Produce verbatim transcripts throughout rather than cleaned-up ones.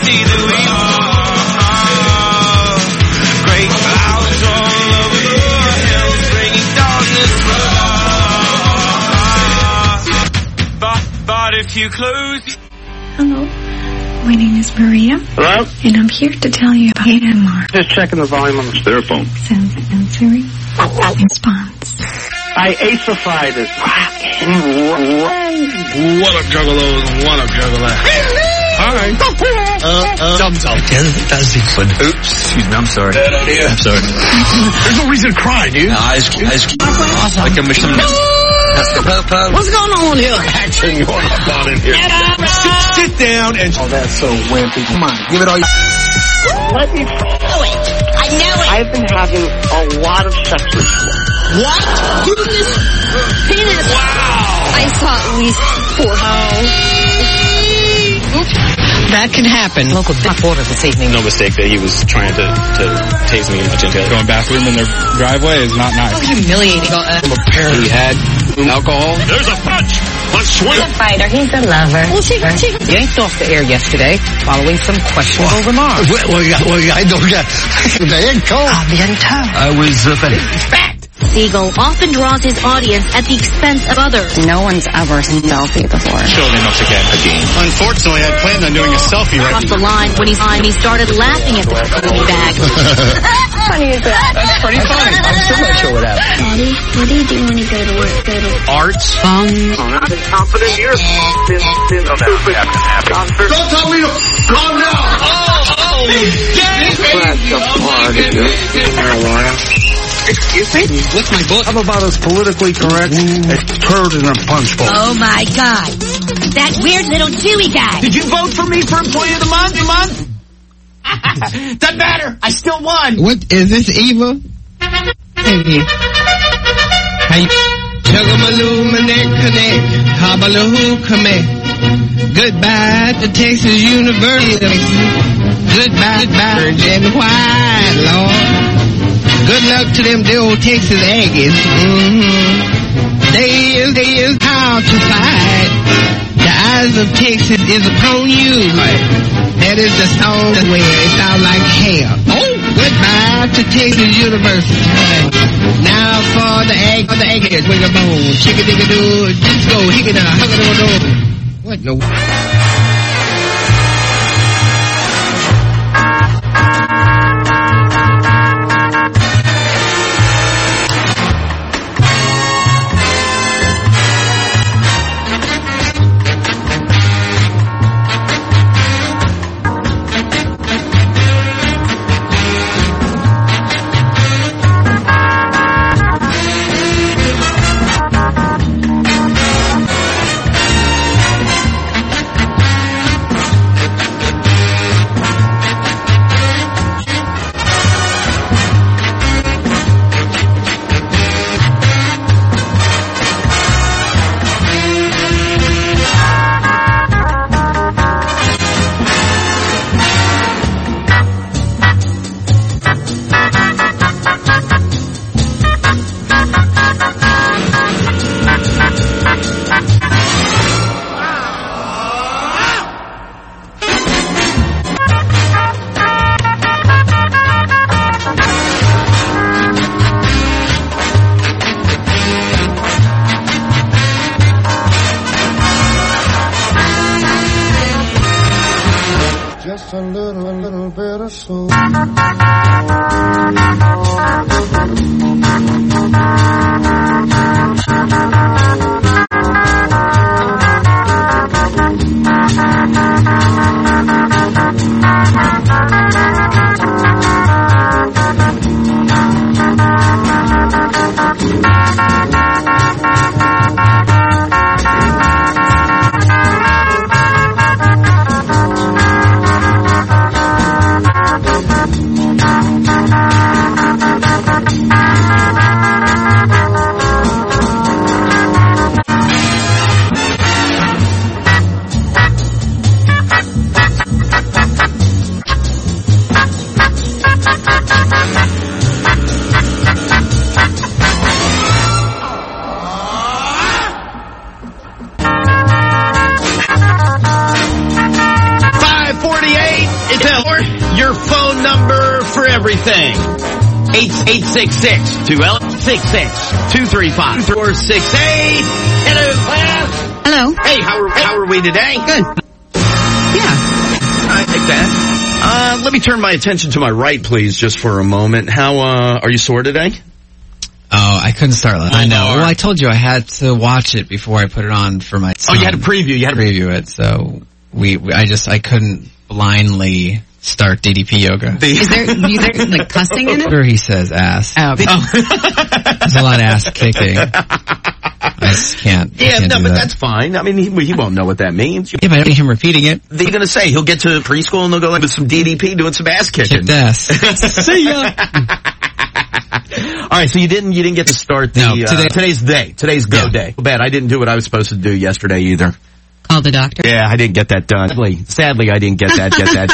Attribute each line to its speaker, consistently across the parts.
Speaker 1: neither we are. Great clouds all over the hills, bringing darkness from us. But, but if you close...
Speaker 2: Hello, my name is Maria.
Speaker 3: Hello?
Speaker 2: And I'm here to tell you about A M R.
Speaker 3: Just checking the volume on the styrofoam.
Speaker 2: Sensory response.
Speaker 3: I aceified it.
Speaker 4: What up, juggalos? What up, juggalo? All right. Uh, uh, thumbs up. That's the fun. Oops. Excuse me. I'm sorry. Bad idea. I'm sorry. There's no reason to cry, dude. No, ice cube. Ice cube. Awesome. Like a mission. What's going on here? Action going on in here. Sit, sit down and... Oh, that's so wimpy. Come on. Give it all you...
Speaker 5: Let me know it. I know it. I've been having a lot of sex rituals.
Speaker 6: What? Penis.
Speaker 5: Wow.
Speaker 6: I saw at least four. Oh.
Speaker 7: That can happen. Local order this evening.
Speaker 8: No mistake that he was trying to, to tase me much into it.
Speaker 4: Going bathroom in their driveway is not nice.
Speaker 7: Oh, humiliating. Uh,
Speaker 4: Apparently he had alcohol.
Speaker 8: There's a punch. Let's swing.
Speaker 5: He's a fighter. He's a lover.
Speaker 7: Well, she, she yanked off the air yesterday following some questionable remarks.
Speaker 4: Well, well, yeah, well, yeah, I don't get it. I was uh,
Speaker 7: Fact.
Speaker 6: Siegel often draws his audience at the expense of others.
Speaker 5: No one's ever smelled me before.
Speaker 8: Surely not again. Again.
Speaker 4: Unfortunately, I planned on doing a selfie right
Speaker 6: Off the line when he's on, he started laughing at the booty bag.
Speaker 5: Funny is that?
Speaker 4: That's pretty funny. I'm still not sure what happened.
Speaker 2: Daddy, what do you do when you go to work? Go to
Speaker 4: Arts.
Speaker 7: Um,
Speaker 3: I'm not confident you're...
Speaker 4: Don't tell me to calm down. Oh, oh,
Speaker 3: That's a party. Marijuana.
Speaker 4: Excuse me? What's my book?
Speaker 3: I'm about as politically correct as turd in a punch bowl.
Speaker 6: Oh my God. That weird little Jewy guy.
Speaker 7: did you vote for me for Employee of the Month? The month? Doesn't matter. I still won.
Speaker 9: What is this, Eva? Thank you. Hey, Chugamaloo, Manek, Connect, Habaloo, Connect. Goodbye to Texas University. Goodbye, goodbye, and white, Lord. Good luck to them, the old Texas Aggies. Mm-hmm. They is, they is how to fight. The eyes of Texas is upon you. That is the song where it sounds like hell. Oh, goodbye to Texas University. Now for the egg, for the Aggies, wing a bone, chicken-digga-doo, disco, hickada, hugga-doo-doo. What no?
Speaker 10: Just a little, a little bit of soul.
Speaker 7: It's a, your phone number for everything. eight eight six six two L six six two three five four six eight. Hello, class.
Speaker 11: Hello.
Speaker 7: Hey, how are, how are we today?
Speaker 11: Good. Yeah.
Speaker 7: I think that. Uh, let me turn my attention to my right, please, just for a moment. How, uh, are you sore today?
Speaker 12: Oh, I couldn't start last. I know. Well, I told you I had to watch it before I put it on for my son.
Speaker 7: Oh, you had to preview. You had to
Speaker 12: preview it. So we, we I just, I couldn't blindly start D D P yoga.
Speaker 11: Is there, is there like cussing in it?
Speaker 12: Sure, he says ass.
Speaker 11: Oh, okay.
Speaker 12: There's a lot of ass kicking. I just can't.
Speaker 7: Yeah,
Speaker 12: can't
Speaker 7: no,
Speaker 12: do
Speaker 7: but
Speaker 12: that.
Speaker 7: that's fine. I mean, he, he won't know what that means.
Speaker 12: Yeah, but I don't need him repeating it.
Speaker 7: They're going to say he'll get to preschool and they'll go like with some D D P doing some ass kicking.
Speaker 12: Kicked ass. See ya.
Speaker 7: All right, so you didn't you didn't get to start the
Speaker 12: No, today,
Speaker 7: uh, today's day. Today's go
Speaker 12: yeah.
Speaker 7: day. Bad. I didn't do what I was supposed to do yesterday either.
Speaker 11: Call the doctor.
Speaker 7: Yeah, I didn't get that done. Sadly, sadly I didn't get that. Get that.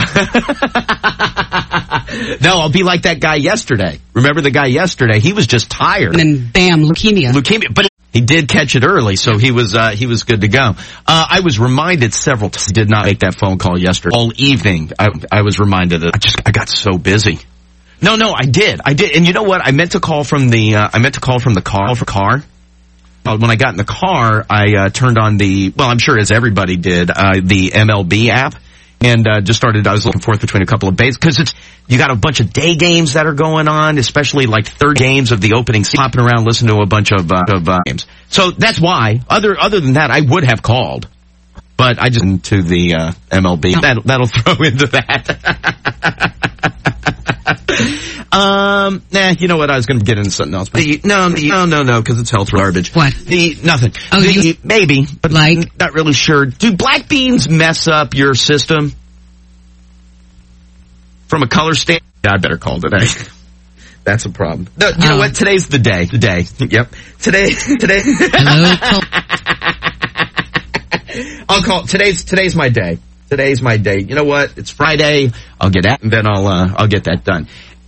Speaker 7: The, no, I'll be like that guy yesterday. Remember the guy yesterday? He was just tired.
Speaker 11: And then bam, leukemia.
Speaker 7: Leukemia, but he did catch it early, so he was uh, he was good to go. Uh, I was reminded several times. I did not make that phone call yesterday. All evening, I, I was reminded that I just I got so busy. No, no, I did, I did, and you know what? I meant to call from the uh, I meant to call from the car for car. Uh, when I got in the car, I uh, turned on the well, I'm sure as everybody did, uh, the M L B app, and uh, just started. I was looking forth between a couple of bases because it's you got a bunch of day games that are going on, especially like third games of the opening, hopping around, listening to a bunch of uh, of uh, games. So that's why. Other other than that, I would have called, but I just went to the uh, M L B. That that'll throw into that. Um, nah, you know what? I was going to get into something else. But the, no, the, no, no, no, because it's health garbage.
Speaker 11: What?
Speaker 7: The nothing.
Speaker 11: Oh,
Speaker 7: the,
Speaker 11: you,
Speaker 7: maybe, but
Speaker 11: like,
Speaker 7: not really sure. Do black beans mess up your system from a color standpoint? I better call today. That's a problem. No, you know
Speaker 11: oh.
Speaker 7: what? Today's the day. The day. Yep. Today. Today.
Speaker 11: Hello.
Speaker 7: I'll call. Today's today's my day. Today's my day. You know what? It's Friday. I'll get that, and then I'll uh, I'll get that done.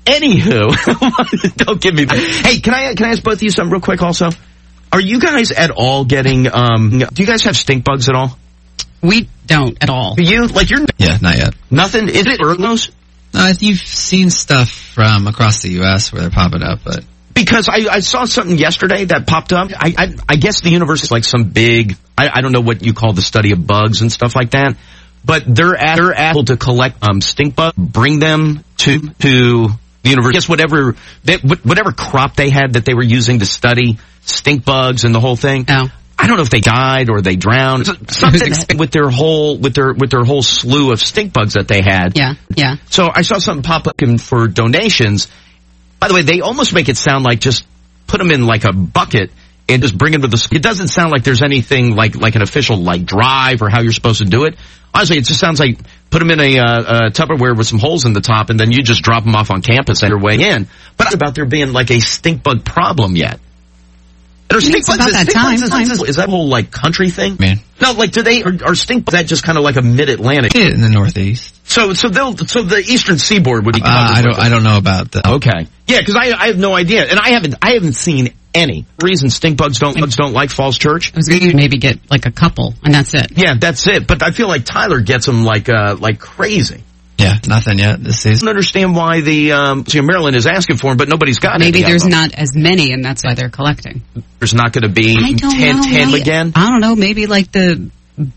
Speaker 7: Anywho, don't give me. Hey, can I can I ask both of you something real quick? Also, are you guys at all getting? Um, do you guys have stink bugs at all?
Speaker 11: We don't at all.
Speaker 7: You like you're
Speaker 12: yeah, not yet.
Speaker 7: Nothing. Is it burglos?
Speaker 12: Uh, you've seen stuff from across the U S where they're popping up, but
Speaker 7: because I, I saw something yesterday that popped up. I I, I guess the universe is like some big. I, I don't know what you call the study of bugs and stuff like that. But they're at, they're able to collect um, stink bugs, bring them to to the university. I guess whatever they, whatever crop they had that they were using to study stink bugs and the whole thing.
Speaker 11: Oh.
Speaker 7: I don't know if they died or they drowned. Something with their whole with their with their whole slew of stink bugs that they had.
Speaker 11: Yeah, yeah.
Speaker 7: So I saw something pop up for donations. By the way, they almost make it sound like just put them in like a bucket and just bring them to the. It doesn't sound like there's anything like like an official like drive or how you're supposed to do it. Honestly, it just sounds like put them in a, uh, a Tupperware with some holes in the top, and then you just drop them off on campus on your way in. But not about there being like a stink bug problem yet. Are stink bugs,
Speaker 11: about that
Speaker 7: stink
Speaker 11: time.
Speaker 7: bugs, is, is that whole like country thing?
Speaker 12: Man,
Speaker 7: no, like do they are, are stink bugs that just kind of like a mid-Atlantic?
Speaker 12: in the Northeast.
Speaker 7: So so they'll so the Eastern Seaboard would be.
Speaker 12: Uh, I don't I don't know about that.
Speaker 7: Okay, yeah, because I I have no idea, and I haven't I haven't seen any reason stink bugs don't bugs don't like Falls Church.
Speaker 11: I was going to maybe get like a couple, and that's it.
Speaker 7: Yeah, that's it. But I feel like Tyler gets them like uh like crazy.
Speaker 12: Yeah, nothing yet this season.
Speaker 7: I don't understand why the um see, Maryland is asking for them, but nobody's got
Speaker 11: Maybe
Speaker 7: any
Speaker 11: there's
Speaker 7: of them.
Speaker 11: not as many, and that's why they're collecting.
Speaker 7: There's not going to be
Speaker 11: I don't
Speaker 7: ten
Speaker 11: know.
Speaker 7: ten
Speaker 11: Maybe,
Speaker 7: again.
Speaker 11: I don't know. Maybe like the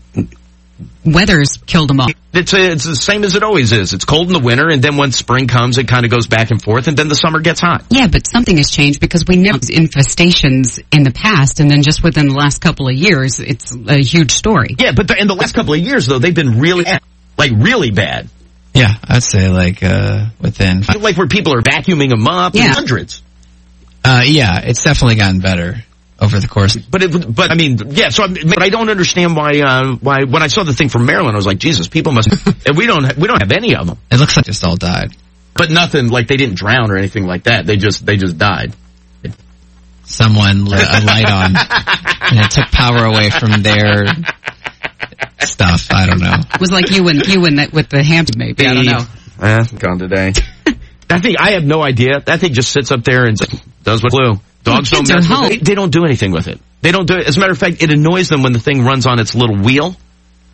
Speaker 11: weather's killed them all.
Speaker 7: It's a, it's the same as it always is. It's cold in the winter, and then when spring comes, it kind of goes back and forth, and then the summer gets hot.
Speaker 11: Yeah, but something has changed because we never had infestations in the past, and then just within the last couple of years, it's a huge story.
Speaker 7: Yeah, but the, in the last couple of years, though, they've been really bad. Like, really bad.
Speaker 12: Yeah, I'd say like uh within five.
Speaker 7: Like where people are vacuuming them up in
Speaker 11: Yeah.
Speaker 7: hundreds.
Speaker 12: Uh, yeah, it's definitely gotten better over the course.
Speaker 7: But it, but I mean, yeah. So, I, but I don't understand why. Uh, why when I saw the thing from Maryland, I was like, Jesus, people must. And we don't. We don't have any of them.
Speaker 12: It looks like just all died.
Speaker 7: But nothing like they didn't drown or anything like that. They just they just died.
Speaker 12: Someone lit a light on, and it took power away from their stuff. I don't know.
Speaker 11: It was like you and you and that with the Hampton, maybe. I don't know.
Speaker 7: Eh, gone today. That thing, I have no idea. That thing just sits up there and does what flew. Dogs
Speaker 11: Well,
Speaker 7: don't
Speaker 11: kids are
Speaker 7: mess with
Speaker 11: home.
Speaker 7: it. They, they don't do anything with it. They don't do it. As a matter of fact, it annoys them when the thing runs on its little wheel.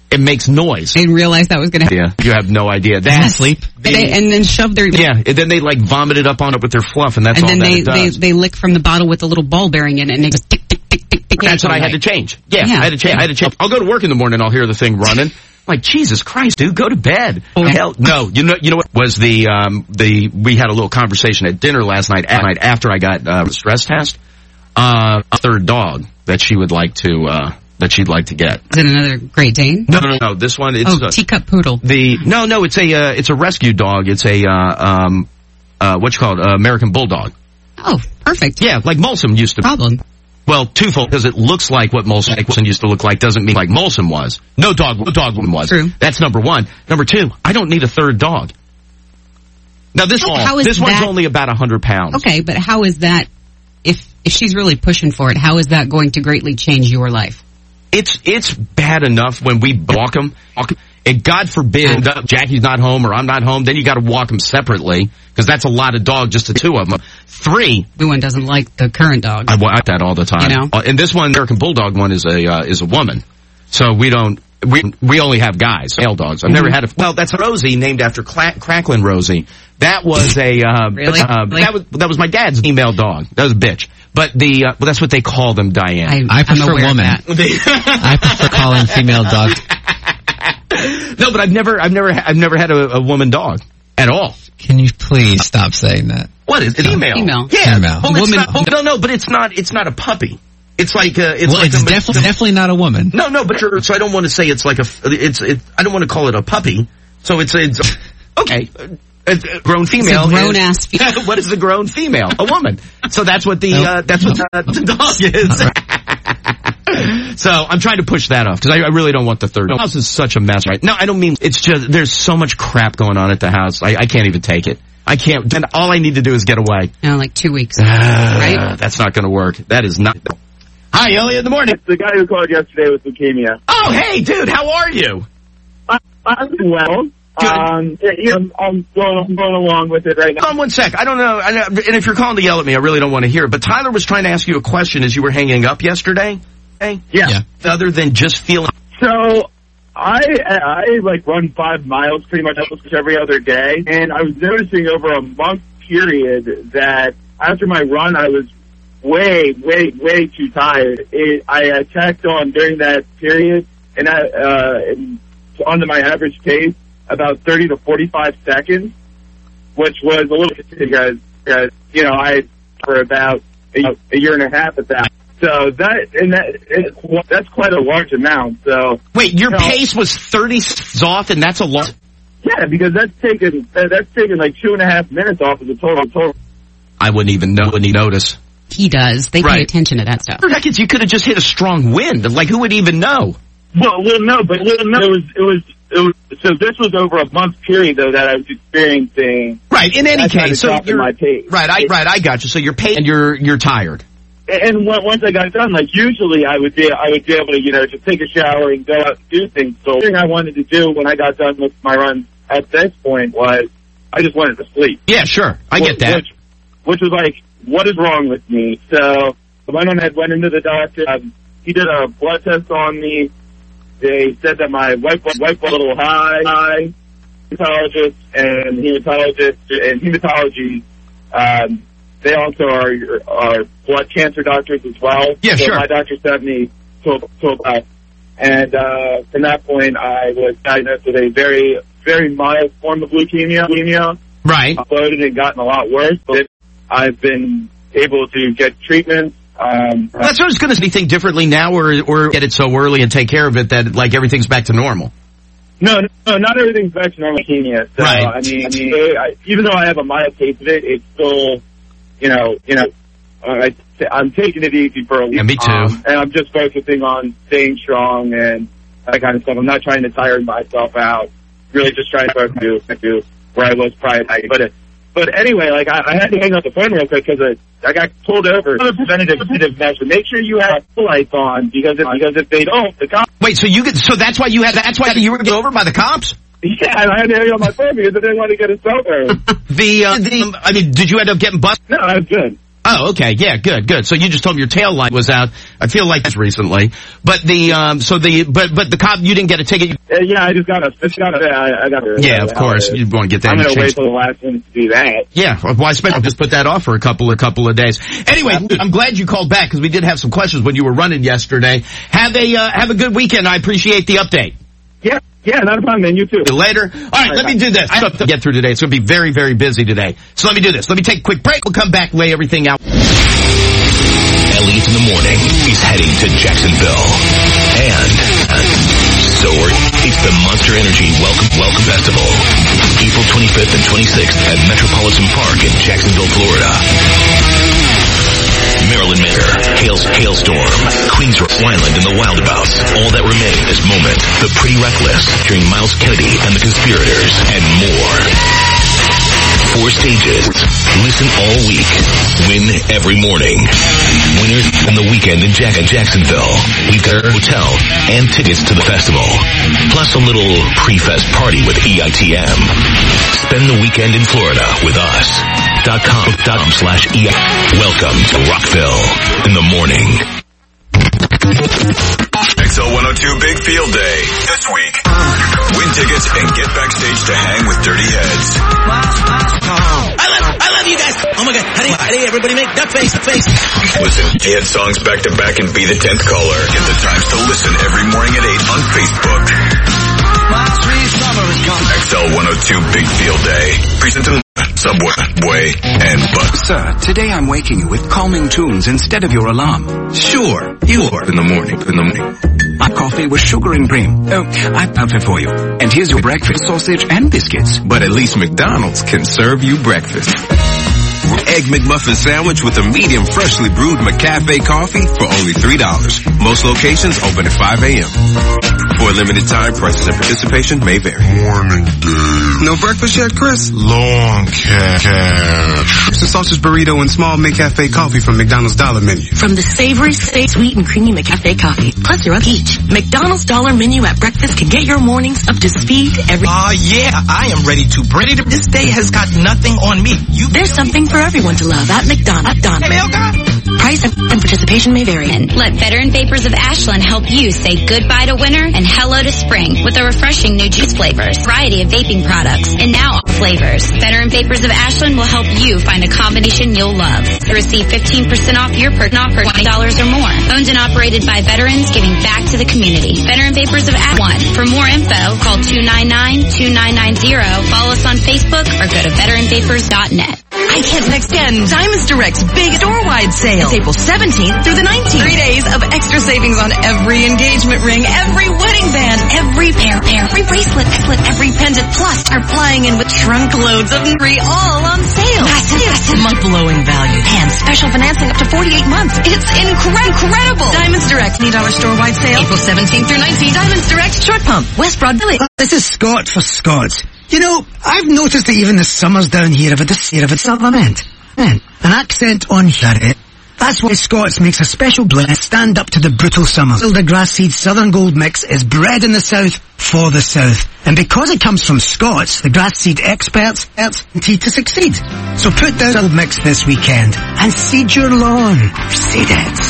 Speaker 7: It makes noise.
Speaker 11: I didn't realize that was going to happen.
Speaker 7: Yeah, you have no idea. That sleep.
Speaker 11: And, they, and then shove their...
Speaker 7: Yeah, and then they like vomit it up on it with their fluff, and that's
Speaker 11: and
Speaker 7: all
Speaker 11: then
Speaker 7: that
Speaker 11: they,
Speaker 7: it does.
Speaker 11: they they lick from the bottle with a little ball bearing in it, and they just tick, tick, tick, tick, tick.
Speaker 7: That's what I had to change. Yeah,
Speaker 11: Yeah.
Speaker 7: I had to change. I had to change. I'll go to work in the morning, I'll hear the thing running. Like, Jesus Christ, dude, go to bed. Oh, hell, no. You know, you know what was the, um, the, we had a little conversation at dinner last night, at night after I got, uh, the stress test. Uh, a third dog that she would like to, uh, that she'd like to get.
Speaker 11: Is it another Great Dane?
Speaker 7: No, no, no, this one, it's,
Speaker 11: oh,
Speaker 7: uh,
Speaker 11: teacup poodle.
Speaker 7: The, no, no, it's a, uh, it's a rescue dog. It's a, uh, um, uh, what you call it, uh, American Bulldog.
Speaker 11: Oh, perfect.
Speaker 7: Yeah, like Molson used to.
Speaker 11: Problem.
Speaker 7: Well, twofold, because it looks like what Molson used to look like doesn't mean like Molson was. No dog, no dog was.
Speaker 11: True.
Speaker 7: That's number one. Number two, I don't need a third dog. Now this,
Speaker 11: How- how is
Speaker 7: this one's
Speaker 11: that-
Speaker 7: only about a hundred pounds.
Speaker 11: Okay, but how is that, if if she's really pushing for it, how is that going to greatly change your life?
Speaker 7: It's, it's bad enough when we walk them. And God forbid, uh, Jackie's not home or I'm not home, then you gotta walk them separately, because that's a lot of dog, just the two of them. Three.
Speaker 11: Everyone doesn't like the current dog.
Speaker 7: I watch that all the time.
Speaker 11: You know?
Speaker 7: Uh, and this one, American Bulldog one, is a, uh, is a woman. So we don't, we, we only have guys, male dogs. I've never had a, well, that's Rosie, named after Cla- Cracklin Rosie. That was a, uh,
Speaker 11: Really?
Speaker 7: uh,
Speaker 11: Really?
Speaker 7: that was, that was my dad's female dog. That was a bitch. But the, uh, well, that's what they call them, Diane.
Speaker 11: I,
Speaker 12: I prefer
Speaker 11: I'm aware of
Speaker 12: woman.
Speaker 11: that.
Speaker 12: I prefer calling female dogs.
Speaker 7: No, but I've never, I've never, I've never had a, a woman dog at all.
Speaker 12: Can you please stop saying that?
Speaker 7: What is it? Female?
Speaker 11: Female.
Speaker 7: Yeah.
Speaker 12: Female.
Speaker 7: Well, it's
Speaker 11: Woman-
Speaker 7: not, well, no, no, but it's not, it's not a puppy. It's like, uh, it's
Speaker 12: well,
Speaker 7: like
Speaker 12: it's
Speaker 7: a,
Speaker 12: definitely definitely not a woman.
Speaker 7: No, no, but you're, so I don't want to say it's like a, it's, it, I don't want to call it a puppy. So it's, it's, okay. A, a grown female.
Speaker 11: It's a grown
Speaker 7: is,
Speaker 11: ass female.
Speaker 7: What is a grown female? A woman. So that's what the,
Speaker 12: Nope.
Speaker 7: uh, that's what the, the dog is. So I'm trying to push that off, because I, I really don't want the third. The house is such a mess, right? No, I don't mean, it's just, there's so much crap going on at the house. I, I can't even take it. I can't, and all I need to do is get away.
Speaker 11: No, like two weeks.
Speaker 7: Uh,
Speaker 11: right?
Speaker 7: That's not going to work. That is not. Hi, Elliot, in the morning.
Speaker 13: The guy who called yesterday with leukemia.
Speaker 7: Oh, hey, dude, how are you?
Speaker 13: I, I'm well.
Speaker 7: Good.
Speaker 13: Um, yeah, I'm, I'm going, I'm going along with it right now.
Speaker 7: Hold on one sec. I don't know. I know. And if you're calling to yell at me, I really don't want to hear it. But Tyler was trying to ask you a question as you were hanging up yesterday. Hey?
Speaker 13: Yeah.
Speaker 12: Yeah.
Speaker 7: Other than just feeling.
Speaker 13: So, I, I, like, run five miles pretty much every other day, and I was noticing over a month period that after my run, I was way, way, way too tired. It, I uh, checked on during that period, and I, uh, onto my average pace, about thirty to forty-five seconds, which was a little bit because, because you know, I for about a, a year and a half at that. So that and that it, that's quite a large amount. So
Speaker 7: Wait, your
Speaker 13: you know,
Speaker 7: pace was thirty off, and that's a lot.
Speaker 13: Yeah, because that's taken that's taken like two and a half minutes off of the total total.
Speaker 7: I wouldn't even know when he notice.
Speaker 11: He does. They
Speaker 7: Right.
Speaker 11: pay attention to that stuff.
Speaker 7: For heckins, you could have just hit a strong wind. Like, who would even know?
Speaker 13: Well, well, no, but well, no, it was it was it was. So this was over a month period though that I was experiencing.
Speaker 7: Right. In any
Speaker 13: that kind of
Speaker 7: case, so
Speaker 13: drop in
Speaker 7: you're
Speaker 13: my pace.
Speaker 7: right. I right. I got you. So you're paid and you're you're tired.
Speaker 13: And when- once I got done, like usually I would be, I would be able to, you know, just take a shower and go out and do things. So the thing I wanted to do when I got done with my run at this point was I just wanted to sleep.
Speaker 7: Yeah, sure. I get that.
Speaker 13: Which, which was like, what is wrong with me? So I went on, I went into the doctor. Um, he did a blood test on me. They said that my white blood, white blood a little high, high. Hematologist and hematologist and hematology, um, they also are, are blood cancer doctors as well.
Speaker 7: Yeah,
Speaker 13: so
Speaker 7: sure.
Speaker 13: My doctor sent me to, to uh, and uh, from that point, I was diagnosed with a very, very mild form of leukemia. leukemia.
Speaker 7: Right.
Speaker 13: Uploaded and gotten a lot worse, but I've been able to get treatment. Um,
Speaker 7: That's what I was going to say. Think differently now, or or get it so early and take care of it that like everything's back to normal.
Speaker 13: No, no, not everything's back to normal leukemia. So,
Speaker 7: Right.
Speaker 13: I mean, I mean I, even though I have a mild case of it, it's still, you know, you know, uh, I, I'm taking it easy for a week.
Speaker 7: Yeah, me too.
Speaker 13: Um, and I'm just focusing on staying strong and that kind of stuff. I'm not trying to tire myself out. Really just trying to focus to, to where I was prior. But it, but anyway, like I, I had to hang up the phone real quick because I, I got pulled over. Another preventative, preventative measure. Make sure you have lights on because if, because if they don't, the cops.
Speaker 7: Wait, so you get so that's why you had that's why you were pulled over by the cops?
Speaker 13: Yeah, I had to hang up my phone because I didn't want to get a cell phone.
Speaker 7: The, uh, the um, I mean, did you end up getting busted?
Speaker 13: No, I was good.
Speaker 7: Oh, Oh, okay. Yeah, good, good. So you just told me your tail light was out. I feel like that's recently. But the, um, so the, but, but the cop, you didn't get a ticket?
Speaker 13: Uh, yeah, I just got a, just got a, I, I got a.
Speaker 7: Yeah, of course. You want to get that.
Speaker 13: I'm going to wait till the last minute to do that.
Speaker 7: Yeah, why spend? I'll just put that off for a couple, a couple of days. Anyway, I'm glad you called back because we did have some questions when you were running yesterday. Have a, uh, have a good weekend. I appreciate the update.
Speaker 13: Yeah. Yeah, not a problem, man. You too.
Speaker 7: See you later. All right, All right let bye. me do this. I have to get through today. It's going to be very, very busy today. So let me do this. Let me take a quick break. We'll come back, lay everything out.
Speaker 14: Elliot in the morning is heading to Jacksonville. And, and so are, it's the Monster Energy Welcome Welcome Festival. April twenty-fifth and twenty-sixth at Metropolitan Park in Jacksonville, Florida. Marilyn Manor, Hail, Hailstorm, Queens, Wineland, and the Wildabouts. All that remain is Moment, The Pretty Reckless, featuring Miles Kennedy and the Conspirators, and more. Four stages. Listen all week. Win every morning. Winners in the weekend in Jack in Jacksonville. We've got a hotel and tickets to the festival. Plus a little pre-fest party with E I T M. Spend the weekend in Florida with us. Dot com dot com slash E. Welcome to Rockville in the morning.
Speaker 15: X L one oh two Big Field Day this week. Win tickets and get backstage to hang with Dirty Heads.
Speaker 16: I love, I love you guys. Oh my God, how do, you, how do you, everybody make duck face, face?
Speaker 15: Listen, he had songs back to back and be the tenth caller. Get the times to listen every morning at eight on Facebook. X L one oh two Big Field Day. Presented Subway, and Bus.
Speaker 17: Sir, today I'm waking you with calming tunes instead of your alarm.
Speaker 15: Sure, you are. In the morning, in the morning.
Speaker 17: My coffee with sugar and cream. Oh, I have it for you. And here's your breakfast sausage and biscuits.
Speaker 15: But at least McDonald's can serve you breakfast. Egg McMuffin sandwich with a medium freshly brewed McCafe coffee for only three dollars. Most locations open at five a.m. For a limited time, prices and participation may vary.
Speaker 3: Morning, Dave.
Speaker 15: No breakfast yet, Chris?
Speaker 3: Long cash.
Speaker 17: It's a sausage burrito and small McCafe coffee from McDonald's Dollar Menu.
Speaker 18: From the savory, sweet, and creamy McCafe coffee, plus your own each. McDonald's Dollar Menu at breakfast can get your mornings up to speed every...
Speaker 16: Ah, uh, yeah, I am ready to... Ready to... This day has got nothing on me. You...
Speaker 18: There's something for everyone to love at McDonald's. Price and participation may vary.
Speaker 6: Let Veteran Vapors of Ashland help you say goodbye to winter and hello to spring with a refreshing new juice flavors, variety of vaping products, and now flavors. Veteran Vapors of Ashland will help you find a combination you'll love. To receive fifteen percent off your per offer twenty dollars or more. Owned and operated by veterans giving back to the community. Veteran Vapors of Ashland. For more info, call two nine nine, two nine nine zero, follow us on Facebook, or go to veteran vapors dot net.
Speaker 18: I can't extend Diamonds Direct's big store-wide sale. It's April seventeenth through the nineteenth. Three days of extra savings on every engagement ring, every wedding band, every pair, pair, every bracelet, bracelet, every pendant, plus are flying in with trunk loads of jewelry all on sale. Massive, month-blowing value. And special financing up to forty-eight months. It's incre- incredible. Diamonds Direct, twenty dollars store-wide sale. April seventeenth through nineteenth. Diamonds Direct, Short Pump, West Broad Village.
Speaker 19: This is Scott for Scots. You know, I've noticed that even the summers down here have a distinct of supplement. Man, an accent on here. That's why Scots makes a special blend stand up to the brutal summer. The grass seed Southern Gold mix is bred in the South for the South. And because it comes from Scots, the grass seed experts, guarantee to succeed. So put down Gold mix this weekend and seed your lawn. Seed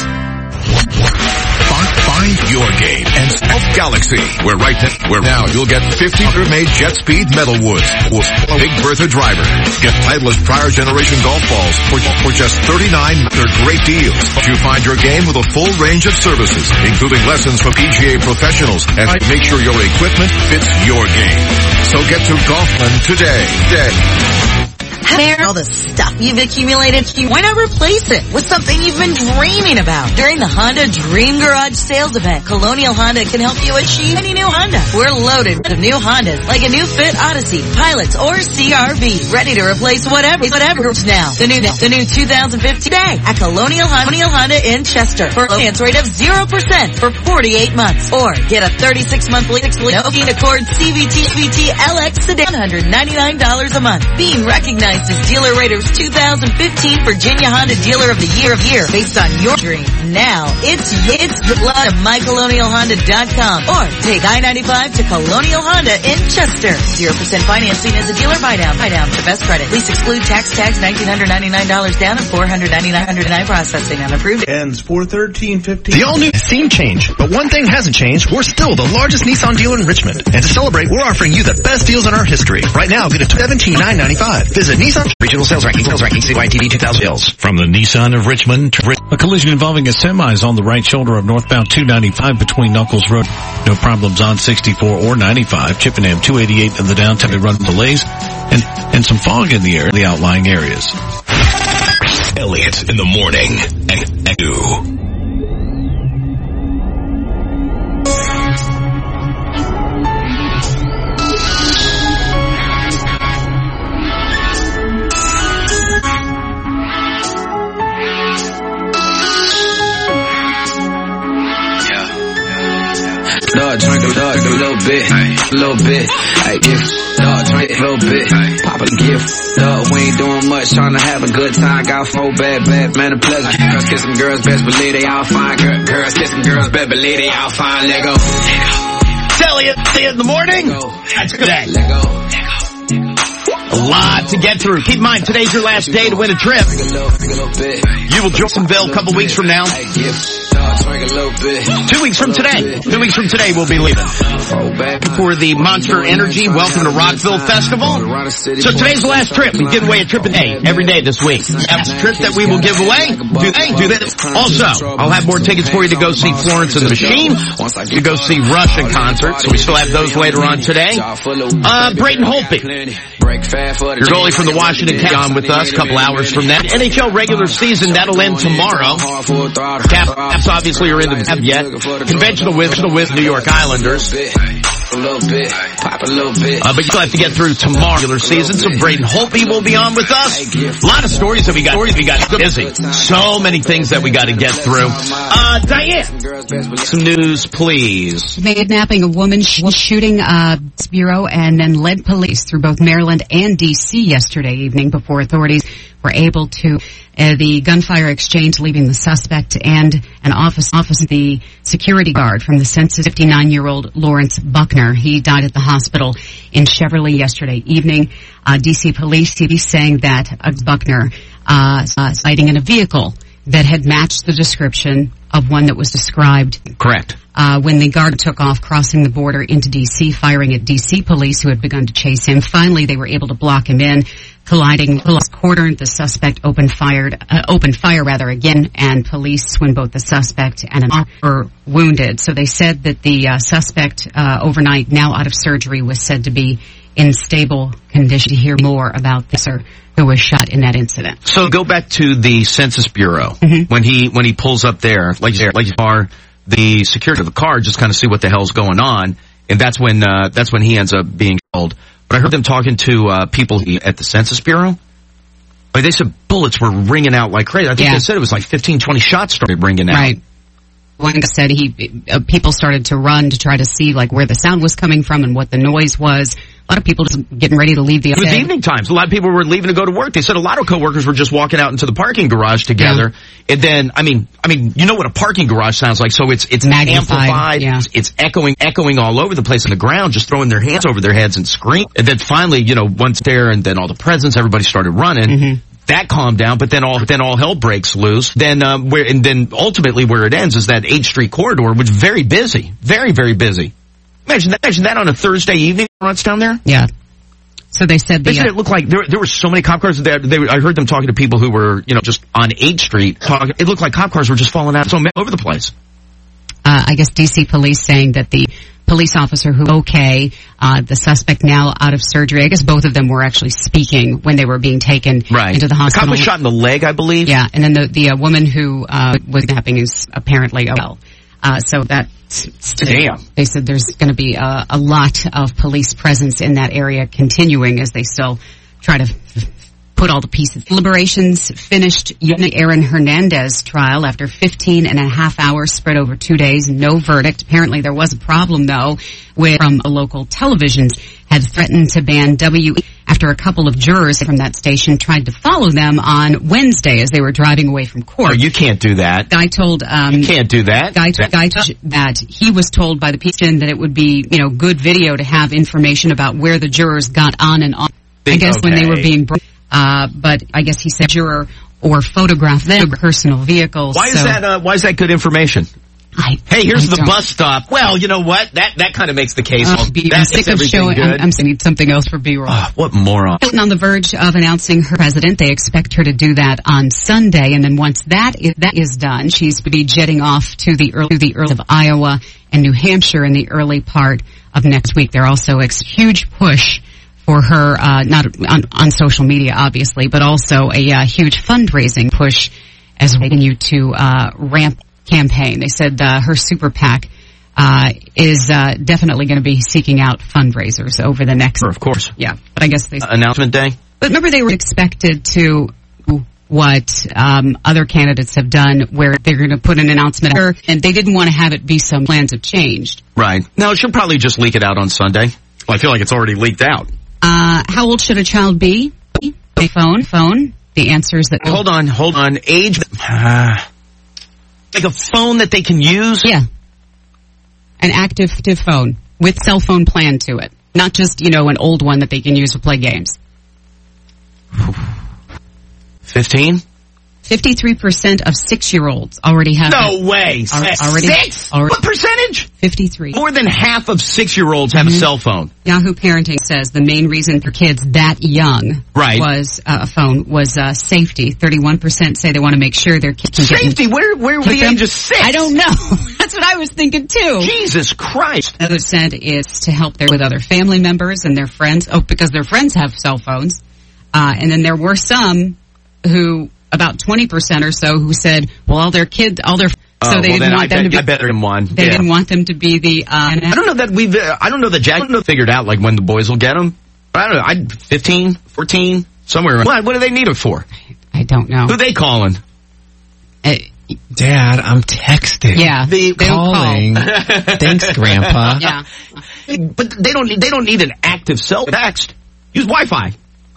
Speaker 19: it.
Speaker 15: Find your game and Elf Galaxy. We're right now. Where now you'll get fifty made jet speed metal woods with Big Bertha driver. Get Titleist prior generation golf balls for, for just thirty-nine dollars. They're great deals. You find your game with a full range of services, including lessons from P G A professionals, and make sure your equipment fits your game. So get to Golfland today. Today.
Speaker 18: All the stuff you've accumulated, why not replace it with something you've been dreaming about? During the Honda Dream Garage sales event, Colonial Honda can help you achieve any new Honda. We're loaded with new Hondas, like a new Fit Odyssey, Pilots, or C R V, ready to replace whatever, whatever's now. The new, the new two thousand fifteen day at Colonial Honda, Colonial Honda in Chester for a finance rate of zero percent for forty-eight months. Or get a thirty-six month lease Accord C V T, C V T L X sedan, one hundred ninety-nine dollars a month. Being recognized is Dealer Rater's two thousand fifteen Virginia Honda Dealer of the Year of Year, based on your dream. Now, it's it's your lot of my colonial honda dot com or take I ninety-five to Colonial Honda in Chester. zero percent financing is a dealer buy down. Buy down to best credit. Please exclude tax tags, one thousand nine hundred ninety-nine dollars down and four hundred ninety-nine dollars processing unapproved.
Speaker 20: Ends four thirteen fifteen.
Speaker 21: The all-new scene changed, but one thing hasn't changed. We're still the largest Nissan dealer in Richmond. And to celebrate, we're offering you the best deals in our history. Right now, get a seventeen thousand nine hundred ninety-five dollars. Visit Nissan Regional Sales Ranking. Sales Ranking C Y T D two thousand sales.
Speaker 22: From the Nissan of Richmond. A collision involving a semi is on the right shoulder of northbound two ninety-five between Knuckles Road. No problems on sixty-four or ninety-five. Chippenham two eighty-eight in the downtown. They run delays and, and some fog in the air in the outlying areas.
Speaker 14: Elliot in the morning. And, and you.
Speaker 23: Dog, drink a dog, a little bit, a little bit. Ay, if dog, drink a little bit, pop a gift. Dog, we ain't doing much, trying to have a good time. Got four bad, bad, man, a pleasant. Girls kiss some girls, best believe they all fine. Girl, girls kiss some girls, best believe they all fine. Let go.
Speaker 7: Elliot, see you in the morning. That's today.
Speaker 23: Let go.
Speaker 7: A lot to get through. Keep in mind, today's your last day to win a trip. You will Jacksonville a couple weeks from now. Two weeks from today. Two weeks from today, we'll be leaving. For the Monster Energy Welcome to Rockville Festival. So today's the last trip. We give away a trip a day, every day this week. That's a trip that we will give away. Do, hey, do that. Also, I'll have more tickets for you to go see Florence and the Machine, to go see Rush in concert. So we still have those later on today. Uh, Brayden Holtby, your goalie from the Washington Capitals, on with us a couple hours from that. N H L regular season, that'll end tomorrow. Caps obviously are in the have yet. Conventional with, with New York Islanders. Uh, but you'll have to get through tomorrow regular season, so Brayden Holtby will be on with us. A lot of stories that we got. Stories we got busy. So many things that we got to get through. Uh, Diane, some news, please.
Speaker 11: Kidnapping a woman, sh- shooting a bureau, and then led police through both Maryland and D C yesterday evening before authorities were able to uh, the gunfire exchange, leaving the suspect and an office office the security guard from the census fifty-nine-year-old Lawrence Buckner. He died at the hospital in Cheverly yesterday evening. Uh, D C police T V saying that uh, Buckner uh, uh sighting in a vehicle that had matched the description of one that was described.
Speaker 7: Correct.
Speaker 11: Uh, when the guard took off, crossing the border into D C, firing at D C police who had begun to chase him. Finally, they were able to block him in, colliding, cornered. The suspect opened fired, uh, opened fire rather again, and police, when both the suspect and an officer were wounded. So they said that the uh, suspect, uh, overnight, now out of surgery, was said to be in stable condition. To hear more about this, or who was shot in that incident.
Speaker 7: So go back to the Census Bureau.
Speaker 11: Mm-hmm.
Speaker 7: When he when he pulls up there, like like you are, the security of the car just kind of see what the hell's going on, and that's when uh, that's when he ends up being killed. But I heard them talking to uh, people at the Census Bureau. Like they said, bullets were ringing out like crazy. I think
Speaker 11: yeah.
Speaker 7: they said it was like fifteen, twenty shots started ringing out.
Speaker 11: Right. One guy said he uh, people started to run to try to see like where the sound was coming from and what the noise was. A lot of people just getting ready to leave the.
Speaker 7: It was evening times. A lot of people were leaving to go to work. They said a lot of coworkers were just walking out into the parking garage together. Yeah. And then, I mean, I mean, you know what a parking garage sounds like. So it's it's
Speaker 11: magnified,
Speaker 7: amplified.
Speaker 11: Yeah.
Speaker 7: It's, it's echoing, echoing all over the place on the ground, just throwing their hands over their heads and scream. And then finally, you know, once there, and then all the presents, everybody started running.
Speaker 11: Mm-hmm.
Speaker 7: That calmed down, but then all then all hell breaks loose. Then um, where and then ultimately where it ends is that eighth Street corridor, which is very busy, very very busy. Imagine that, imagine that on a Thursday evening runs down there.
Speaker 11: Yeah. So they said the,
Speaker 7: they said it looked like there there were so many cop cars there. They, I heard them talking to people who were, you know, just on eighth Street. Talking, it looked like cop cars were just falling out so over the place.
Speaker 11: Uh, I guess D C police saying that the police officer who okay, uh, the suspect now out of surgery. I guess both of them were actually speaking when they were being taken
Speaker 7: right.
Speaker 11: into the hospital.
Speaker 7: The cop was shot in the leg, I believe.
Speaker 11: Yeah, and then the the uh, woman who uh, was kidnapping is apparently well. Uh, so that.
Speaker 7: Damn.
Speaker 11: They said there's going to be a, a lot of police presence in that area continuing as they still try to f- put all the pieces. Deliberations finished Aaron Hernandez trial after fifteen and a half hours spread over two days. No verdict. Apparently there was a problem, though, where from local televisions had threatened to ban W after a couple of jurors from that station tried to follow them on Wednesday as they were driving away from court.
Speaker 7: Oh, you can't do that.
Speaker 11: Guy told um,
Speaker 7: you can't do that.
Speaker 11: Guy, guy told that he was told by the patient that it would be, you know, good video to have information about where the jurors got on and off. I guess
Speaker 7: okay.
Speaker 11: when they were being, uh, but I guess he said juror or photograph their personal vehicles.
Speaker 7: Why
Speaker 11: so.
Speaker 7: is that? Uh, why is that good information?
Speaker 11: I,
Speaker 7: hey, here's
Speaker 11: I
Speaker 7: the
Speaker 11: don't.
Speaker 7: bus stop. Well, you know what? That that kind of makes the case.
Speaker 11: Uh, be,
Speaker 7: that
Speaker 11: I'm sick of showing. I'm, I'm saying something else for B-roll.
Speaker 7: Oh, what moron!
Speaker 11: Clinton on the verge of announcing her president. They expect her to do that on Sunday, and then once that is, that is done, she's to be jetting off to the early the early of Iowa and New Hampshire in the early part of next week. They're also a huge push for her, uh, not on, on social media, obviously, but also a uh, huge fundraising push as we continue to uh, ramp campaign. They said uh, her super PAC uh, is uh, definitely going to be seeking out fundraisers over the next...
Speaker 7: Sure, of course.
Speaker 11: Yeah, but I guess they...
Speaker 7: Uh, announcement day?
Speaker 11: But remember, they were expected to what um, other candidates have done, where they're going to put an announcement out, and they didn't want to have it be some plans have changed.
Speaker 7: Right. No, she'll probably just leak it out on Sunday. Well, I feel like it's already leaked out.
Speaker 11: Uh, how old should a child be? A phone, phone. The answer is that...
Speaker 7: Hold on, hold on. Age... Uh, like a phone that they can use?
Speaker 11: Yeah. An active, active phone with cell phone plan to it. Not just, you know, an old one that they can use to play games.
Speaker 7: Fifteen?
Speaker 11: Fifty-three percent of six-year-olds already have.
Speaker 7: No way.
Speaker 11: Are, already,
Speaker 7: Six?
Speaker 11: Already,
Speaker 7: what percentage?
Speaker 11: Fifty-three.
Speaker 7: More than half of six-year-olds have
Speaker 11: mm-hmm.
Speaker 7: a cell phone.
Speaker 11: Yahoo Parenting says the main reason for kids that young
Speaker 7: right.
Speaker 11: was uh, a phone was uh, safety. Thirty-one percent say they want to make sure their kids can
Speaker 7: safety.
Speaker 11: Get
Speaker 7: where where were the age of six?
Speaker 11: I don't know. That's what I was thinking too.
Speaker 7: Jesus Christ.
Speaker 11: Another percent is to help their with other family members and their friends. Oh, because their friends have cell phones. Uh, and then there were some who. About twenty percent or so who said, well, all their kids, all their, so
Speaker 7: oh,
Speaker 11: they
Speaker 7: well,
Speaker 11: didn't want
Speaker 7: I
Speaker 11: them
Speaker 7: bet,
Speaker 11: to be,
Speaker 7: I better than one.
Speaker 11: They
Speaker 7: yeah.
Speaker 11: didn't want them to be the, uh,
Speaker 7: I don't know that we've, uh, I don't know that Jack I don't know, figured out like when the boys will get them. I don't know, I, fifteen, fourteen, somewhere around. What, what do they need it for?
Speaker 11: I don't know.
Speaker 7: Who are they calling?
Speaker 11: Uh,
Speaker 12: Dad, I'm texting.
Speaker 11: Yeah.
Speaker 7: The
Speaker 12: calling. Thanks, Grandpa.
Speaker 11: Yeah.
Speaker 7: But they don't need, they don't need an active cell text. Use Wi-Fi.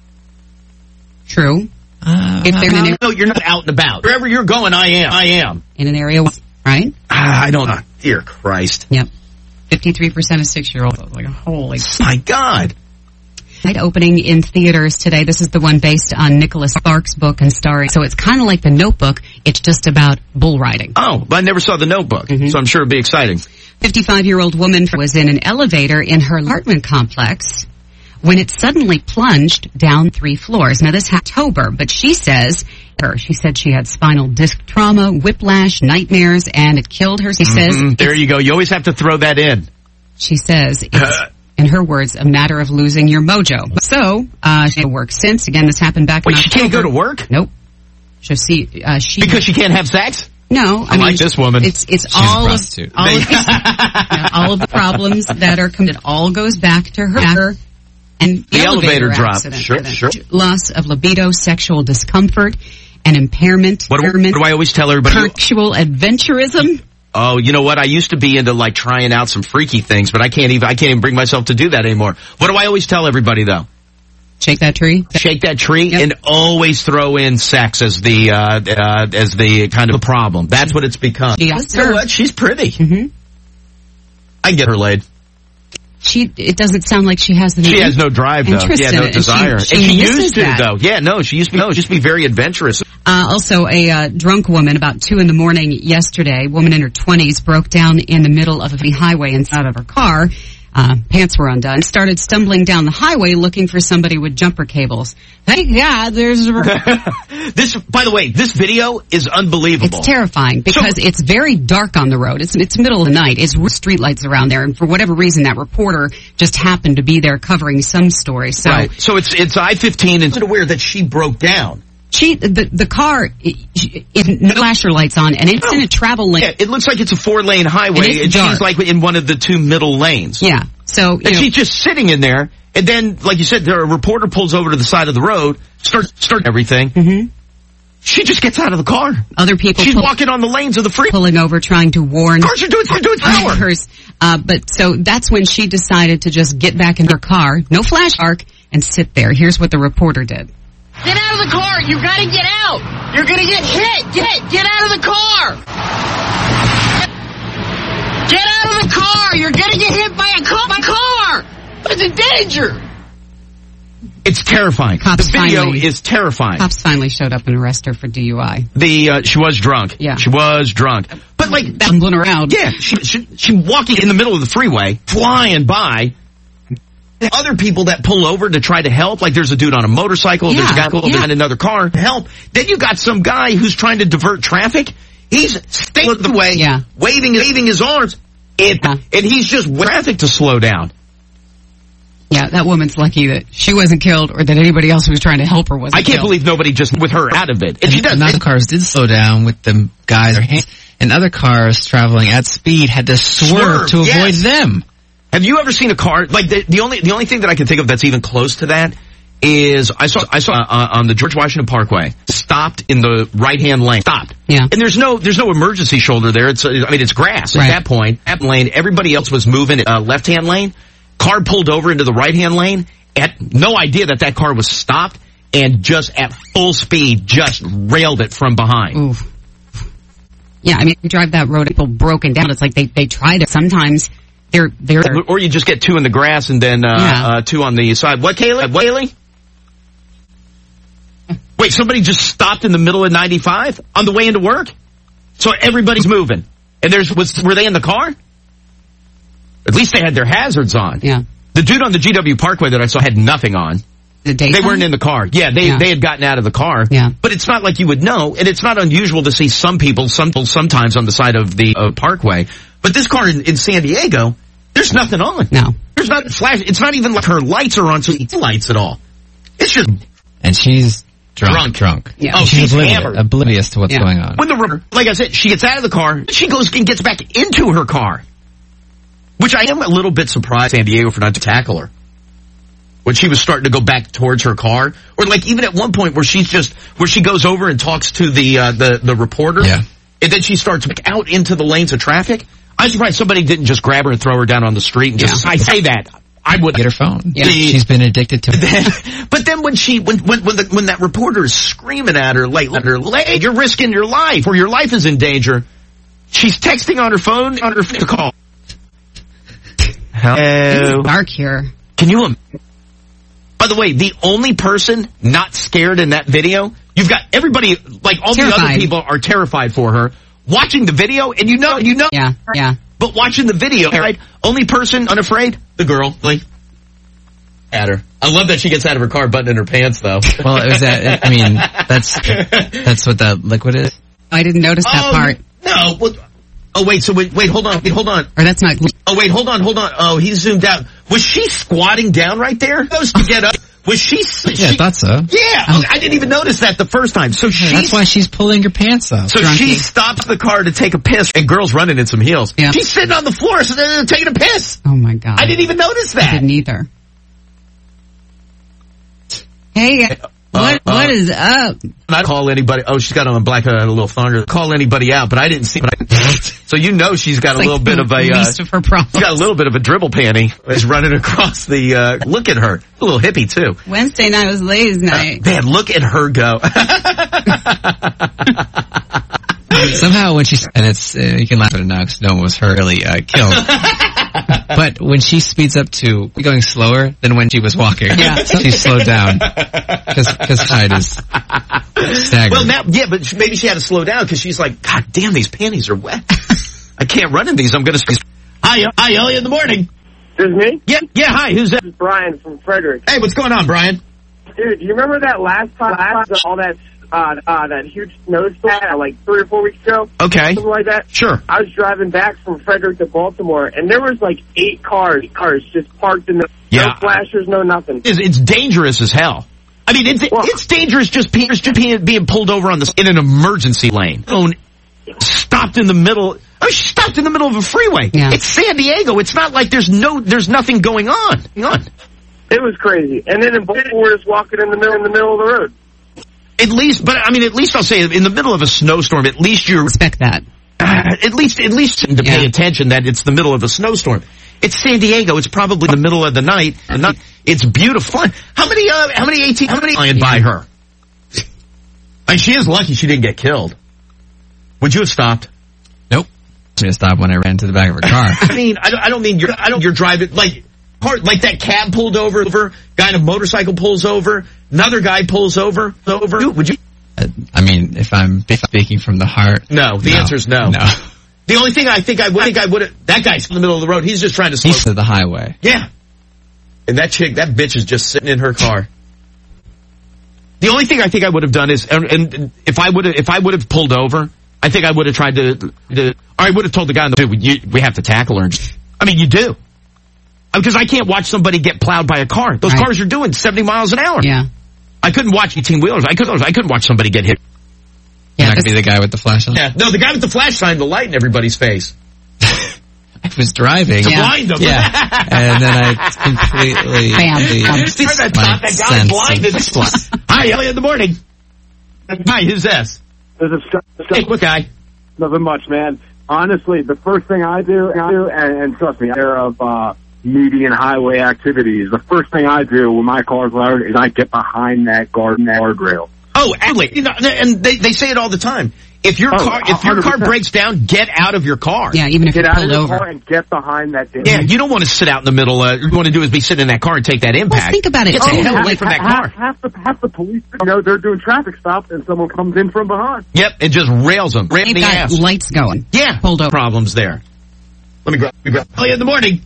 Speaker 11: True.
Speaker 12: Uh,
Speaker 11: if they're in an
Speaker 7: no, you're not out and about. Wherever you're going, I am. I am.
Speaker 11: In an area, right?
Speaker 7: Uh, I don't know. Dear Christ.
Speaker 11: Yep. fifty-three percent of six-year-olds. Like, holy.
Speaker 7: My God.
Speaker 11: Night opening in theaters today. This is the one based on Nicholas Sparks' book and starring. So it's kind of like The Notebook. It's just about bull riding.
Speaker 7: Oh, but I never saw The Notebook, mm-hmm. so I'm sure it'd be exciting.
Speaker 11: fifty-five-year-old woman was in an elevator in her apartment complex when it suddenly plunged down three floors. Now, this happened in October, but she says, her, she said she had spinal disc trauma, whiplash, nightmares, and it killed her. She
Speaker 7: mm-hmm.
Speaker 11: says...
Speaker 7: There you go. You always have to throw that in.
Speaker 11: She says, it's, in her words, a matter of losing your mojo. So, uh, she had worked since. Again, this happened back in
Speaker 7: Wait,
Speaker 11: October.
Speaker 7: She can't go to work?
Speaker 11: Nope. So see, uh, she...
Speaker 7: Because she can't have sex?
Speaker 11: No, I,
Speaker 7: I
Speaker 11: mean,
Speaker 7: like this woman.
Speaker 11: It's it's all of, all, of yeah, all of the problems that are coming. It all goes back to her. And the,
Speaker 7: the elevator,
Speaker 11: elevator
Speaker 7: drop.
Speaker 11: Accident.
Speaker 7: Sure, sure.
Speaker 11: Loss of libido, sexual discomfort, and impairment.
Speaker 7: What do, what do I always tell everybody?
Speaker 11: Sexual adventurism.
Speaker 7: Oh, you know what? I used to be into like trying out some freaky things, but I can't even I can't even bring myself to do that anymore. What do I always tell everybody though?
Speaker 11: Shake that tree.
Speaker 7: Shake that tree,
Speaker 11: yep.
Speaker 7: And always throw in sex as the uh, uh as the kind of problem. That's what it's become.
Speaker 11: She
Speaker 7: you know what? She's pretty.
Speaker 11: Mm-hmm.
Speaker 7: I can get her laid.
Speaker 11: She, it doesn't sound like she has the
Speaker 7: She has no drive, though. Yeah, no desire.
Speaker 11: And she,
Speaker 7: and
Speaker 11: she,
Speaker 7: she
Speaker 11: misses
Speaker 7: used to,
Speaker 11: that.
Speaker 7: though. Yeah, no, she used to be, no, she used to be very adventurous.
Speaker 11: Uh, also, a uh, drunk woman about two in the morning yesterday, woman in her twenties, broke down in the middle of a highway and out of her car. Uh, pants were undone, started stumbling down the highway looking for somebody with jumper cables. Thank God there's a...
Speaker 7: This, by the way, this video is unbelievable.
Speaker 11: It's terrifying because so, it's very dark on the road. It's it's middle of the night. It's streetlights around there, and for whatever reason, that reporter just happened to be there covering some story. So,
Speaker 7: right. So it's it's I fifteen and aware that she broke down.
Speaker 11: She the the car it, it, no flasher lights on, and it's oh. in a travel lane.
Speaker 7: Yeah, it looks like it's a four lane highway,
Speaker 11: and,
Speaker 7: and she's like in one of the two middle lanes.
Speaker 11: Yeah. So
Speaker 7: and know, she's just sitting in there, and then, like you said, there a reporter pulls over to the side of the road, starts start everything.
Speaker 11: Mm-hmm.
Speaker 7: She just gets out of the car.
Speaker 11: Other people
Speaker 7: she's
Speaker 11: pull,
Speaker 7: walking on the lanes of the freeway,
Speaker 11: pulling over, trying to warn.
Speaker 7: Cars are doing doing power.
Speaker 11: Uh, but so that's when she decided to just get back in her car. No flash arc. and sit there. Here's what the reporter did.
Speaker 1: Get out of the car! You gotta get out! You're gonna get hit! Get get out of the car! Get out of the car! You're gonna get hit by a car! My car! It's in danger!
Speaker 7: It's terrifying.
Speaker 11: Cops
Speaker 7: the video
Speaker 11: finally,
Speaker 7: is terrifying.
Speaker 11: Cops finally showed up and arrested her for D U I.
Speaker 7: The uh, she was drunk.
Speaker 11: Yeah,
Speaker 7: she was drunk. But like
Speaker 11: bumbling around.
Speaker 7: Yeah, she, she she walking in the middle of the freeway, flying by. Other people that pull over to try to help, like there's a dude on a motorcycle,
Speaker 11: Yeah,
Speaker 7: there's a guy yeah. behind another car to help. Then you got some guy who's trying to divert traffic. He's staying the way,
Speaker 11: yeah.
Speaker 7: waving, waving his arms, and, yeah. and he's just traffic to slow down.
Speaker 11: Yeah, that woman's lucky that she wasn't killed or that anybody else who was trying to help her wasn't
Speaker 7: I can't
Speaker 11: killed.
Speaker 7: believe nobody just with her out of it. And she does.
Speaker 12: And other cars did slow down with the guys, and other cars traveling at speed had to swerve, swerve to yes. avoid them.
Speaker 7: Have you ever seen a car like the, the only the only thing that I can think of that's even close to that is I saw I saw uh, on the George Washington Parkway stopped in the right hand lane stopped
Speaker 11: yeah
Speaker 7: and there's no there's no emergency shoulder there. It's I mean it's grass
Speaker 11: right.
Speaker 7: at that point that lane. Everybody else was moving uh, left hand lane. Car pulled over into the right hand lane. Had no idea that that car was stopped and just at full speed just railed it from behind.
Speaker 11: Oof. Yeah, I mean you drive that road, people broken down. It's like they they try to sometimes. They're, they're,
Speaker 7: or you just get two in the grass and then uh,
Speaker 11: yeah.
Speaker 7: uh, two on the side. What, Kaylee? What, Kaylee? Wait, somebody just stopped in the middle of ninety-five on the way into work? So everybody's moving. And there's was were they in the car? At least they had their hazards on.
Speaker 11: Yeah.
Speaker 7: The dude on the G W Parkway that I saw had nothing on.
Speaker 11: The
Speaker 7: they weren't in the car. Yeah, they
Speaker 11: yeah.
Speaker 7: they had gotten out of the car.
Speaker 11: Yeah.
Speaker 7: But it's not like you would know, and it's not unusual to see some people, some sometimes on the side of the uh, Parkway. But this car in, in San Diego, there's nothing on.
Speaker 11: No.
Speaker 7: There's not flash. It's not even like her lights are on, so it's lights at all. It's just.
Speaker 12: And she's drunk. Drunk. drunk.
Speaker 11: Yeah.
Speaker 7: Oh,
Speaker 12: she's,
Speaker 7: she's
Speaker 12: oblivious,
Speaker 7: hammered.
Speaker 12: oblivious to what's
Speaker 11: yeah.
Speaker 12: going on.
Speaker 7: When the like I said, she gets out of the car, she goes and gets back into her car, which I am a little bit surprised San Diego for not to tackle her when she was starting to go back towards her car, or like even at one point where she's just where she goes over and talks to the uh, the the reporter,
Speaker 12: yeah.
Speaker 7: and then she starts back out into the lanes of traffic. I'm surprised somebody didn't just grab her and throw her down on the street and just, yeah. I say that, I would
Speaker 12: get her phone.
Speaker 11: Yeah.
Speaker 12: The, She's been addicted to it.
Speaker 7: But then when she, when, when, when, the, when that reporter is screaming at her, like, at her leg, you're risking your life, or your life is in danger, she's texting on her phone, on her phone to call. Hello.
Speaker 11: It's dark here.
Speaker 7: Can you, um, by the way, the only person not scared in that video, you've got everybody, like all terrified. The other people are terrified for her. Watching the video, and you know, you know.
Speaker 11: Yeah, yeah.
Speaker 7: But watching the video, right? Only person unafraid, the girl, like, at her. I love that she gets out of her car buttoning her pants, though.
Speaker 12: Well, it was that, I mean, that's, that's what that liquid is.
Speaker 11: I didn't notice that
Speaker 7: oh,
Speaker 11: part.
Speaker 7: No. Well, oh, wait, so wait, wait, hold on, wait, hold on.
Speaker 11: Or that's not.
Speaker 7: Oh, wait, hold on, hold on. Oh, he zoomed out. Was she squatting down right there? Supposed to get up. Was she?
Speaker 12: Yeah,
Speaker 7: she,
Speaker 12: I thought so.
Speaker 7: Yeah, oh. I didn't even notice that the first time. So she.
Speaker 12: That's why she's pulling her pants up.
Speaker 7: So drunky. She stops the car to take a piss, and girl's running in some heels.
Speaker 11: Yeah.
Speaker 7: She's sitting on the floor, so they're taking a piss.
Speaker 11: Oh my god!
Speaker 7: I didn't even notice that.
Speaker 11: I didn't either. Hey, uh, what uh, what is up?
Speaker 7: I call anybody. Oh, she's got on a black uh, a little thunder. Call anybody out, but I didn't see. But I, so you know she's got it's a little
Speaker 11: like
Speaker 7: bit of a.
Speaker 11: Least
Speaker 7: uh,
Speaker 11: of her problems.
Speaker 7: She's got a little bit of a dribble panty. Is running across the. Uh, look at her, a little hippie too.
Speaker 11: Wednesday night was ladies' night.
Speaker 7: Uh, man, look at her go.
Speaker 12: Somehow when she's and it's uh, you can laugh at it now because no one was really uh, killed. But when she speeds up to going slower than when she was walking,
Speaker 11: yeah.
Speaker 12: she slowed down because height is staggering.
Speaker 7: Well, now, yeah, but maybe she had to slow down because she's like, God damn, these panties are wet. I can't run in these. I'm gonna. Hi, hi, early in the morning.
Speaker 13: This is me?
Speaker 7: Yeah, yeah. Hi, who's that?
Speaker 13: This is Brian from Frederick.
Speaker 7: Hey, what's going on, Brian?
Speaker 13: Dude, do you remember that last time, last, all that, uh, uh, that huge snowstorm, like three or four weeks ago?
Speaker 7: Okay.
Speaker 13: Something like that?
Speaker 7: Sure.
Speaker 13: I was driving back from Frederick to Baltimore, and there was like eight cars, cars just parked in the,
Speaker 7: yeah.
Speaker 13: no flashers, no nothing.
Speaker 7: It's, it's dangerous as hell. I mean, it's, well, it's dangerous just being, just being, being pulled over on the, in an emergency lane. Stopped in the middle. Oh, she stopped in the middle of a freeway.
Speaker 11: Yeah.
Speaker 7: It's San Diego. It's not like there's no, there's nothing going on. Hang on.
Speaker 13: It was crazy. And then in Baltimore, we're just walking in the middle, in the middle of the road.
Speaker 7: At least, but I mean, at least I'll say, in the middle of a snowstorm, at least you
Speaker 11: respect that.
Speaker 7: Uh, at least, at least to pay
Speaker 11: Yeah.
Speaker 7: attention that it's the middle of a snowstorm. It's San Diego. It's probably the middle of the night. The night. It's beautiful. How many, uh, how many eighteen, how many flying by her? And she is lucky she didn't get killed. Would you have stopped?
Speaker 12: Nope. I'm going to stop when I ran to the back of her car.
Speaker 7: I mean, I don't, I don't mean you're, I don't, you're driving, like, hard, like that cab pulled over, over, guy in a motorcycle pulls over, another guy pulls over, over. Dude, would you?
Speaker 12: Uh, I mean, if I'm speaking from the heart.
Speaker 7: No, the
Speaker 12: no,
Speaker 7: answer is no.
Speaker 12: No.
Speaker 7: The only thing I think I would, think I would have, that guy's in the middle of the road, he's just trying to slow.
Speaker 12: He's to the highway.
Speaker 7: Yeah. And that chick, that bitch is just sitting in her car. The only thing I think I would have done is, and, and if I would have, if I would have pulled over, I think I would have tried to, to or I would have told the guy, dude, you, we have to tackle her. I mean, you do. Because I can't watch somebody get plowed by a car. Those
Speaker 11: Right.
Speaker 7: cars are doing seventy miles an hour.
Speaker 11: Yeah.
Speaker 7: I couldn't watch eighteen-wheelers. I couldn't, I couldn't watch somebody get hit.
Speaker 12: You're not going to be the guy with the flashlight?
Speaker 7: Yeah. No, the guy with the flash shined the light in everybody's face.
Speaker 12: I was driving.
Speaker 7: To
Speaker 12: yeah.
Speaker 7: blind them.
Speaker 12: Yeah. And then I completely...
Speaker 11: Bam.
Speaker 12: the-
Speaker 7: See that,
Speaker 12: my
Speaker 7: that guy
Speaker 12: sense
Speaker 7: blinded.
Speaker 12: of-
Speaker 7: Hi, Elliot in the morning. Hi, who's this?
Speaker 13: This is
Speaker 7: Hey, what guy?
Speaker 13: nothing much, man. Honestly, the first thing I do, I do and, and trust me, there of uh, median highway activities, the first thing I do when my car's loud is I get behind that guard that guardrail.
Speaker 7: Oh, actually, you know, and they, they say it all they time. If your
Speaker 13: Oh,
Speaker 7: car, if your
Speaker 13: one hundred
Speaker 7: car
Speaker 13: percent.
Speaker 7: breaks down, get out of your car.
Speaker 11: Yeah, even if
Speaker 13: Get
Speaker 11: you're
Speaker 13: out of
Speaker 11: pulled
Speaker 13: the
Speaker 11: over.
Speaker 13: car and get behind that. damn-
Speaker 7: Yeah, you don't want to sit out in the middle. Uh, you want to do is be sitting in that car and take that impact.
Speaker 11: Well, think about it.
Speaker 7: Get the
Speaker 11: Oh,
Speaker 7: hell
Speaker 11: yeah.
Speaker 7: away from that
Speaker 13: half,
Speaker 7: car.
Speaker 13: half the half the police, you know, they're doing traffic stops and someone comes in from behind.
Speaker 7: Yep, and just rails them. Right in
Speaker 11: They've
Speaker 7: the
Speaker 11: got
Speaker 7: ass.
Speaker 11: lights going.
Speaker 7: Yeah,
Speaker 11: Pulled over.
Speaker 7: problems there. Let me grab. Let me grab. Elliot in the morning.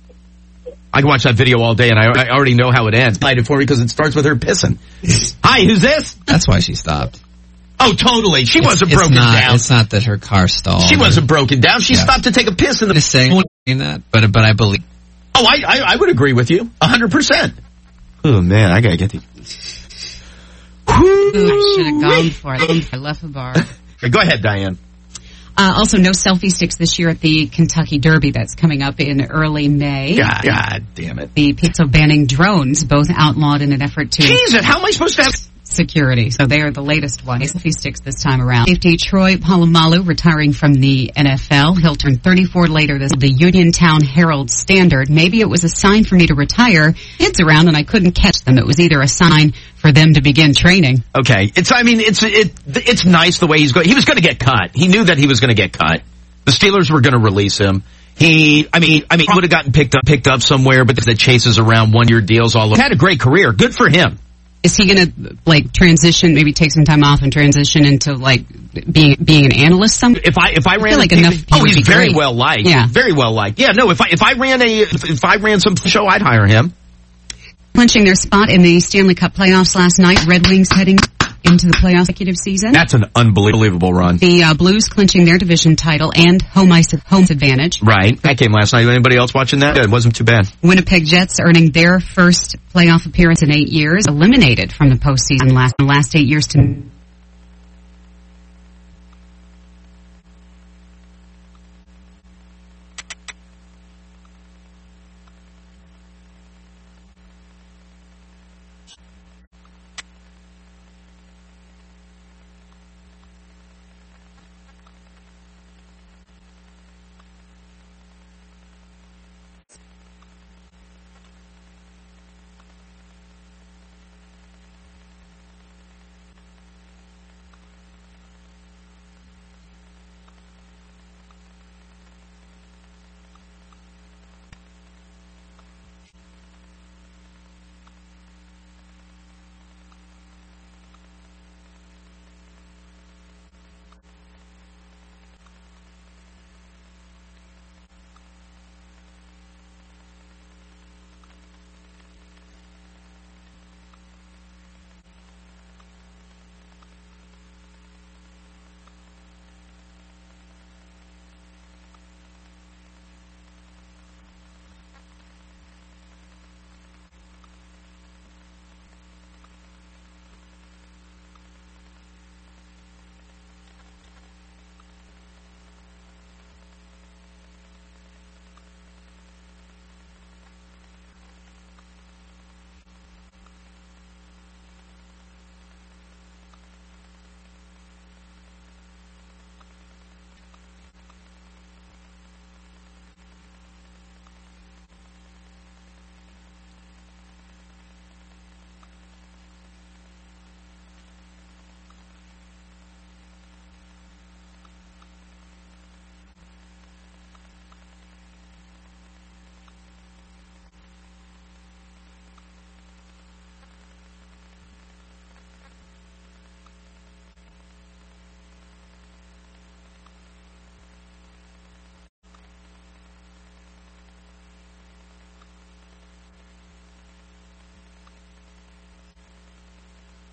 Speaker 7: I can watch that video all day, and I, I already know how it ends. Light it for me because it starts with her pissing. Hi, who's this?
Speaker 12: That's why she stopped.
Speaker 7: Oh, totally. She
Speaker 12: It's-
Speaker 7: wasn't
Speaker 12: it's
Speaker 7: broken
Speaker 12: not,
Speaker 7: down.
Speaker 12: It's not that her car stalled.
Speaker 7: She wasn't broken down. She
Speaker 12: Yeah.
Speaker 7: stopped to take a piss in
Speaker 12: I'm
Speaker 7: the.
Speaker 12: just saying that, but but I believe.
Speaker 7: Oh, I, I I would agree with you a hundred percent. Oh man, I gotta get the.
Speaker 11: Ooh, I should have gone for it. I left the bar.
Speaker 7: Go ahead, Diane.
Speaker 11: Uh, also, no selfie sticks this year at the Kentucky Derby that's coming up in early May.
Speaker 7: God, God damn it.
Speaker 11: The pizza banning drones, both outlawed in an effort to
Speaker 7: Jesus, how am I supposed to have
Speaker 11: security. So they are the latest one. Selfie sticks this time around. Safety Troy Polamalu retiring from the N F L. He'll turn thirty-four later. This the Uniontown Herald Standard. Maybe it was a sign for me to retire. Kids around and I couldn't catch them. It was either a sign for them to begin training.
Speaker 7: Okay, it's. I mean, it's it. It's nice the way he's going. He was going to get cut. He knew that he was going to get cut. The Steelers were going to release him. He, I mean, I mean, he would have gotten picked up, picked up somewhere, but the chases around one-year deals all over. He had a great career. Good for him.
Speaker 11: Is he going to like transition? Maybe take some time off and transition into like being being an analyst? Some.
Speaker 7: If I if I ran
Speaker 11: I feel like
Speaker 7: a,
Speaker 11: enough.
Speaker 7: oh,
Speaker 11: would
Speaker 7: he's
Speaker 11: be
Speaker 7: very
Speaker 11: great.
Speaker 7: well liked.
Speaker 11: Yeah,
Speaker 7: very well liked. Yeah, no. If I if I ran a if, if I ran some show, I'd hire him.
Speaker 11: Clinching their spot in the Stanley Cup playoffs last night. Red Wings heading into the playoff consecutive season.
Speaker 7: That's an unbelievable run.
Speaker 11: The uh, Blues clinching their division title and home ice home advantage.
Speaker 7: Right. That came last night. Anybody else watching that? It wasn't too bad.
Speaker 11: Winnipeg Jets earning their first playoff appearance in eight years. Eliminated from the postseason last last eight years to.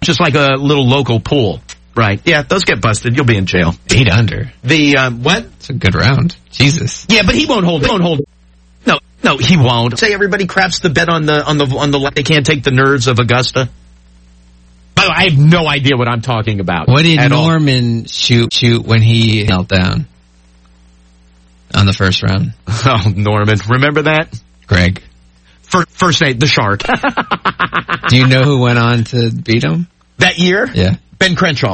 Speaker 7: Just like a little local pool. Right. Yeah, those get busted. You'll be in jail.
Speaker 12: Eight under.
Speaker 7: The, um, what?
Speaker 12: It's a good round. Jesus.
Speaker 7: Yeah, but he won't hold, he won't hold. No, no, he won't. Say everybody craps the bet on the, on the, on the, they can't take the nerves of Augusta. By the way, I have no idea what I'm talking about.
Speaker 12: What did Norman all. shoot, shoot when he knelt down? On the first round.
Speaker 7: Oh, Norman. Remember that?
Speaker 12: Greg.
Speaker 7: First, first name, the Shark.
Speaker 12: Do you know who went on to beat him?
Speaker 7: That year?
Speaker 12: Yeah.
Speaker 7: Ben Crenshaw.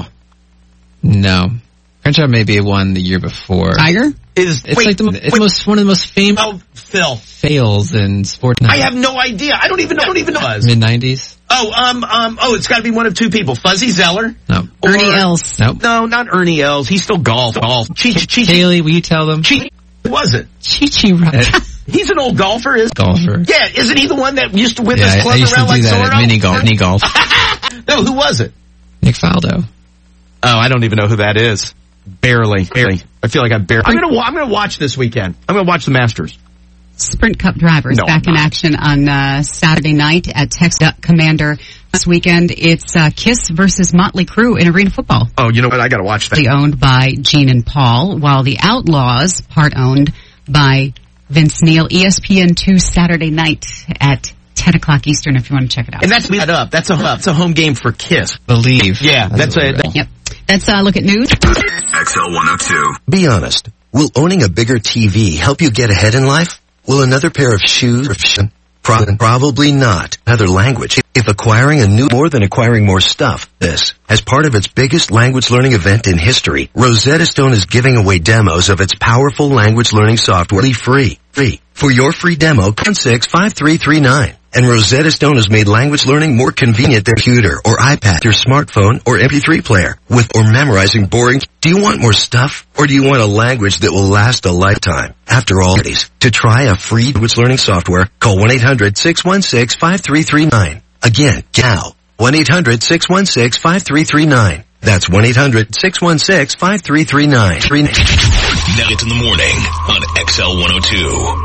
Speaker 12: No. Crenshaw maybe won the year before.
Speaker 11: Tiger?
Speaker 7: Is
Speaker 12: It's
Speaker 7: wait,
Speaker 12: like the
Speaker 7: wait,
Speaker 12: it's most one of the most famous
Speaker 7: oh, Phil.
Speaker 12: fails in sport.
Speaker 7: I have no idea. I don't even know. I don't even know.
Speaker 12: Mid nineties.
Speaker 7: Oh, um, um, oh, it's got to be one of two people: Fuzzy Zeller.
Speaker 12: No.
Speaker 7: Or,
Speaker 11: Ernie Els.
Speaker 12: Nope.
Speaker 7: No, not Ernie Els. He's still golf. Golf. Chi Chi.
Speaker 12: Haley, will you tell them?
Speaker 7: Chi. Who was it?
Speaker 12: Chi Chi.
Speaker 7: He's an old golfer, is
Speaker 12: golfer.
Speaker 7: Yeah, isn't he the one that used to whip
Speaker 12: yeah,
Speaker 7: his club
Speaker 12: I used
Speaker 7: around
Speaker 12: to do
Speaker 7: like
Speaker 12: that
Speaker 7: Zorro?
Speaker 12: at mini golf. Mini golf.
Speaker 7: No, who was it?
Speaker 12: Nick Faldo.
Speaker 7: Oh, I don't even know who that is. Barely, barely. I feel like I barely. I'm gonna, I'm gonna watch this weekend. I'm gonna watch the Masters.
Speaker 11: Sprint Cup drivers
Speaker 7: no,
Speaker 11: back in action on uh, Saturday night at Texas Duck Commander. This weekend, it's uh, Kiss versus Motley Crue in arena football.
Speaker 7: Oh, you know what? I gotta watch that.
Speaker 11: Owned by Gene and Paul, while the Outlaws, part owned by Vince Neil. E S P N two Saturday night at ten o'clock Eastern if you want to check it out.
Speaker 7: And that's that up. That's a that's a home game for Kiss.
Speaker 12: Believe.
Speaker 7: Yeah, that's, that's a.
Speaker 11: That, yep. That's a look at news.
Speaker 2: X L one oh two. Be honest. Will owning a bigger T V help you get ahead in life? Will another pair of shoes? Pro- probably not. Another language. If acquiring a new more than acquiring more stuff, this, as part of its biggest language learning event in history, Rosetta Stone is giving away demos of its powerful language learning software free. Free. For your free demo, call six five three three nine. And Rosetta Stone has made language learning more convenient than computer or iPad, your smartphone or M P three player, with or memorizing boring. Do you want more stuff, or do you want a language that will last a lifetime? After all these, to try a free language learning software, call one eight hundred six one six five three three nine. Again, now, one eight hundred six one six five three three nine. That's one eight hundred six one six five three three nine.
Speaker 14: Nuggets in the morning on X L one oh two.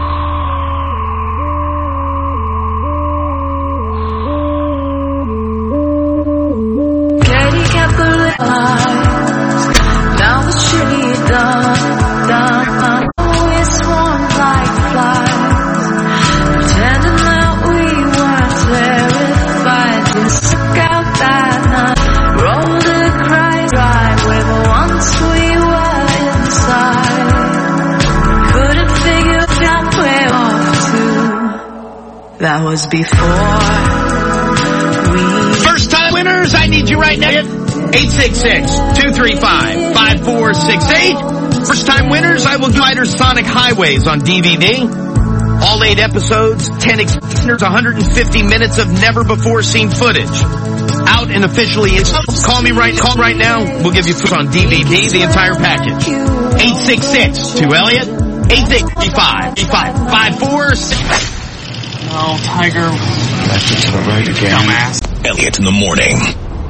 Speaker 5: Down the street, down, down, always swarmed like flies, pretending that we weren't terrified. We stuck out that night, rolled across driveway, but once we were inside, couldn't figure out where off to. That was before we.
Speaker 7: First time winners, I need you right now. eight six six, two three five, five four six eight. First time winners, I will do Fighter Sonic Highways on D V D. All eight episodes, ten extenders, one hundred fifty minutes of never before seen footage. Out and officially, call me right, call right now. We'll give you on D V D, the entire package. eight six six, two Elliot, eight six five, five, five four six.
Speaker 1: Oh, Tiger.
Speaker 3: That's just the right again.
Speaker 1: Dumbass.
Speaker 14: Elliot in the morning.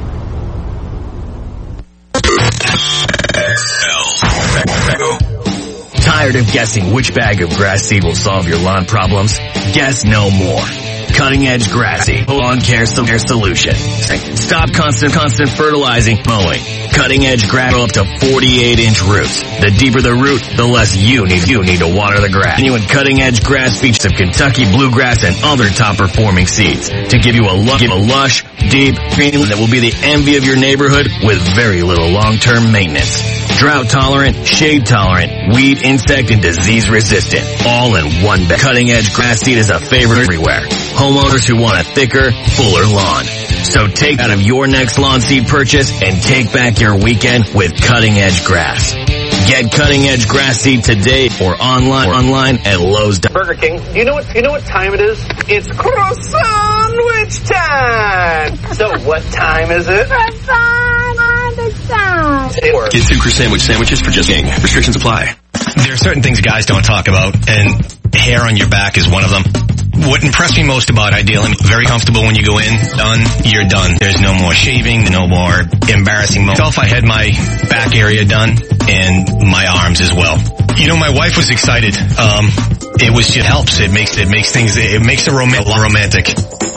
Speaker 14: Tired of guessing which bag of grass seed will solve your lawn problems? Guess no more. Cutting Edge Grass Seed, lawn care solution. Stop constant, constant fertilizing, mowing. Cutting Edge Grass grow up to forty-eight inch roots. The deeper the root, the less you need, you need to water the grass. Genuine Cutting Edge Grass features of Kentucky bluegrass and other top performing seeds to give you a, lu- give a lush, deep green that will be the envy of your neighborhood with very little long-term maintenance. Drought tolerant, shade tolerant, weed, insect, and disease resistant. All in one bag. Cutting Edge Grass Seed is a favorite everywhere. Homeowners who want a thicker, fuller lawn. So take out of your next lawn seed purchase and take back your weekend with Cutting Edge Grass. Get Cutting Edge Grass Seed today or online or online at Lowe's.
Speaker 8: Burger King. Do you know what? You know what time it is? It's croissant time. So what time is it?
Speaker 5: Croissant on the sound.
Speaker 14: Get two Crew Sandwich sandwiches for just King. Restrictions apply.
Speaker 21: There are certain things guys don't talk about, and hair on your back is one of them. What impressed me most about Ideal, I'm very comfortable when you go in, done, you're done. There's no more shaving, no more embarrassing moments. I had my back area done and my arms as well. You know, my wife was excited. Um, it was just helps. It makes, it makes things, it makes it rom- romantic.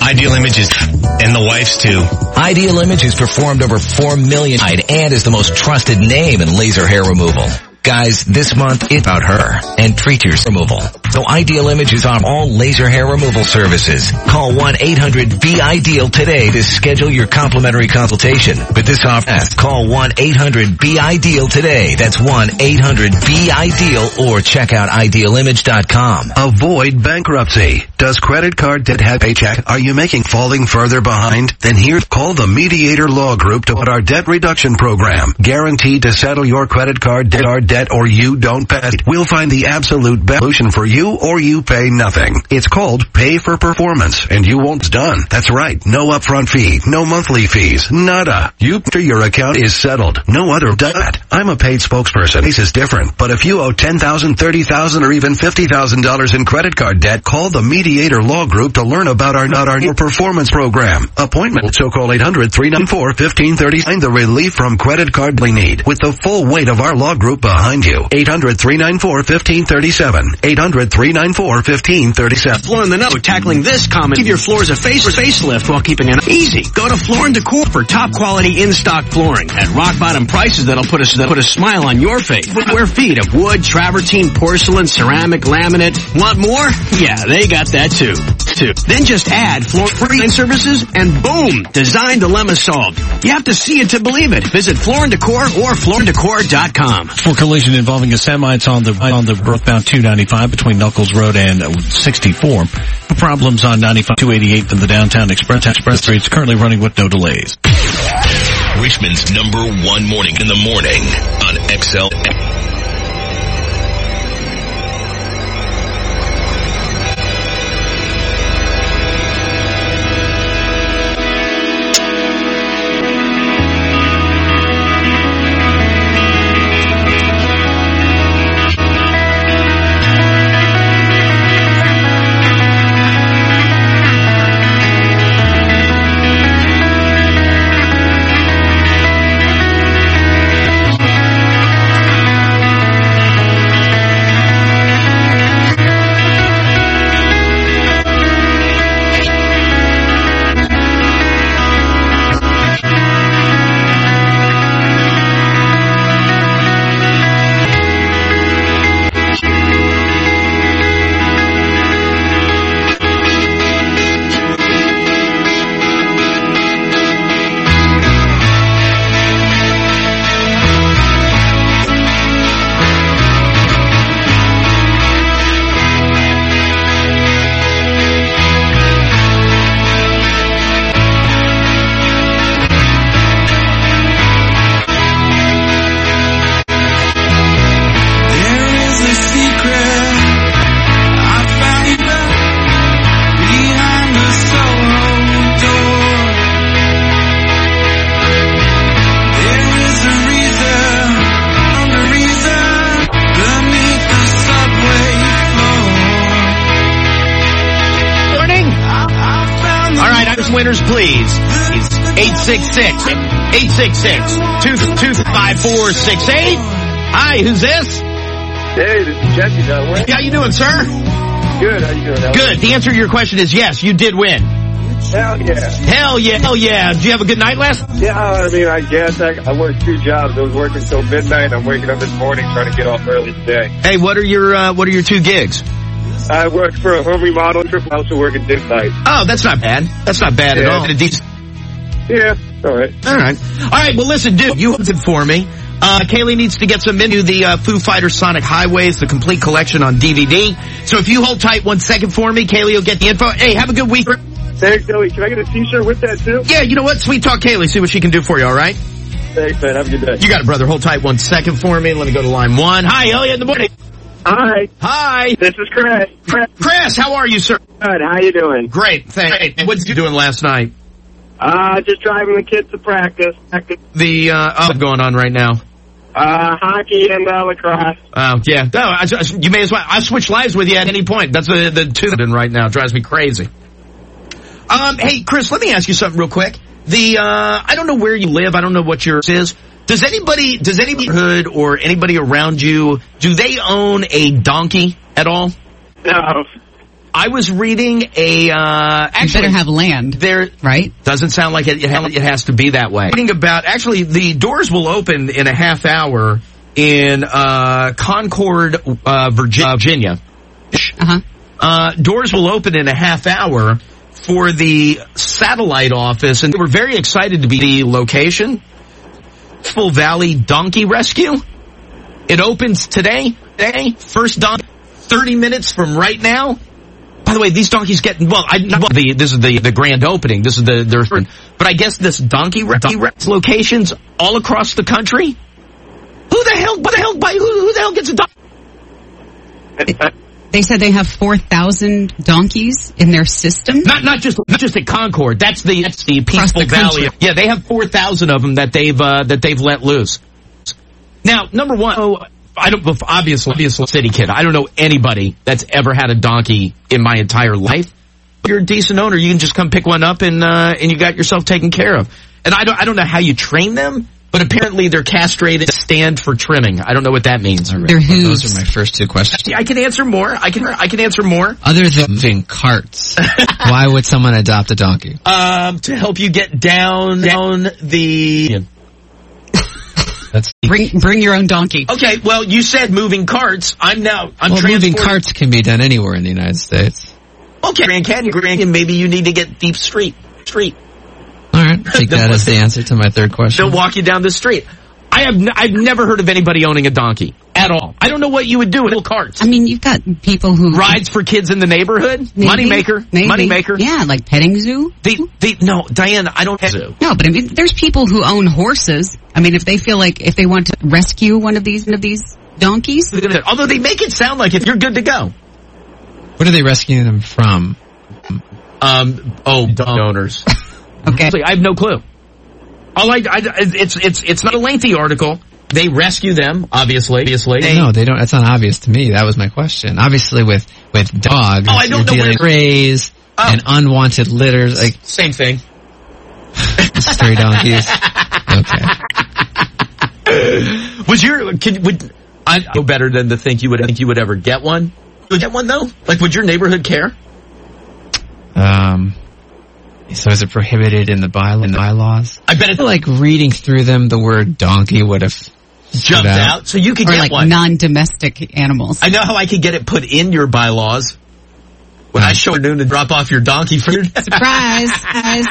Speaker 21: Ideal Images and the wife's too.
Speaker 14: Ideal Images performed over four million and is the most trusted name in laser hair removal. Guys, this month it's about her and treaters removal. So Ideal Images on all laser hair removal services. Call one eight hundred B I D E A L today to schedule your complimentary consultation. But this offer, call one eight hundred B I D E A L today. That's one eight hundred B I D E A L or check out ideal image dot com.
Speaker 4: Avoid bankruptcy. Does credit card debt have a check? Are you making falling further behind? Then here, call the Mediator Law Group to put our debt reduction program. Guaranteed to settle your credit card debt or debt or you don't pay it. We'll find the absolute best solution for you or you pay nothing. It's called Pay for Performance and you won't. It's done. That's right. No upfront fee. No monthly fees. Nada. You after your account is settled. No other does that. I'm a paid spokesperson. This is different. But if you owe ten thousand dollars, thirty thousand dollars or even fifty thousand dollars in credit card debt, call the Mediator Law Group to learn about our not our new performance program. Appointment. So call eight hundred, three nine four, one five three zero. Find the relief from credit card we need with the full weight of our law group behind you. eight hundred, three nine four, one five three seven. eight hundred, three nine four, one five three seven.
Speaker 9: Floor in the Know, tackling this common. Give your floors a face facelift while keeping it easy. Go to Floor and Decor for top quality in-stock flooring at rock bottom prices that'll put a, that'll put a smile on your face. Square feet of wood, travertine, porcelain, ceramic, laminate. Want more? Yeah, they got that too. Too. Then just add floor free services and boom, design dilemma solved. You have to see it to believe it. Visit Floor and Decor or floor and decor dot com.
Speaker 22: For collision involving a semi, it's on the on the northbound two ninety-five between Knuckles Road and sixty-four. Problems on ninety-five, two eighty-eight in the downtown express express streets currently running with no delays.
Speaker 14: Richmond's number one morning in the morning on X L.
Speaker 7: Winners, please. eight six six, eight six six, two two five four six eight. Hi, who's this?
Speaker 13: Hey, this is Jesse.
Speaker 7: How you doing, sir?
Speaker 13: Good. How you doing? How
Speaker 7: Good. The answer to your question is yes, you did win.
Speaker 13: Hell yeah.
Speaker 7: Hell yeah. Hell yeah. Did you have a good night last?
Speaker 13: Yeah, I mean, I guess I, I worked two jobs. I was working till midnight. I'm waking up this morning trying to get off early today.
Speaker 7: Hey, what are your uh, what are your two gigs?
Speaker 13: I work for a home remodel trip. I also work at Dig Site.
Speaker 7: Oh, that's not bad. That's not bad
Speaker 13: yeah.
Speaker 7: at all.
Speaker 13: Yeah, all right.
Speaker 7: All right. All right, well, listen, dude, you did for me. Uh, Kaylee needs to get some into the uh, Foo Fighters Sonic Highways, the complete collection on D V D. So if you hold tight one second for me, Kaylee will get the info. Hey, have a good week.
Speaker 13: Thanks, Kaylee. Can I get a T-shirt with that, too?
Speaker 7: Yeah, you know what? Sweet talk Kaylee. See what she can do for you, all right?
Speaker 13: Thanks, man. Have a good day.
Speaker 7: You got it, brother. Hold tight one second for me. Let me go to line one. Hi, Elliot in the morning.
Speaker 13: Hi.
Speaker 7: Hi.
Speaker 13: This is Chris.
Speaker 7: Chris, Chris how are you, sir?
Speaker 13: Good. How you doing?
Speaker 7: Great, thanks. And what did you doing last night?
Speaker 13: Uh, just driving the kids to practice.
Speaker 7: The, uh, oh, what's going on right now?
Speaker 13: Uh, hockey and uh, lacrosse.
Speaker 7: Oh, yeah. No, I, I, you may as well. I'll switch lives with you at any point. That's the, the two in right now. It drives me crazy. Um, hey, Chris, let me ask you something real quick. The, uh, I don't know where you live. I don't know what yours is. Does anybody, does any neighborhood or anybody around you, do they own a donkey at all?
Speaker 13: No.
Speaker 7: I was reading a, uh, actually.
Speaker 11: You better have land.
Speaker 7: There,
Speaker 11: right?
Speaker 7: Doesn't sound like it, it, ha- it has to be that way. Reading about, actually, the doors will open in a half hour in, uh, Concord, uh, Virginia.
Speaker 11: Uh-huh.
Speaker 7: Uh, doors will open in a half hour for the satellite office, and they were very excited to be the location. Full Valley Donkey Rescue. It opens today. Today, first donkey, thirty minutes from right now. By the way, these donkeys get well. I not the this is the the grand opening. This is the their, but I guess this donkey donkey locations all across the country. Who the hell? What the hell? By who, who the hell gets a donkey?
Speaker 11: They said they have four thousand donkeys in their system.
Speaker 7: Not not just not just at Concord. That's the that's the Peaceful
Speaker 11: the
Speaker 7: Valley.
Speaker 11: country.
Speaker 7: Yeah, they have four thousand of them that they've uh, that they've let loose. Now, number one, oh, I don't obviously obviously city kid. I don't know anybody that's ever had a donkey in my entire life. If you're a decent owner, you can just come pick one up and uh, and you got yourself taken care of. And I don't I don't know how you train them. But apparently they're castrated to stand for trimming. I don't know what that means.
Speaker 11: They're hooves.
Speaker 12: Those are my first two questions.
Speaker 7: I can answer more. I can I can answer more.
Speaker 12: Other than moving carts, why would someone adopt a donkey?
Speaker 7: Um, to help you get down down the.
Speaker 12: That's
Speaker 11: bring bring your own donkey.
Speaker 7: Okay, well you said moving carts. I'm now I'm
Speaker 12: well, moving
Speaker 7: transporting-
Speaker 12: carts can be done anywhere in the United States.
Speaker 7: Okay, Grand Canyon, Grand Canyon. Maybe you need to get deep street street.
Speaker 12: All right, take that as the answer to my third question.
Speaker 7: They'll walk you down the street. I have n- I've never heard of anybody owning a donkey at all. I don't know what you would do with little carts.
Speaker 11: I mean, you've got people who
Speaker 7: rides for kids in the neighborhood.
Speaker 11: Maybe,
Speaker 7: money maker,
Speaker 11: maybe.
Speaker 7: money maker.
Speaker 11: Yeah, like petting zoo.
Speaker 7: They, they, no, Diane, I don't have zoo.
Speaker 11: No, but I mean, there's people who own horses. I mean, if they feel like if they want to rescue one of these one of these donkeys,
Speaker 7: although they make it sound like if you're good to go.
Speaker 12: What are they rescuing them from?
Speaker 7: Um, oh, dog owners.
Speaker 11: Okay,
Speaker 7: I have no clue. All I, I, it's it's it's not a lengthy article. They rescue them, obviously. Obviously, they,
Speaker 12: no, they don't. That's not obvious to me. That was my question. Obviously, with with dogs,
Speaker 7: oh, I don't
Speaker 12: you're
Speaker 7: know
Speaker 12: dealing with strays
Speaker 7: oh.
Speaker 12: and unwanted litters. Like
Speaker 7: same thing.
Speaker 12: Stray donkeys. Okay.
Speaker 7: Was your could, would I know better than to think you would think you would ever get one? Would you get one though? Like, would your neighborhood care?
Speaker 12: Um. So is it prohibited in the, by, in the bylaws?
Speaker 7: I bet it's
Speaker 12: like reading through them, the word donkey would have
Speaker 7: jumped out. out. So you could
Speaker 11: or
Speaker 7: get
Speaker 11: like
Speaker 7: one.
Speaker 11: non-domestic animals.
Speaker 7: I know how I could get it put in your bylaws. When I show noon to drop off your donkey for your
Speaker 11: surprise. surprise.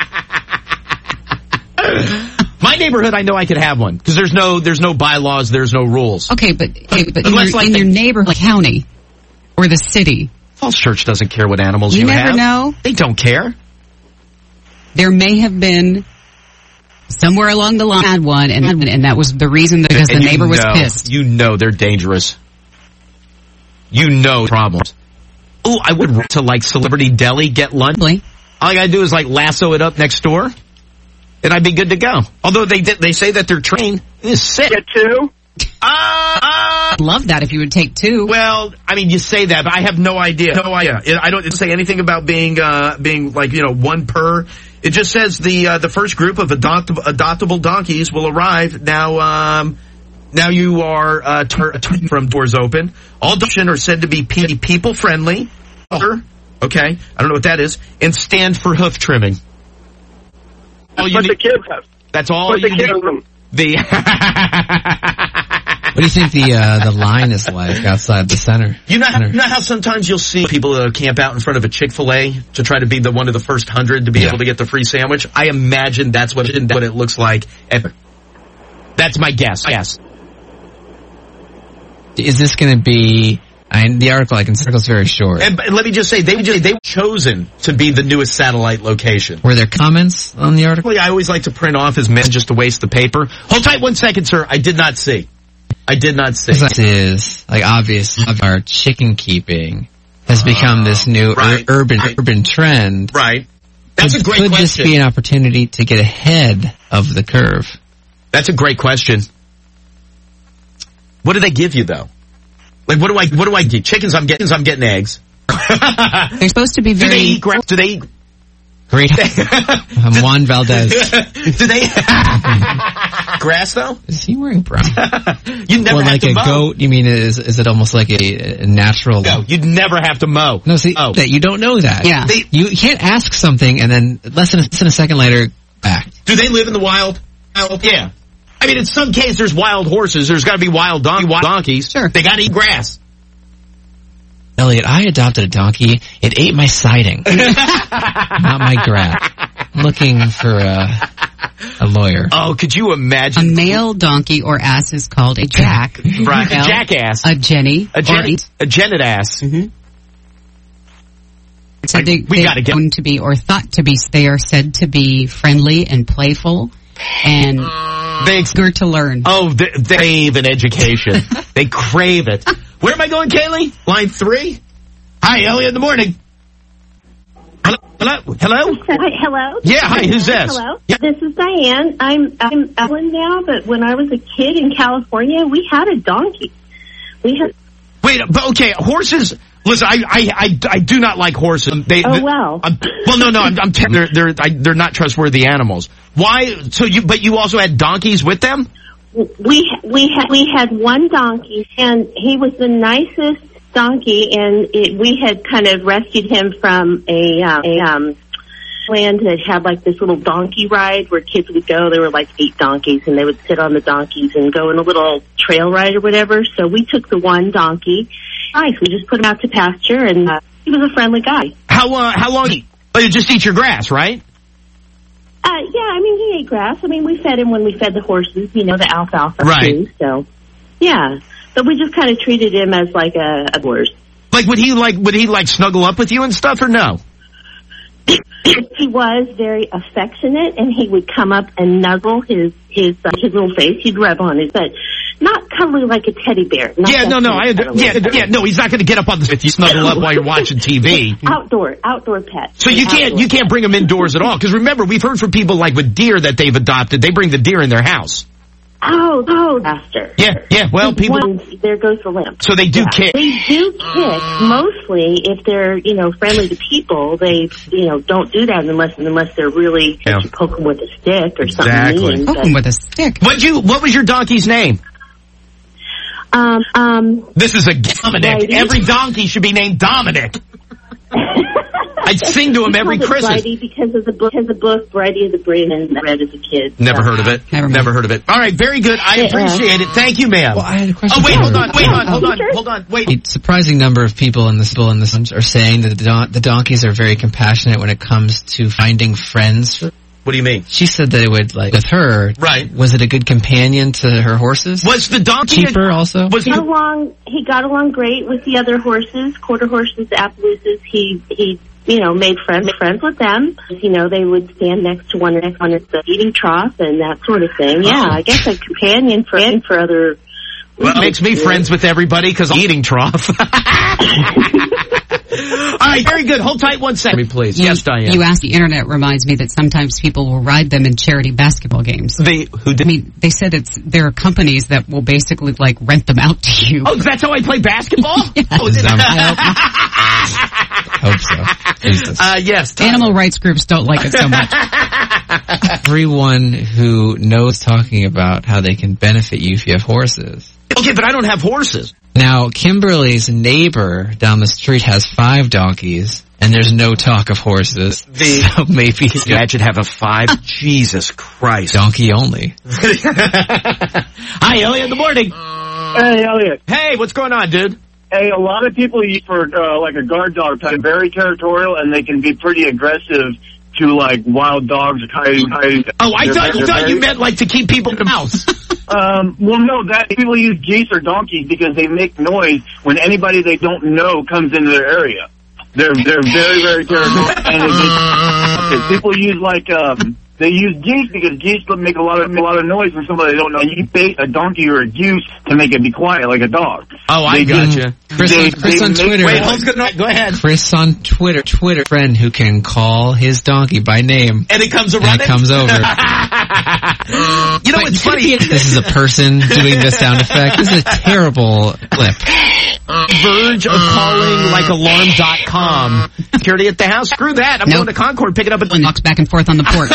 Speaker 7: My neighborhood, I know I could have one because there's no there's no bylaws, there's no rules.
Speaker 11: Okay, but hey, but in,
Speaker 7: Unless,
Speaker 11: your,
Speaker 7: like,
Speaker 11: in
Speaker 7: the,
Speaker 11: your neighborhood, like county or the city,
Speaker 7: Falls Church doesn't care what animals
Speaker 11: you,
Speaker 7: you
Speaker 11: never
Speaker 7: have.
Speaker 11: know.
Speaker 7: They don't care.
Speaker 11: There may have been somewhere along the line had one, and and that was the reason that because
Speaker 7: and
Speaker 11: the neighbor
Speaker 7: know,
Speaker 11: was pissed.
Speaker 7: You know they're dangerous. You know problems. Oh, I would run to like Celebrity Deli, get lunch. All I gotta do is like lasso it up next door, and I'd be good to go. Although they did, they say that they're trained. It's sick.
Speaker 13: Get two.
Speaker 7: Uh, uh,
Speaker 11: I'd love that if you would take two.
Speaker 7: Well, I mean, you say that, but I have no idea. No idea. I don't say anything about being uh, being like you know one per. It just says the uh, the first group of adopt- adoptable donkeys will arrive now. Um, now you are uh, tur- from doors open. All donkeys are said to be pe- people friendly. Okay, I don't know what that is. And stand for hoof trimming.
Speaker 13: That's what the kids have.
Speaker 7: That's all
Speaker 13: What
Speaker 7: you
Speaker 13: the kids
Speaker 7: need.
Speaker 13: have.
Speaker 7: The
Speaker 12: What do you think the uh, the line is like outside the center?
Speaker 7: You know, how, you know how sometimes you'll see people uh, camp out in front of a Chick-fil-A to try to be the one of the first hundred to be
Speaker 12: Yeah.
Speaker 7: able to get the free sandwich? I imagine that's what it, what it looks like. That's my guess. Yes.
Speaker 12: Is this going to be? I mean, the article I can circle is very short.
Speaker 7: And, and let me just say, they just, they were chosen to be the newest satellite location.
Speaker 12: Were there comments on the article?
Speaker 7: I always like to print off as men just to waste the paper. Hold tight one second, sir. I did not see. I did not see.
Speaker 12: This is like obvious. Our chicken keeping has become this new
Speaker 7: right,
Speaker 12: ur- urban
Speaker 7: right.
Speaker 12: urban trend.
Speaker 7: Right. That's
Speaker 12: could,
Speaker 7: a great
Speaker 12: could
Speaker 7: question.
Speaker 12: Could this be an opportunity to get ahead of the curve?
Speaker 7: That's a great question. What do they give you though? Like, what do I, what do I get? Chickens, I'm getting, I'm getting eggs.
Speaker 11: They're supposed to be
Speaker 7: Do
Speaker 11: very...
Speaker 7: they eat grass? Do they eat?
Speaker 12: Great. I'm Juan Valdez.
Speaker 7: Do they grass though?
Speaker 12: Is he wearing brown?
Speaker 7: You never
Speaker 12: or
Speaker 7: have
Speaker 12: like
Speaker 7: to
Speaker 12: a
Speaker 7: mow.
Speaker 12: goat? You mean is is it almost like a, a natural?
Speaker 7: No, you'd never have to mow.
Speaker 12: No, see
Speaker 7: Oh.
Speaker 12: that you don't know that.
Speaker 11: Yeah.
Speaker 12: They, you can't ask something and then less than a, less than a second later back.
Speaker 7: Do they live in the wild? wild? Yeah. I mean, in some cases, there's wild horses. There's got to be wild, don- wild donkeys.
Speaker 11: Sure.
Speaker 7: They got to eat grass.
Speaker 12: Elliot, I adopted a donkey. It ate my siding, not my grass. I'm looking for a, a lawyer.
Speaker 7: Oh, could you
Speaker 11: A
Speaker 7: imagine?
Speaker 11: male donkey or ass is called a jack.
Speaker 7: Right, a
Speaker 11: Well,
Speaker 7: jackass.
Speaker 11: A jenny.
Speaker 7: A
Speaker 11: or
Speaker 7: Jenny.
Speaker 11: a-
Speaker 7: A Janet ass.
Speaker 11: Mhm. So
Speaker 7: I-
Speaker 11: they,
Speaker 7: we
Speaker 11: they're
Speaker 7: gotta get-
Speaker 11: known to be, or thought to be, they are said to be friendly and playful and
Speaker 7: They
Speaker 11: eager to learn.
Speaker 7: Oh, they, they crave an education. They crave it. Where am I going, Kaylee? Line three? Hi, Elliot in the morning. Hello? Hello? Hello?
Speaker 10: Hi, hello?
Speaker 7: Yeah, hi, who's this?
Speaker 10: Hello?
Speaker 7: Yeah.
Speaker 10: This is Diane. I'm I'm Ellen now, but when I was a kid in California, we had a donkey. We had
Speaker 7: Wait, but okay, horses. Listen, I I I, I do not like horses. They,
Speaker 10: Oh,
Speaker 7: they-
Speaker 10: well.
Speaker 7: I'm- well, no, no, I'm, I'm ter- they're they're I, they're not trustworthy animals. Why? So you, but you also had donkeys with them?
Speaker 10: we we had we had one donkey, and he was the nicest donkey, and it, we had kind of rescued him from a um, a um land that had like this little donkey ride where kids would go. There were like eight donkeys, and they would sit on the donkeys and go in a little trail ride or whatever. So we took the one donkey. Nice. We just put him out to pasture, and uh, he was a friendly guy.
Speaker 7: How uh, how long? Oh, you just eat your grass, right?
Speaker 10: Uh, yeah, I mean, he ate grass. I mean, we fed him when we fed the horses, you know, the alfalfa
Speaker 7: Right.
Speaker 10: too. So, yeah. But we just kind of treated him as like a, a horse.
Speaker 7: Like would he like would he like snuggle up with you and stuff or no?
Speaker 10: He was very affectionate, and he would come up and nuzzle his his uh, his little face. He'd rub on it, but not cuddly like a teddy bear. Not
Speaker 7: Yeah,
Speaker 10: that
Speaker 7: no, no, I
Speaker 10: kind of
Speaker 7: yeah,
Speaker 10: cuddly.
Speaker 7: yeah, no. He's not going to get up on the if you snuggle up while you're watching T V.
Speaker 10: Outdoor, outdoor pet.
Speaker 7: So you can't
Speaker 10: Outdoor
Speaker 7: you can't bring them indoors at all because remember we've heard from people like with deer that they've adopted they bring the deer in their house.
Speaker 10: Oh, oh, master.
Speaker 7: Yeah, yeah. Well, people.
Speaker 10: One, there goes the limp.
Speaker 7: So they do
Speaker 10: Yeah.
Speaker 7: kick.
Speaker 10: They do kick mostly if they're, you know, friendly to people. They, you know, don't do that unless unless they're really
Speaker 7: Yeah.
Speaker 10: you poke them with a stick or something
Speaker 7: Exactly.
Speaker 10: mean.
Speaker 11: Poke
Speaker 10: But,
Speaker 11: him with a stick.
Speaker 7: What you? What was your donkey's name?
Speaker 10: um, um,
Speaker 7: This is a Dominic.
Speaker 10: Brady.
Speaker 7: Every donkey should be named Dominic. I sing to him
Speaker 10: we
Speaker 7: every
Speaker 10: called it
Speaker 7: Christmas.
Speaker 10: Bridie because of the book, because the book Bridie of the Brain and read as a kid.
Speaker 7: Never
Speaker 10: So.
Speaker 7: heard of it.
Speaker 11: Never
Speaker 7: Never,
Speaker 11: mind.
Speaker 7: heard of it. All right, very good. I
Speaker 10: Yeah.
Speaker 7: appreciate it. Thank you, ma'am.
Speaker 12: Well, I had a question.
Speaker 7: Oh, wait,
Speaker 12: for
Speaker 7: hold
Speaker 12: her.
Speaker 7: on, wait, hold on, hold on, hold on. Wait.
Speaker 12: A surprising number of people in this bill in this are saying that the, don- the donkeys are very compassionate when it comes to finding friends.
Speaker 7: What do you mean?
Speaker 12: She said that it would, like, with her,
Speaker 7: Right.
Speaker 12: was it a good companion to her horses?
Speaker 7: Was the donkey
Speaker 12: Cheaper also?
Speaker 7: Was
Speaker 10: He got
Speaker 7: the,
Speaker 10: along. He got along great with the other horses, quarter horses, Appaloosas. He he, you know, made friends made friends with them. You know, they would stand next to one another on the eating trough and that sort of thing. Yeah,
Speaker 7: Oh.
Speaker 10: I guess a companion for for other.
Speaker 7: well, it makes me friends with everybody because I'm eating trough. All right, very good. Hold tight one second, please.
Speaker 11: You-
Speaker 7: Yes, Diane.
Speaker 11: You asked, the internet reminds me that sometimes people will ride them in charity basketball games.
Speaker 7: They who
Speaker 11: I
Speaker 7: did?
Speaker 11: mean, they said it's there are companies that will basically like rent them out to you.
Speaker 7: Oh, that's how I play basketball.
Speaker 11: Yes.
Speaker 7: Oh, is it?
Speaker 12: Um, Hope so. Jesus.
Speaker 7: Uh, yes. Tom.
Speaker 11: Animal rights groups don't like it so much.
Speaker 12: Everyone who knows talking about how they can benefit you if you have horses.
Speaker 7: Okay, but I don't have horses.
Speaker 12: Now, Kimberly's neighbor down the street has five donkeys, and there's no talk of horses.
Speaker 7: The-
Speaker 12: so maybe
Speaker 7: Imagine have a five. Jesus Christ.
Speaker 12: donkey only.
Speaker 7: Hi, Elliot. In the morning.
Speaker 13: Hey, Elliot.
Speaker 7: Hey, what's going on, dude?
Speaker 13: Hey, a lot of people use for uh, like a guard dog pet, very territorial, and they can be pretty aggressive to like wild dogs or coyotes. coyotes.
Speaker 7: Oh, I
Speaker 13: They're-
Speaker 7: thought you
Speaker 13: they're
Speaker 7: thought
Speaker 13: very-
Speaker 7: you meant like to keep people in the house.
Speaker 13: Um, well, no, that people use geese or donkeys because they make noise when anybody they don't know comes into their area. They're they're very very territorial, and they, people use like um, they use geese because geese make a lot of a lot of noise when somebody they don't know. You bait a donkey or a goose to make it be quiet like a dog.
Speaker 7: Oh, I
Speaker 13: They
Speaker 7: gotcha.
Speaker 12: Chris,
Speaker 13: They-
Speaker 12: on, Chris
Speaker 13: they
Speaker 12: on
Speaker 13: make
Speaker 12: Twitter.
Speaker 7: Wait, hold on. Go ahead.
Speaker 12: Chris on Twitter, Twitter friend who can call his donkey by name.
Speaker 7: And it comes
Speaker 12: And
Speaker 7: around.
Speaker 12: it comes over.
Speaker 7: You know, it's funny.
Speaker 12: This is a person doing this sound effect. This is a terrible clip.
Speaker 7: Verge of calling like alarm dot com. Security at the house. Screw that. I'm
Speaker 11: Nope.
Speaker 7: going to Concord, pick it up.
Speaker 11: And walks back and forth on the porch.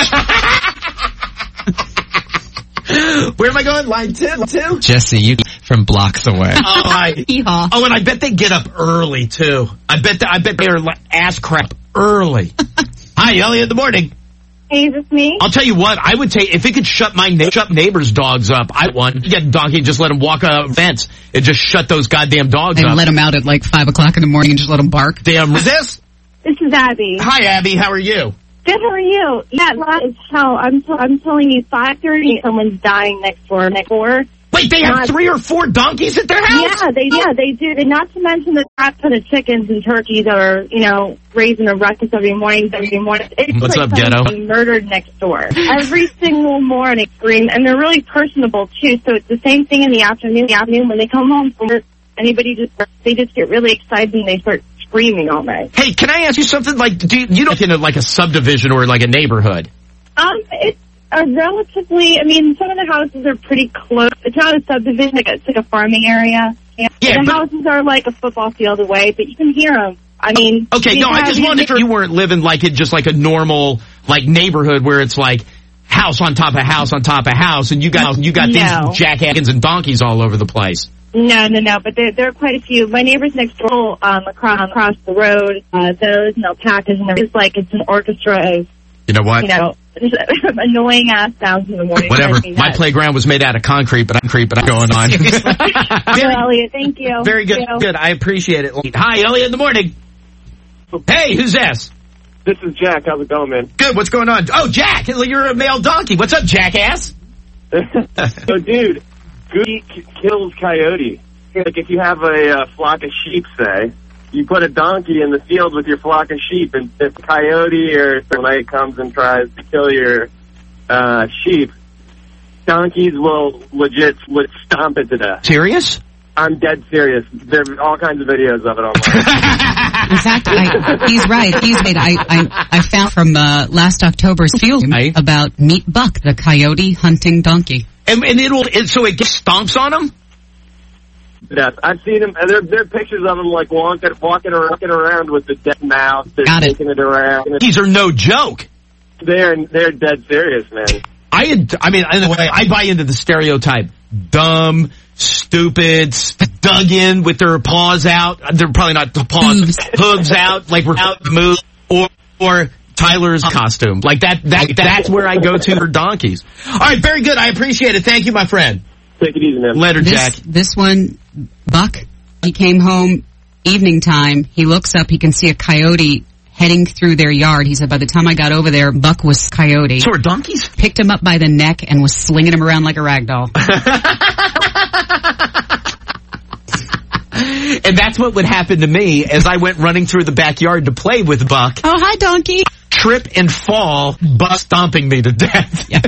Speaker 7: Where am I going? Line two? two?
Speaker 12: Jesse, you from blocks away.
Speaker 7: Oh, I, oh, and I bet they get up early too. I bet they, I bet they are like ass crap early. Hi, Elliot in the morning.
Speaker 5: Hey, is this me?
Speaker 7: I'll tell you what, I would take, if it could shut my na- shut neighbors' dogs up, I want to get a donkey and just let them walk a fence and just shut those goddamn dogs
Speaker 11: And
Speaker 7: up.
Speaker 11: let them out at like five o'clock in the morning and just let them bark.
Speaker 7: Damn, is this?
Speaker 5: This is Abby.
Speaker 7: Hi, Abby, how are you?
Speaker 5: Good, how are you? Yeah, that is how I'm. T- I'm telling you, five thirty, someone's dying next door. Next door.
Speaker 7: Wait, they have
Speaker 5: Not-
Speaker 7: three or four donkeys at their house?
Speaker 5: Yeah, they yeah they do. And not to mention the crap ton of chickens and turkeys that are you know raising a ruckus every morning. Every morning, it's
Speaker 7: What's
Speaker 5: like
Speaker 7: up,
Speaker 5: someone's
Speaker 7: ghetto?
Speaker 5: being murdered next door every single morning. Scream, and they're really personable too. So it's the same thing in the afternoon. The afternoon when they come home from work, anybody just they just get really excited and they start screaming all night.
Speaker 7: Hey, can I ask you something? Like, do you, you don't in a, like a subdivision or like a neighborhood?
Speaker 5: Um, it's a relatively. I mean, some of the houses are pretty close. It's not a subdivision; like it's like a farming area. Yeah,
Speaker 7: Yeah,
Speaker 5: the
Speaker 7: but-
Speaker 5: houses are like a football field away, but you can hear them. I mean,
Speaker 7: Okay,
Speaker 5: you
Speaker 7: no, I
Speaker 5: have
Speaker 7: just
Speaker 5: these-
Speaker 7: wanted to you weren't living like it just like a normal like neighborhood where it's like house on top of house on top of house, and you got you got
Speaker 5: No.
Speaker 7: these jackass and donkeys all over the place.
Speaker 5: No, no, no. But there, there are quite a few. My neighbors next door, um, across across the road, uh, those and alpacas, and it's like it's an orchestra of
Speaker 7: You know what?
Speaker 5: you know annoying ass sounds in the morning.
Speaker 7: Whatever.
Speaker 5: Drives me
Speaker 7: My
Speaker 5: nuts.
Speaker 7: playground was made out of concrete, but I'm concrete, but I'm going on.
Speaker 5: Well, Elliot, thank you.
Speaker 7: Very good.
Speaker 5: Thank you.
Speaker 7: Good. I appreciate it. Hi, Elliot in the morning. Hey, who's this?
Speaker 13: This is Jack. How's it going, man?
Speaker 7: Good. What's going on? Oh, Jack. You're a male donkey. What's up, jackass?
Speaker 13: So, dude, Goody k- kills coyote. Like, if you have a uh, flock of sheep, say, you put a donkey in the field with your flock of sheep, and if a coyote or somebody comes and tries to kill your uh, sheep, donkeys will legit would stomp it to death.
Speaker 7: Serious?
Speaker 13: I'm dead serious. There are all kinds of videos of it online.
Speaker 11: In fact, I, he's right. He's right. I, I, I found from uh, last October's field about Meat Buck, the coyote hunting donkey.
Speaker 7: And, and it'll it, so it gets stomps on them?
Speaker 13: Yes, I've seen them. And there, there are pictures of them like walking, walking, around, walking around with the dead mouth. They're
Speaker 7: Got it.
Speaker 13: taking it around.
Speaker 7: These are no joke.
Speaker 13: They're they're dead serious, man.
Speaker 7: I had, I mean, in a way, I buy into the stereotype. Dumb, stupid, dug in with their paws out. They're probably not the paws, hooves out, like we're out to move. Or, or Tyler's costume. Like that, that, that's where I go to for donkeys. All right, very good. I appreciate it. Thank you, my friend.
Speaker 13: Take it easy, man.
Speaker 7: Later,
Speaker 11: this,
Speaker 7: Jack.
Speaker 11: This one, Buck, he came home evening time. He looks up. He can see a coyote heading through their yard. He said, by the time I got over there, Buck was coyote.
Speaker 7: So are donkeys?
Speaker 11: Picked him up by the neck and was slinging him around like a rag doll.
Speaker 7: And that's what would happen to me as I went running through the backyard to play with Buck.
Speaker 11: Oh, hi, donkey.
Speaker 7: Trip and fall, Buck stomping me to death.
Speaker 11: Yes.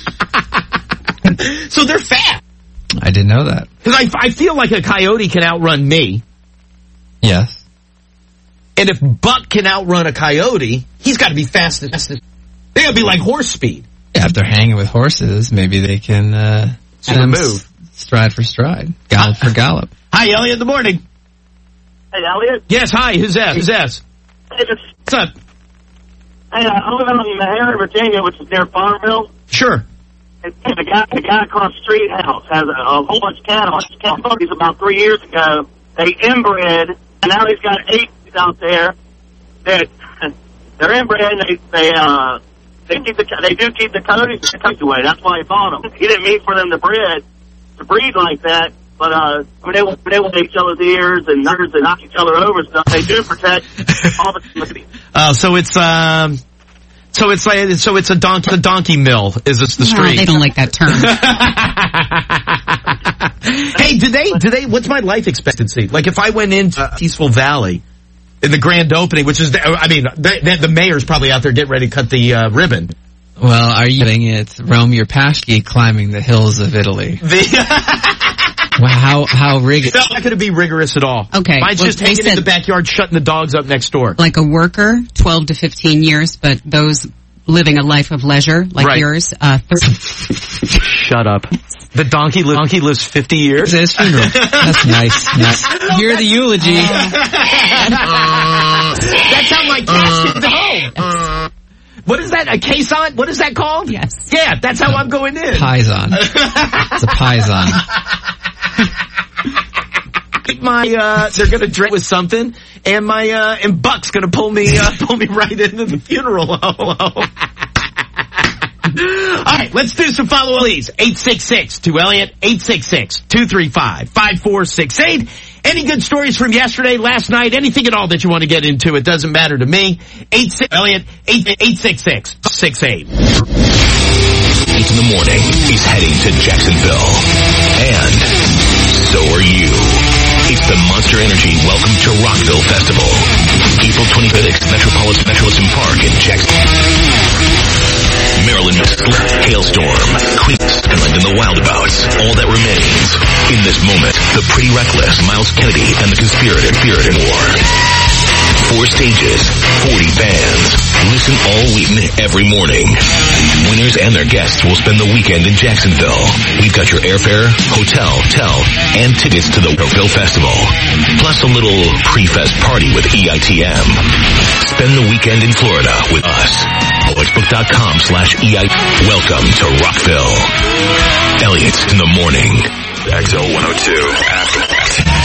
Speaker 7: So they're fat.
Speaker 12: I didn't know that.
Speaker 7: Because I, I feel like a coyote can outrun me.
Speaker 12: Yes.
Speaker 7: And if Buck can outrun a coyote, he's got to be fast. They got to be like horse speed.
Speaker 12: Yeah, if they're hanging with horses, maybe they can uh,
Speaker 7: Super
Speaker 12: them
Speaker 7: move.
Speaker 12: s- stride for stride, gallop for gallop.
Speaker 7: Hi, Elliot in the morning.
Speaker 13: Hey, Elliot.
Speaker 7: Yes, hi. Who's that? Who's that? What's up?
Speaker 13: Hey, uh, I live out in Harry, Virginia, which is near Farmville.
Speaker 7: Sure.
Speaker 13: And the guy, the guy across the street house has a, a whole bunch of cattle. Cattle He's about three years ago. They inbred, and now he's got eight out there. That they're inbred. And they they uh they keep the they do keep the coyotes the coyotes away. That's why he bought them. He didn't mean for them to breed to breed like that. But uh, when they when they want each other's ears and nerves and knock each other over and stuff, they do protect all the.
Speaker 7: Uh, so it's um, so it's like so it's a donkey a donkey mill. Is this the
Speaker 11: Well,
Speaker 7: street?
Speaker 11: they don't like that term.
Speaker 7: Hey, do they, do they, what's my life expectancy? Like if I went into Peaceful Valley in the grand opening, which is, the, I mean, the, the mayor's probably out there getting ready to cut the uh, ribbon.
Speaker 12: Well, are you getting it, Rome your Paschi climbing the hills of Italy?
Speaker 7: The
Speaker 12: Wow, how, how rigorous.
Speaker 7: It's not going to be rigorous at all.
Speaker 11: Okay.
Speaker 7: Mine's
Speaker 11: well,
Speaker 7: just
Speaker 11: they
Speaker 7: hanging in
Speaker 11: said
Speaker 7: the backyard, shutting the dogs up next door.
Speaker 11: like a worker, twelve to fifteen years, but those living a life of leisure like
Speaker 7: Right.
Speaker 11: yours. Uh,
Speaker 7: Shut up. The donkey, li- donkey lives fifty years.
Speaker 12: His funeral. That's nice. Nice. Hear the eulogy.
Speaker 7: That's how my casket's home. What is that? A caisson? What is that called?
Speaker 11: Yes.
Speaker 7: Yeah, that's how I'm going in.
Speaker 12: Pison. It's a pison.
Speaker 7: My uh they're gonna drink with something, and my uh and Buck's gonna pull me uh, pull me right into the funeral home. All right, let's do some follow-up, please. eight six six two Elliot, eight six six two three five five four six eight. Any good stories from yesterday, last night, anything at all that you want to get into? It doesn't matter to me. eight six Elliot, eight six six six eight.
Speaker 14: Eight in the morning, he's heading to Jacksonville. And so are you. It's the Monster Energy Welcome to Rockville Festival. April twenty-fifth, Metropolitan Metropolitan Park in Jackson. Maryland, hailstorm, Queens, Island, and the Wildabouts. All that remains. In this moment, the Pretty Reckless, Miles Kennedy, and the Conspirator, Spirit and War. Four stages, forty bands. Listen all week, every morning. Winners and their guests will spend the weekend in Jacksonville. We've got your airfare, hotel, tel, and tickets to the Rockville Festival. Plus a little pre-fest party with E I T M. Spend the weekend in Florida with us. Sportsbook.com slash EI. Welcome to Rockville. Elliot's in the morning. X L one oh two. After that.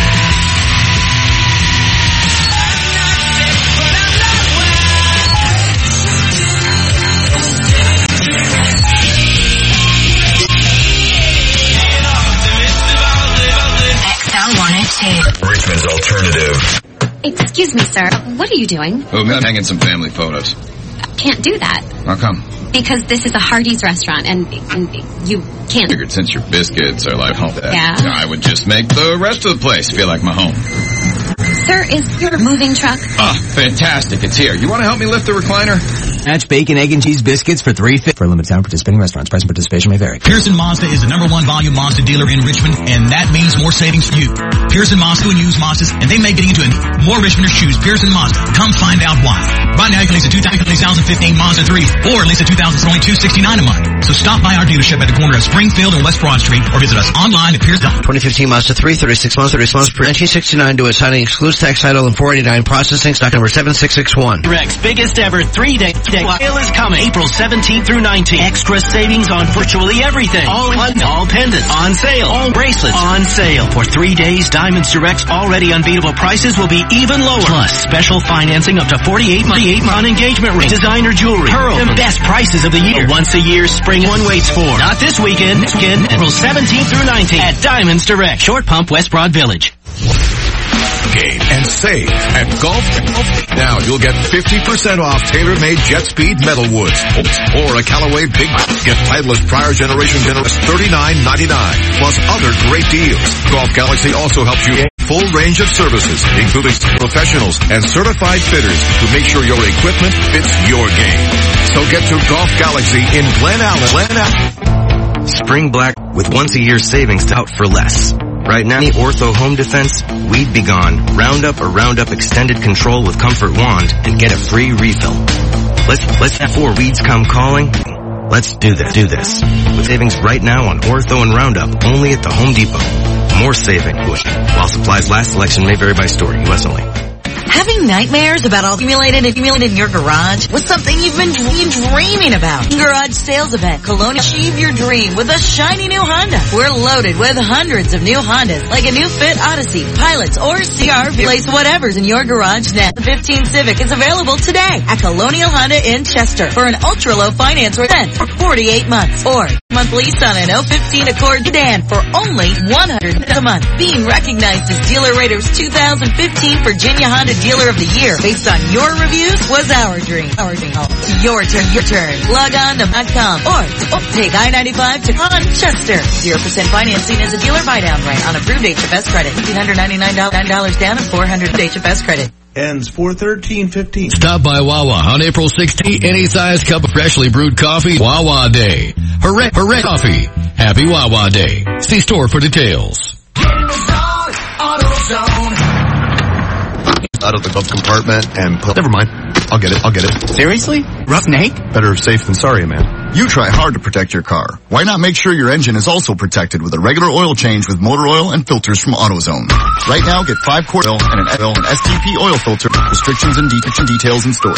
Speaker 14: Richmond's alternative.
Speaker 6: Excuse me, sir. What are you doing?
Speaker 16: Oh, I'm hanging some family photos.
Speaker 6: Can't do that.
Speaker 16: How come?
Speaker 6: Because this is a Hardee's restaurant, and, and you can't.
Speaker 16: Figured since your biscuits are like home,
Speaker 6: Yeah.
Speaker 16: I would just make the rest of the place feel like my home.
Speaker 6: Sir, is your moving truck?
Speaker 16: Ah, fantastic. It's here. You want to help me lift the recliner?
Speaker 17: Match bacon, egg, and cheese biscuits for three fifty for limited time participating restaurants. Price and participation may vary.
Speaker 24: Pearson Mazda is the number one volume Mazda dealer in Richmond, and that means more savings for you. Pearson Mazda and used Mazdas, and they make getting into more Richmonders choose Pearson Mazda. Come find out why. Right now you can lease a two thousand fifteen Mazda three or lease a two thousand for only two hundred sixty-nine dollars a month. So stop by our dealership at the corner of Springfield and West Broad Street or visit us online at Pearson.
Speaker 25: twenty fifteen Mazda three, thirty-six months, thirty months per nineteen sixty-nine to assigning exclusive tax title and four eighty-nine processing stock number seven six six one.
Speaker 26: Rex biggest ever three-day sale is coming April seventeenth through nineteenth. Extra savings on virtually everything. All in, all pendants on sale. All bracelets on sale. For three days, Diamonds Direct's already unbeatable prices will be even lower. Plus, special financing up to forty-eight months on engagement rings, designer jewelry, pearl, the best prices of the year. Once a year, spring one waits for. Not this weekend. Next weekend, April seventeenth through nineteenth at Diamonds Direct, Short Pump, West Broad Village.
Speaker 15: Gain and save at Golf. Now you'll get fifty percent off tailor-made jet speed metal woods or a Callaway Big. Get Titleist prior generation generous thirty-nine ninety-nine plus other great deals. Golf Galaxy also helps you full range of services, including professionals and certified fitters to make sure your equipment fits your game. So get to Golf Galaxy in Glen Allen. Glen Allen.
Speaker 2: Spring Black with once a year savings to out for less. Right now, the Ortho Home Defense, Weed Be Gone, Roundup or Roundup Extended Control with Comfort Wand, and get a free refill. Let's, let's have four weeds come calling. Let's do this, do this. With savings right now on Ortho and Roundup, only at the Home Depot. More saving. While supplies last, selection may vary by store, U S only.
Speaker 18: Having nightmares about all accumulated accumulated in your garage was something you've been dreaming about. Garage sales event, Colonial. Achieve your dream with a shiny new Honda. We're loaded with hundreds of new Hondas, like a new Fit Odyssey, Pilots, or C R V. Place whatever's in your garage now. The fifteen Civic is available today at Colonial Honda in Chester for an ultra-low finance rate for forty-eight months, or month lease on an oh fifteen Accord sedan for only one hundred dollars a month. Being recognized as Dealer Rater's two thousand fifteen Virginia Honda Dealer of the Year based on your reviews was our dream. Our dream. Your turn, your turn. Log on to dot com or take I ninety-five to Chester. zero percent financing is a dealer buy-down rate on approved H F S credit. one hundred ninety-nine dollars down and four hundred dollars H F S credit.
Speaker 20: Ends four thirteen fifteen.
Speaker 27: Stop by Wawa on April sixteenth. Any size cup of freshly brewed coffee. Wawa Day. Hooray, hooray coffee. Happy Wawa Day. See store for details.
Speaker 1: out of the glove compartment and put... Never mind. I'll get it. I'll get it.
Speaker 3: Seriously? Rough snake?
Speaker 1: Better safe than sorry, man.
Speaker 4: You try hard to protect your car. Why not make sure your engine is also protected with a regular oil change with motor oil and filters from AutoZone? Right now, get five quart oil and an oil and S T P oil filter. Restrictions and de- details in store.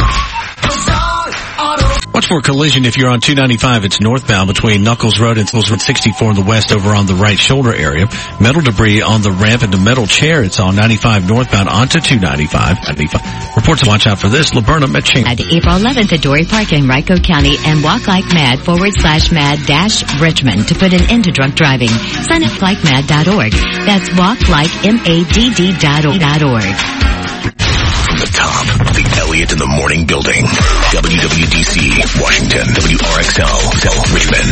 Speaker 22: Watch for a collision if you're on two ninety-five. It's northbound between Knuckles Road and Knuckles Road sixty-four in the west over on the right shoulder area. Metal debris on the ramp into metal chair. It's on ninety-five northbound onto two ninety-five. Reports to watch out for this. Laburnum at Ching.
Speaker 8: At April eleventh at Dory Park in Rico County and Walk Like Mad forward slash mad dash Richmond to put an end to drunk driving. Sign up like mad dot org. That's walk like M A D D dot org.
Speaker 14: From the top of the Elliott in the Morning building, W W D C, Washington, W R X L, Richmond.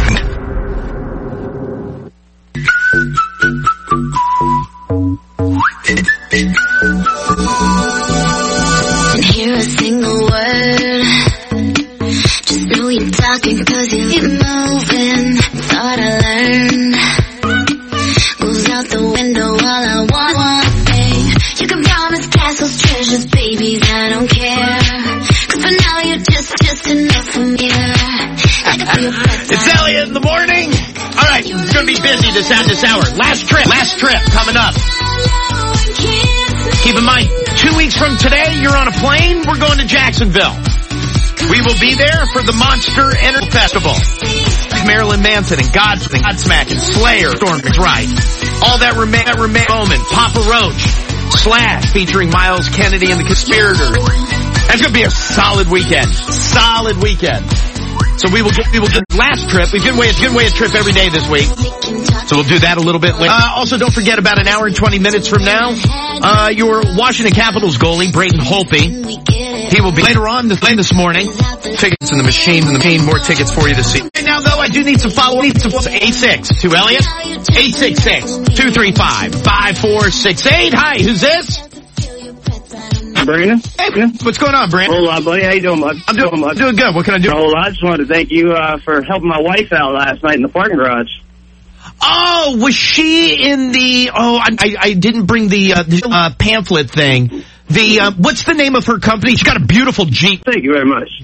Speaker 19: Didn't hear a single word. Just know you're talking cause you keep moving. Thought I learned. Goes out the window all I want. One thing. You can promise castles, treasures, babies, I don't care. Cause for now you're just, just enough for me. I can feel your breath.
Speaker 7: It's Elliott in the Morning. All right, it's going to be busy this, this hour. Last trip, last trip coming up. Keep in mind, two weeks from today, you're on a plane. We're going to Jacksonville. We will be there for the Monster Energy Festival. Marilyn Manson and Godsmack, Godsmack and Slayer, Storm McBride. All that remain, that remain moment. Papa Roach, Slash featuring Miles Kennedy and the Conspirators. That's going to be a solid weekend. Solid weekend. So we will get, we will get last trip. We've given away, given away a trip every day this week. So we'll do that a little bit later. Uh, also, don't forget about an hour and twenty minutes from now, uh, your Washington Capitals goalie, Braden Holtby. He will be later on this, this morning. Tickets in the machine, in the machine, more tickets for you to see. Right now, though, I do need some follow-up. Need some eight six to Elliott. eight six six, two three five, five four six eight. Hi, who's this?
Speaker 21: Brandon.
Speaker 7: Hey, what's going on, Brandon?
Speaker 21: Whole lot, buddy. How you doing, bud?
Speaker 7: I'm doing, I'm doing good. What can I do?
Speaker 21: A whole lot. I just wanted to thank you uh, for helping my wife out last night in the parking garage.
Speaker 7: Oh, was she in the? Oh, I, I, I didn't bring the, uh, the uh, pamphlet thing. The uh, what's the name of her company? She's got a beautiful Jeep.
Speaker 21: Thank you very much.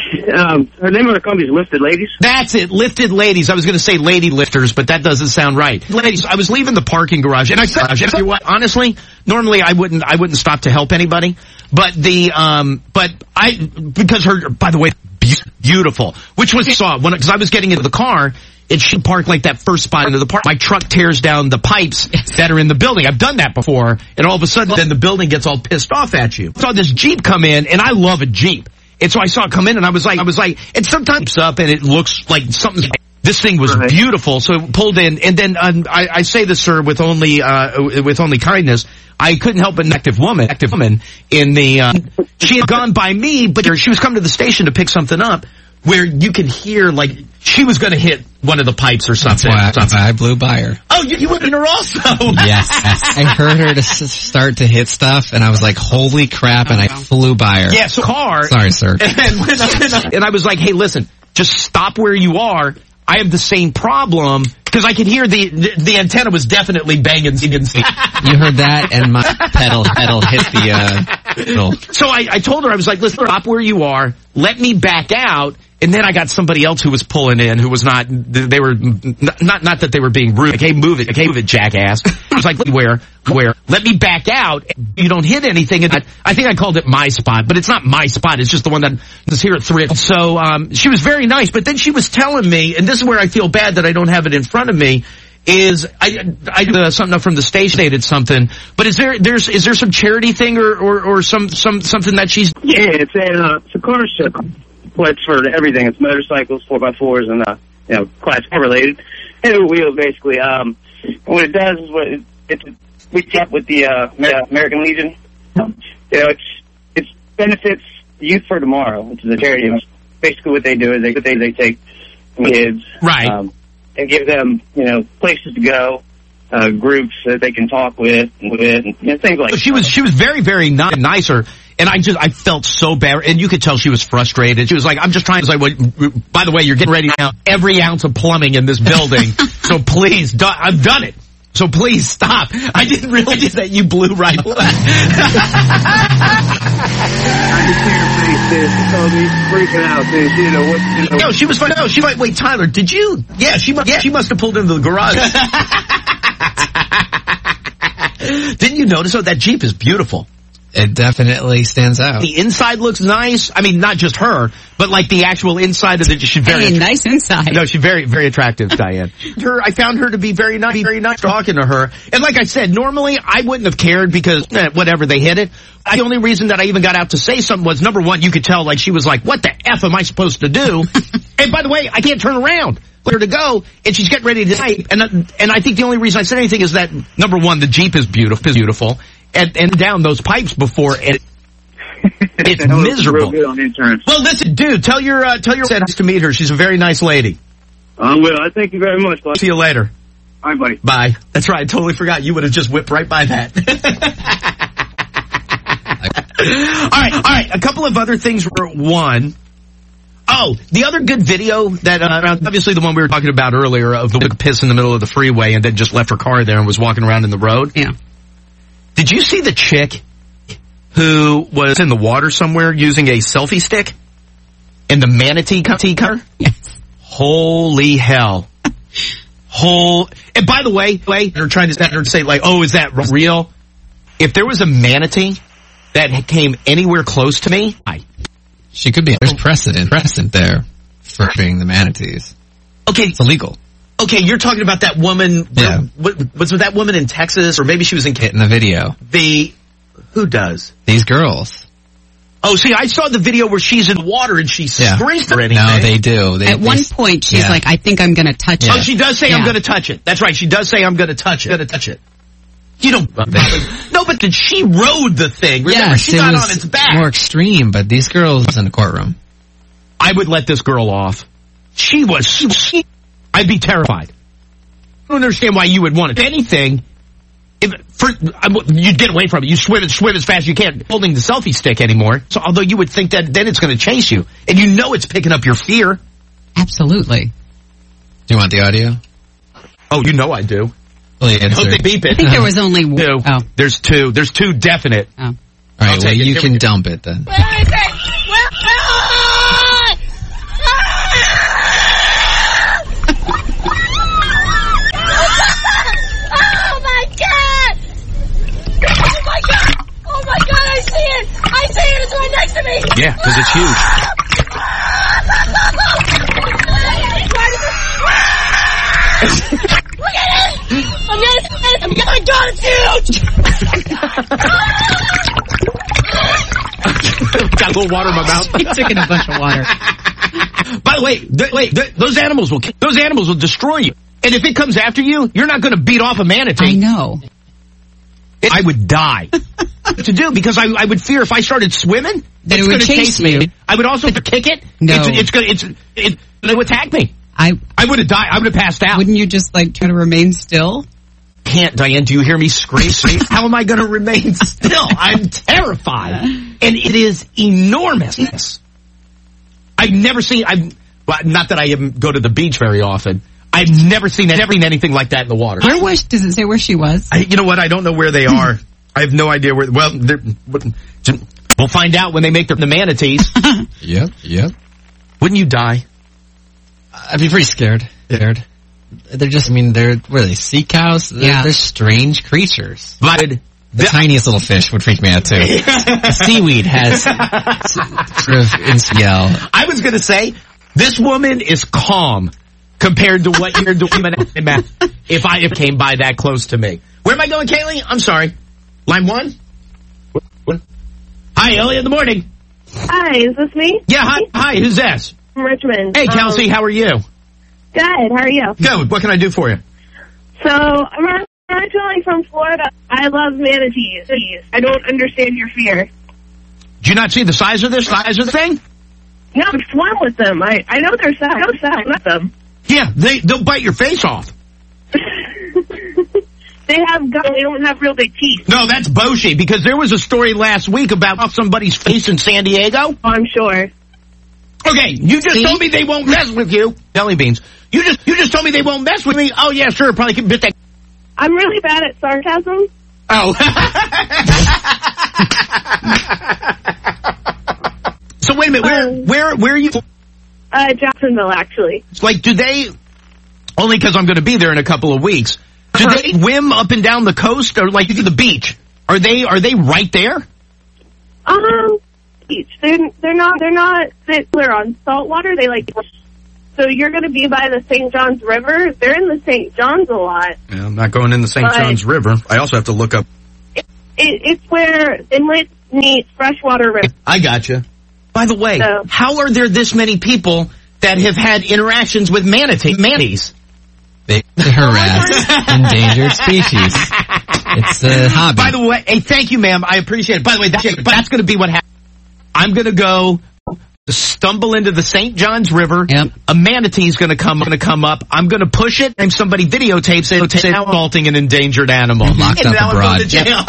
Speaker 21: um, her name of her company is Lifted Ladies.
Speaker 7: That's it, Lifted Ladies. I was going to say Lady Lifters, but that doesn't sound right. Ladies, I was leaving the parking garage, and I said, you know what? Honestly, normally I wouldn't, I wouldn't stop to help anybody, but the, um, but I, because her, by the way, beautiful. Which was saw when because I was getting into the car. It should park like that first spot into the park. My truck tears down the pipes that are in the building. I've done that before, and all of a sudden, then the building gets all pissed off at you. I saw this Jeep come in, and I love a Jeep. And so I saw it come in, and I was like, I was like, it sometimes up, and it looks like something's. This thing was beautiful, so it pulled in, and then um, I, I say this, sir, with only uh, with only kindness. I couldn't help but an active woman, active woman in the. Uh, she had gone by me, but she was coming to the station to pick something up. Where you could hear, like, she was going to hit one of the pipes or something.
Speaker 12: That's why I, I blew by her.
Speaker 7: Oh, you, you went in her also?
Speaker 12: Yes. I heard her to s- start to hit stuff, and I was like, holy crap, and I flew by her.
Speaker 7: Yeah, so car.
Speaker 12: Sorry, sir.
Speaker 7: And, when I, and, I, and I was like, hey, listen, just stop where you are. I have the same problem, because I could hear the, the the antenna was definitely banging. You
Speaker 12: heard that, and my pedal, pedal hit the, uh, pedal.
Speaker 7: So I, I told her, I was like, listen, stop where you are, let me back out. And then I got somebody else who was pulling in, who was not, they were, not, not that they were being rude. Like, hey, move it. Like, hey, move it, jackass. I was like, where, where? Let me back out. You don't hit anything. And I, I think I called it my spot, but it's not my spot. It's just the one that was here at three. So, um, she was very nice, but then she was telling me, and this is where I feel bad that I don't have it in front of me, is, I, I, uh, something up from the station stated something, but is there, there's, is there some charity thing or, or, or some, some, something that she's?
Speaker 21: Yeah, it's a, uh, it's a car show. It's for everything. It's motorcycles, four by fours, and uh, you know, class four related, and wheels basically. Um, what it does is what it, it's we kept with the uh, American Legion. You know, it's it's benefits Youth for Tomorrow, which is a charity. Basically, what they do is they they they take kids,
Speaker 7: right,
Speaker 21: um, and give them you know places to go, uh, groups that they can talk with, and with and, you know, things like.
Speaker 7: So she was she was very very ni- nicer. And I just, I felt so bad. And you could tell she was frustrated. She was like, I'm just trying to say, well, by the way, you're getting ready now. Every ounce of plumbing in this building. So please, do, I've done it. So please stop. I didn't realize that you blew right away.
Speaker 21: I just see her face, dude. She told me she's freaking out, dude. She didn't know what to do.
Speaker 7: No, she was fine. No, she might. Wait, Tyler, did you? Yeah, she must. Yeah, she must have pulled into the garage. Didn't you notice? Oh, that Jeep is beautiful.
Speaker 12: It definitely stands out.
Speaker 7: The inside looks nice. I mean, not just her, but like the actual inside of it. She's very
Speaker 3: hey, nice inside.
Speaker 7: No, she's very, very attractive, Diane. Her, I found her to be very nice, very nice talking to her. And like I said, normally I wouldn't have cared because eh, whatever, they hit it. I, the only reason that I even got out to say something was, number one, you could tell like she was like, what the F am I supposed to do? And by the way, I can't turn around. Let her to go, and she's getting ready to type. And and I think the only reason I said anything is that, number one, the Jeep is beautiful, beautiful. And, and down those pipes before, and it's miserable.
Speaker 21: Real good on insurance.
Speaker 7: Well, listen, dude, tell your, uh, tell your said nice to meet her. She's a very nice lady.
Speaker 21: I will. I thank you very much, buddy.
Speaker 7: See you later.
Speaker 21: All right, buddy.
Speaker 7: Bye. That's right. I totally forgot. You would have just whipped right by that. all right, all right. A couple of other things were one. Oh, the other good video that, uh, obviously the one we were talking about earlier of the piss in the middle of the freeway and then just left her car there and was walking around in the road.
Speaker 3: Yeah.
Speaker 7: Did you see the chick who was in the water somewhere using a selfie stick in the manatee cover?
Speaker 3: Yes.
Speaker 7: Holy hell. Whole, and by the way, they're trying to, they're say like, oh, is that real? If there was a manatee that came anywhere close to me, I.
Speaker 12: She could be, there's precedent, precedent there for being the manatees.
Speaker 7: Okay.
Speaker 12: It's illegal.
Speaker 7: Okay, you're talking about that woman.
Speaker 12: Yeah.
Speaker 7: What, was that woman in Texas, or maybe she was in
Speaker 12: in the video?
Speaker 7: The who does
Speaker 12: these girls?
Speaker 7: Oh, see, I saw the video where she's in water and she
Speaker 12: yeah.
Speaker 7: screams for anything.
Speaker 12: No, they do. They,
Speaker 3: At
Speaker 12: they,
Speaker 3: one point, she's
Speaker 12: yeah.
Speaker 3: like, "I think I'm going to touch
Speaker 7: yeah.
Speaker 3: it."
Speaker 7: Oh, she does say,
Speaker 3: yeah.
Speaker 7: "I'm going to touch it." That's right. She does say, "I'm going to touch it." Going to touch it. You don't. No, but did she rode the thing? Remember,
Speaker 12: yes,
Speaker 7: she got on its back.
Speaker 12: More extreme, but these girls in the courtroom.
Speaker 7: I would let this girl off. She was. She, I'd be terrified. I don't understand why you would want it. If anything, if for, you'd get away from it. You swim and swim as fast as you can, holding the selfie stick anymore. So, although you would think that then it's going to chase you, and you know it's picking up your fear.
Speaker 3: Absolutely.
Speaker 12: Do you want the audio?
Speaker 7: Oh, you know I do.
Speaker 12: Well,
Speaker 7: I hope they beep it.
Speaker 3: I think there was only one.
Speaker 7: Two.
Speaker 3: Oh.
Speaker 7: There's two. There's two definite.
Speaker 3: Oh.
Speaker 12: All right, well, you can
Speaker 7: we
Speaker 12: dump it then.
Speaker 19: Where is it? Where? Ah! Oh my god! Oh my god! Oh my god! I see it! I see it! It's right next to me!
Speaker 7: Yeah, because it's huge.
Speaker 19: Look at it! I'm gonna, I'm gonna, oh my god, it's huge!
Speaker 7: Got a little water in my mouth.
Speaker 3: He took in a bunch of water.
Speaker 7: By the way, th- wait, th- those animals will those animals will destroy you. And if it comes after you, you're not going to beat off a manatee.
Speaker 3: I know.
Speaker 7: It, I would die. What to do? Because I, I would fear if I started swimming,
Speaker 3: that
Speaker 7: it's
Speaker 3: it would
Speaker 7: going to
Speaker 3: chase
Speaker 7: chase
Speaker 3: you.
Speaker 7: me. I would also kick it.
Speaker 3: No,
Speaker 7: it's, it's going it's it, it would attack me.
Speaker 3: I
Speaker 7: I would have died. I would have passed out.
Speaker 3: Wouldn't you just like try to remain still?
Speaker 7: Can't, Diane. Do you hear me scream? How am I going to remain still? I'm terrified, and it is enormous. I've never seen. I've well, not that I even go to the beach very often. I've never seen never seen anything like that in the water.
Speaker 3: Where was? Does it say where she was?
Speaker 7: I, you know what? I don't know where they are. I have no idea where. Well, we'll find out when they make the, the manatees.
Speaker 12: Yep, yep.
Speaker 7: Wouldn't you die?
Speaker 12: I'd be pretty scared. Scared. They're just. I mean, they're what are they? Sea cows. They're,
Speaker 3: yeah.
Speaker 12: they're strange creatures.
Speaker 7: But
Speaker 12: the, the tiniest little fish would freak me out too. The seaweed has sort of yell.
Speaker 7: I was going to say this woman is calm compared to what you're doing if I if came by that close to me. Where am I going, Kaylee? I'm sorry. Line one? Hi, Ellie in the morning.
Speaker 5: Hi, is this me?
Speaker 7: Yeah, hi. Hi, who's this?
Speaker 5: From Richmond.
Speaker 7: Hey, Kelsey, um, how are you?
Speaker 5: Good, how are you?
Speaker 7: Good. What can I do for you?
Speaker 5: So, I'm originally from Florida. I love manatees. I don't understand your fear.
Speaker 7: Did you not see the size of this size of the thing?
Speaker 5: No, I'm swim with them. I, I know their size. I know size. I love them.
Speaker 7: Yeah, they, they'll bite your face off.
Speaker 5: They have gum. They don't have real big teeth.
Speaker 7: No, that's Boshi, because there was a story last week about off somebody's face in San Diego.
Speaker 5: Oh, I'm sure.
Speaker 7: Okay, you just
Speaker 5: See?
Speaker 7: told me they won't mess with you. Jelly beans. You just you just told me they won't mess with me. Oh, yeah, sure, probably can bit that.
Speaker 5: I'm really bad at sarcasm.
Speaker 7: Oh. So wait a minute, where,
Speaker 5: Um,
Speaker 7: where, where are you?
Speaker 5: Uh, Jacksonville, actually.
Speaker 7: Like, do they, only because I'm going to be there in a couple of weeks, do
Speaker 5: Uh-huh.
Speaker 7: they swim up and down the coast or like to the beach? Are they, are they right there?
Speaker 5: Um, beach. They're, they're not, they're not, they're on salt water. They like, so you're going to be by the Saint Johns River. They're in the Saint Johns a lot.
Speaker 7: Yeah, I'm not going in the Saint
Speaker 5: But-
Speaker 7: Johns River. I also have to look up.
Speaker 5: It, it's where inlets meet freshwater rivers.
Speaker 7: I gotcha. By the way,
Speaker 5: So-
Speaker 7: how are there this many people that have had interactions with manatee, manatees?
Speaker 12: They harass endangered species. It's a hobby.
Speaker 7: By the way, hey, thank you, ma'am. I appreciate it. By the way, that's, but that's going to be what happens. I'm going to go stumble into the Saint Johns River.
Speaker 3: Yep.
Speaker 7: A manatee's going to come, going to come up. I'm going to push it, and somebody videotapes it, assaulting an endangered animal.
Speaker 12: Locked
Speaker 7: and
Speaker 12: up
Speaker 7: now I'm
Speaker 12: abroad.
Speaker 7: going to jail.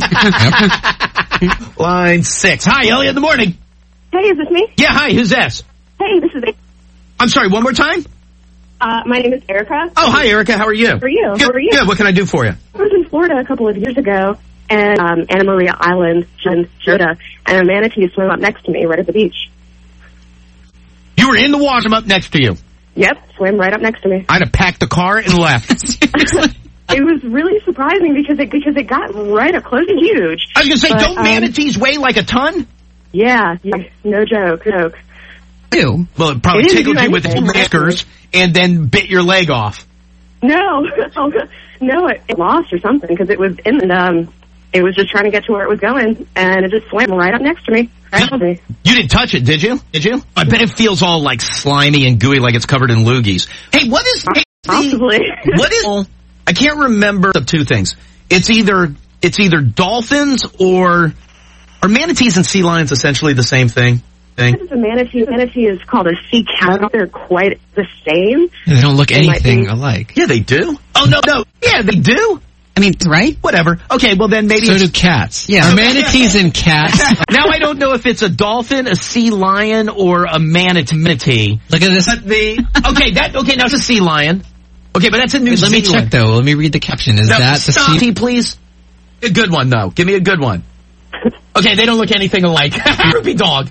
Speaker 12: Yep. Yep.
Speaker 7: Line six. Hi, Elliot. In the morning.
Speaker 5: Hey, is this me?
Speaker 7: Yeah. Hi. Who's this?
Speaker 5: Hey, this is,
Speaker 7: I'm sorry. One more time.
Speaker 5: uh, my name is Erica.
Speaker 7: Oh, hi, Erica. How are you?
Speaker 5: How are you?
Speaker 7: Good.
Speaker 5: How are you?
Speaker 7: Good. What can I do for you?
Speaker 5: I was in Florida a couple of years ago, and um, Anna Maria Island, in Florida, and a manatee swam up next to me right at the beach.
Speaker 7: You were in the water. I'm up next to you.
Speaker 5: Yep, swam right up next to me.
Speaker 7: I'd have packed the car and left.
Speaker 5: It was really surprising because it because it got right up close and huge.
Speaker 7: I was going to say,
Speaker 5: But,
Speaker 7: don't
Speaker 5: um,
Speaker 7: manatees weigh like a ton?
Speaker 5: Yeah, yeah, no joke, no joke.
Speaker 3: Ew.
Speaker 7: Well, it probably
Speaker 5: It didn't
Speaker 7: tickled
Speaker 5: do
Speaker 7: you with its
Speaker 5: anything.
Speaker 7: whiskers and then bit your leg off.
Speaker 5: No, no, it, it lost or something because it was in um, it was just trying to get to where it was going, and it just swam right up next to me. Right up me.
Speaker 7: You didn't touch it, did you? Did you? I bet it feels all like slimy and gooey, like it's covered in loogies. Hey, what is hey,
Speaker 5: Possibly.
Speaker 7: what is? I can't remember the two things. It's either it's either dolphins or are manatees and sea lions essentially the same thing? Thing.
Speaker 5: This is a manatee. Manatee is called a sea cow. They're quite the same.
Speaker 12: They don't look
Speaker 5: They might
Speaker 12: anything
Speaker 5: be-
Speaker 12: alike.
Speaker 7: Yeah, they do. Oh no, no. Yeah, they do.
Speaker 3: I mean, right?
Speaker 7: Whatever. Okay, well then maybe
Speaker 12: So
Speaker 7: it's
Speaker 12: do cats.
Speaker 3: Yeah.
Speaker 12: Are manatees and cats?
Speaker 7: now I don't know if it's a dolphin, a sea lion, or a manatee.
Speaker 12: Look at this.
Speaker 7: But the okay, that okay. Now it's a sea lion. Okay, but that's a New
Speaker 12: Let me
Speaker 7: Zealand.
Speaker 12: check though. Let me read the caption. Is
Speaker 7: No,
Speaker 12: that the
Speaker 7: stop,
Speaker 12: sea?
Speaker 7: please? A good one though. Give me a good one. Okay, they don't look anything alike. Ruby dog.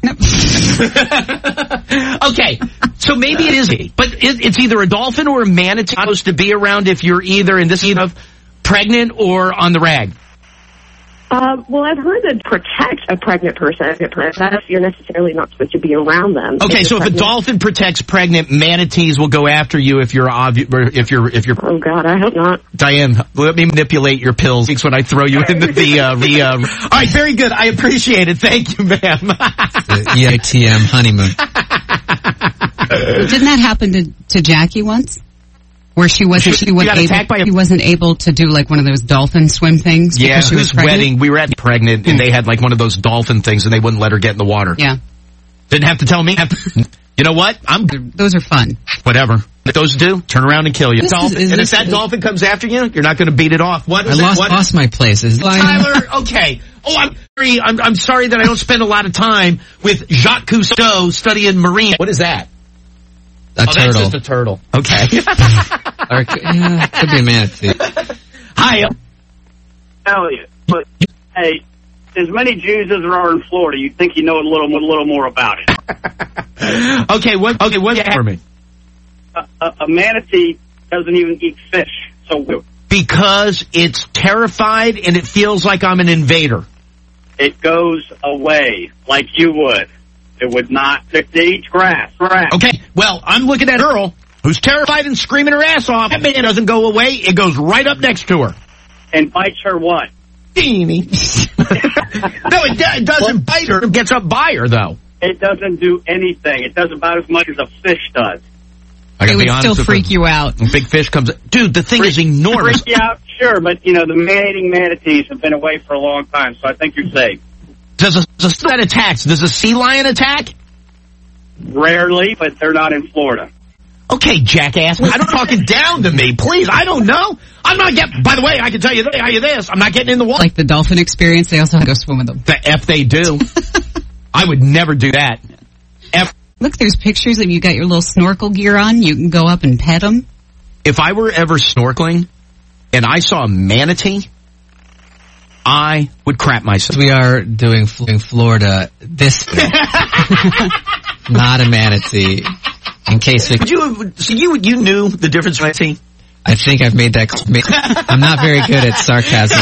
Speaker 7: Okay, so maybe it is, but it, it's either a dolphin or a manatee supposed to be around if you're either in this of pregnant or on the rag.
Speaker 5: Uh, well, I've heard that protect a pregnant person. That you're necessarily not supposed to be around them.
Speaker 7: Okay,
Speaker 5: If
Speaker 7: so if
Speaker 5: you're
Speaker 7: a
Speaker 5: pregnant.
Speaker 7: dolphin protects pregnant, manatees will go after you if you're ovu- or if you're if you're.
Speaker 5: Oh God, I hope not.
Speaker 7: Diane, let me manipulate your pills when I throw you into the uh, the. Uh, all right, very good. I appreciate it. Thank you, ma'am.
Speaker 12: The E I T M honeymoon.
Speaker 3: Didn't that happen to, to Jackie once? Where she wasn't, she,
Speaker 7: She
Speaker 3: wasn't
Speaker 7: got
Speaker 3: able,
Speaker 7: attacked by a-
Speaker 3: she wasn't able to do like one of those dolphin swim things.
Speaker 7: Yeah,
Speaker 3: because she was
Speaker 7: whose
Speaker 3: pregnant?
Speaker 7: wedding we were at pregnant, and they had like one of those dolphin things, and they wouldn't let her get in the water.
Speaker 3: Yeah,
Speaker 7: Didn't have to tell me. You know what? I'm
Speaker 3: those are fun.
Speaker 7: whatever. If those do, turn around and kill you.
Speaker 3: This is-
Speaker 7: Dolphin,
Speaker 3: is
Speaker 7: and if
Speaker 3: this-
Speaker 7: that dolphin comes after you, you're not going to beat it off. What
Speaker 12: I
Speaker 7: is it?
Speaker 12: lost
Speaker 7: What?
Speaker 12: lost my place. Is
Speaker 7: Tyler, okay. Oh, I'm sorry. I'm, I'm sorry that I don't spend a lot of time with Jacques Cousteau studying marine. What is that?
Speaker 12: a
Speaker 7: oh,
Speaker 12: turtle?
Speaker 7: That's just a turtle. Okay.
Speaker 12: Or, yeah, could be a manatee.
Speaker 7: Hi.
Speaker 21: Elliot, but hey, as many Jews as there are in Florida, you'd think you know a little, a little more about it.
Speaker 7: Okay. What? Okay. What you have for me?
Speaker 21: A, a, a manatee doesn't even eat fish, so
Speaker 7: Because it's terrified and it feels like I'm an invader.
Speaker 21: it goes away like you would. It would not. It eats grass. Grass.
Speaker 7: Okay, well, I'm looking at Earl, who's terrified and screaming her ass off. That man doesn't go away. It goes right up next to her.
Speaker 21: And bites her what?
Speaker 7: Teeny. No, it, do- it doesn't bite her. It gets up by her, though.
Speaker 21: It doesn't do anything. It does about as much as a fish does.
Speaker 7: I
Speaker 3: It
Speaker 7: gotta
Speaker 3: would
Speaker 7: be honest
Speaker 3: still
Speaker 7: with
Speaker 3: freak you out.
Speaker 7: When big fish comes, dude, the thing is enormous.
Speaker 21: Freak you out, sure, but you know the man-eating manatees have been away for a long time, so I think you're safe.
Speaker 7: Does a, does a that attacks? Does a sea lion attack?
Speaker 21: Rarely, but they're not in Florida.
Speaker 7: Okay, jackass. I don't talking down to me, please. I don't know. I'm not getting. By the way, I can tell you, tell you this. I'm not getting in the water.
Speaker 3: Like the dolphin experience, they also have to go swim with them.
Speaker 7: The F they do. I would never do that. F.
Speaker 3: Look, there's pictures of you got your little snorkel gear on. You can go up and pet them.
Speaker 7: If I were ever snorkeling, and I saw a manatee, I would crap myself.
Speaker 12: We are doing, doing Florida this week. Not a manatee. In case we...
Speaker 7: Would you, so you, you knew the difference between manatee?
Speaker 12: I think I've made that... I'm not very good at sarcasm.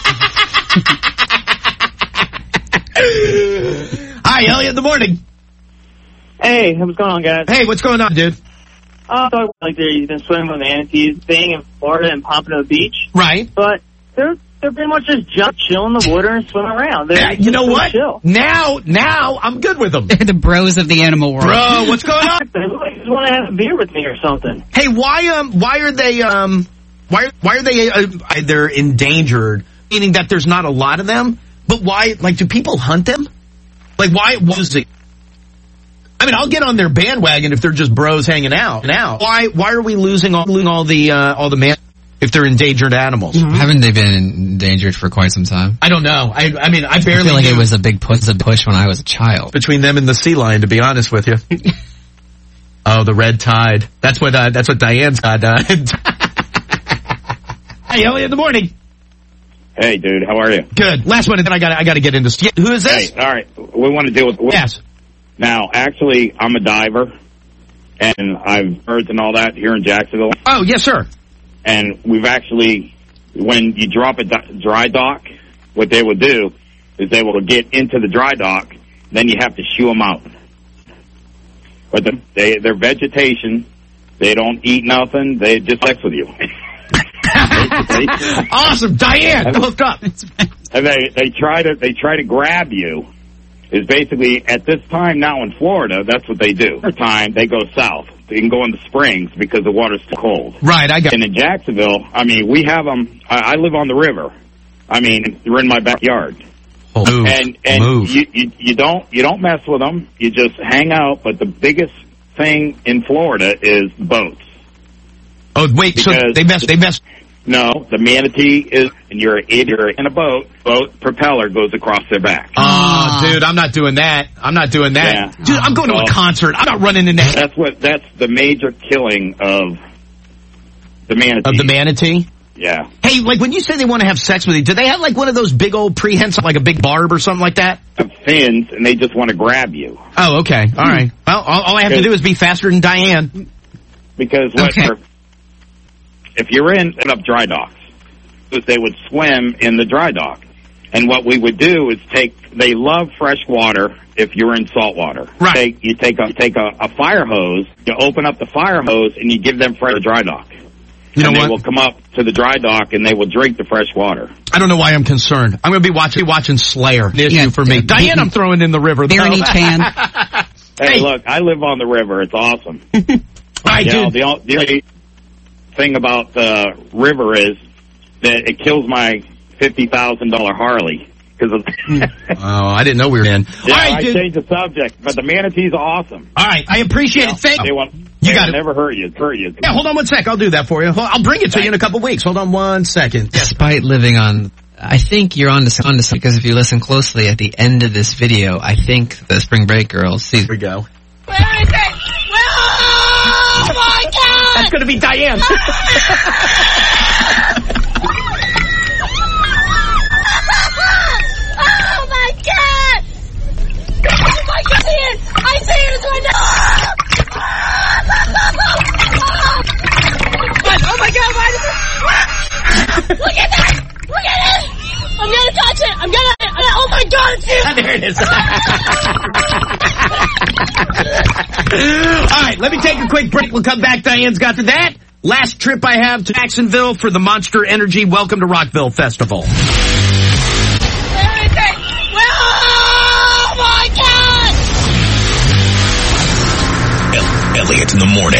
Speaker 7: Hi, Elliot, in the morning.
Speaker 21: Hey, what's going on, guys?
Speaker 7: Hey, what's going on, dude?
Speaker 21: Oh, so, like, you've been swimming with manatees thing in Florida and Pompano Beach.
Speaker 7: Right.
Speaker 21: But they're they're pretty much just jump, chill in the water and swim around. They're
Speaker 7: Yeah, you know
Speaker 21: so
Speaker 7: what?
Speaker 21: Chill.
Speaker 7: Now, now, I'm good with them.
Speaker 3: They're the bros of the animal world.
Speaker 7: Bro, what's going on?
Speaker 21: They look like they just want to have a beer with me or something.
Speaker 7: Hey, why um why are they um why why are they uh, they're endangered? Meaning that there's not a lot of them, but why? Like, do people hunt them? Like, why was it? I mean, I'll get on their bandwagon if they're just bros hanging out. Now, why why are we losing all losing all the uh, all the man if they're endangered animals?
Speaker 12: Mm-hmm. Haven't they been endangered for quite some time?
Speaker 7: I don't know. I I mean, I barely
Speaker 12: I feel like
Speaker 7: knew
Speaker 12: it was a big push, a push when I was a child.
Speaker 7: between them and the sea lion, to be honest with you. Oh, the red tide. That's what uh, that's what Diane's got. Uh, hey, Elliot, in the morning.
Speaker 6: Hey, dude, how are you?
Speaker 7: Good. Last one, and then I got I got to get into. Who is this?
Speaker 6: Hey, all right, we want to deal with.
Speaker 7: Yes.
Speaker 6: Now, actually, I'm a diver, and I've birds and all that here in Jacksonville.
Speaker 7: Oh, yes, sir.
Speaker 6: And we've actually, when you drop a di- dry dock, what they will do is they will get into the dry dock, then you have to shoo them out. But the, they, their vegetation, they don't eat nothing. They just sex with you.
Speaker 7: Awesome, Diane, hooked up.
Speaker 6: And they they try to they try to grab you. Is basically at this time now in Florida, that's what they do. At time they go south. They can go in the springs because the water's too cold.
Speaker 7: Right, I got.
Speaker 6: And in Jacksonville, I mean, we have them. I, I live on the river. I mean, they're in my backyard.
Speaker 7: Oh, move,
Speaker 6: and and
Speaker 7: move.
Speaker 6: You, you you don't you don't mess with them. You just hang out. But the biggest thing in Florida is boats.
Speaker 7: Oh wait, so
Speaker 6: Because
Speaker 7: they mess they mess.
Speaker 6: No, the manatee is, and you're you're in a boat. Boat propeller goes across their back.
Speaker 7: Oh, dude, I'm not doing that. I'm not doing that.
Speaker 6: Yeah.
Speaker 7: Dude, I'm going to
Speaker 6: Well,
Speaker 7: a concert. I'm not running in that.
Speaker 6: That's what. That's the major killing of the manatee.
Speaker 7: Of the manatee?
Speaker 6: Yeah.
Speaker 7: Hey, like when you say they want to have sex with you, do they have like one of those big old prehensile, like a big barb or something like that?
Speaker 6: Have fins, and they just want to grab you.
Speaker 7: Oh, okay. All right. Well, all, all I have to do is be faster than Diane.
Speaker 6: Because what?
Speaker 7: Okay.
Speaker 6: For, if you're in set up dry docks, they would swim in the dry dock, and what we would do is take. They love fresh water. If you're in salt water,
Speaker 7: right?
Speaker 6: Take, you take a take a, a fire hose. You open up the fire hose, and you give them fresh dry dock.
Speaker 7: You know
Speaker 6: and
Speaker 7: what?
Speaker 6: They will come up to the dry dock, and they will drink the fresh water.
Speaker 7: I don't know why I'm concerned. I'm going to be watching watching Slayer. The issue
Speaker 6: Yeah.
Speaker 7: for me. Diane, I'm throwing in the river. though.
Speaker 6: Barony Chan. Hey, look, I live on the river. It's awesome.
Speaker 7: I
Speaker 6: you
Speaker 7: do.
Speaker 6: know, the, o- the only thing about the river is that it kills my fifty thousand dollar Harley. Cause of
Speaker 7: Oh, I didn't know we were in.
Speaker 6: yeah,
Speaker 7: All right,
Speaker 6: I
Speaker 7: dude.
Speaker 6: changed the subject, but the manatee's awesome.
Speaker 7: All right, I appreciate it. Thank
Speaker 6: They
Speaker 7: you.
Speaker 6: want,
Speaker 7: You
Speaker 6: they
Speaker 7: got
Speaker 6: will
Speaker 7: it.
Speaker 6: never hurt you. Hurt you.
Speaker 7: Yeah, hold on one sec. I'll do that for you. I'll bring it to you in a couple weeks. Hold on one second.
Speaker 12: Despite living on, I think you're on to something, because if you listen closely at the end of this video, I think the Spring Break girl sees. Here
Speaker 7: we go.
Speaker 19: Where is it? Oh my God!
Speaker 7: That's going to be Diane.
Speaker 19: Oh my God! Oh my God! I see it! I see it! It's right now! Oh my God! Why does it? Look at that! Look at it! I'm gonna touch it! I'm gonna. I'm gonna oh my God! It's here!
Speaker 7: There it is. All right, let me take a quick break. We'll come back. Diane's got to that. Last trip I have to Jacksonville for the Monster Energy Welcome to Rockville Festival.
Speaker 19: Where is it? Oh my God!
Speaker 14: El- Elliot in the morning.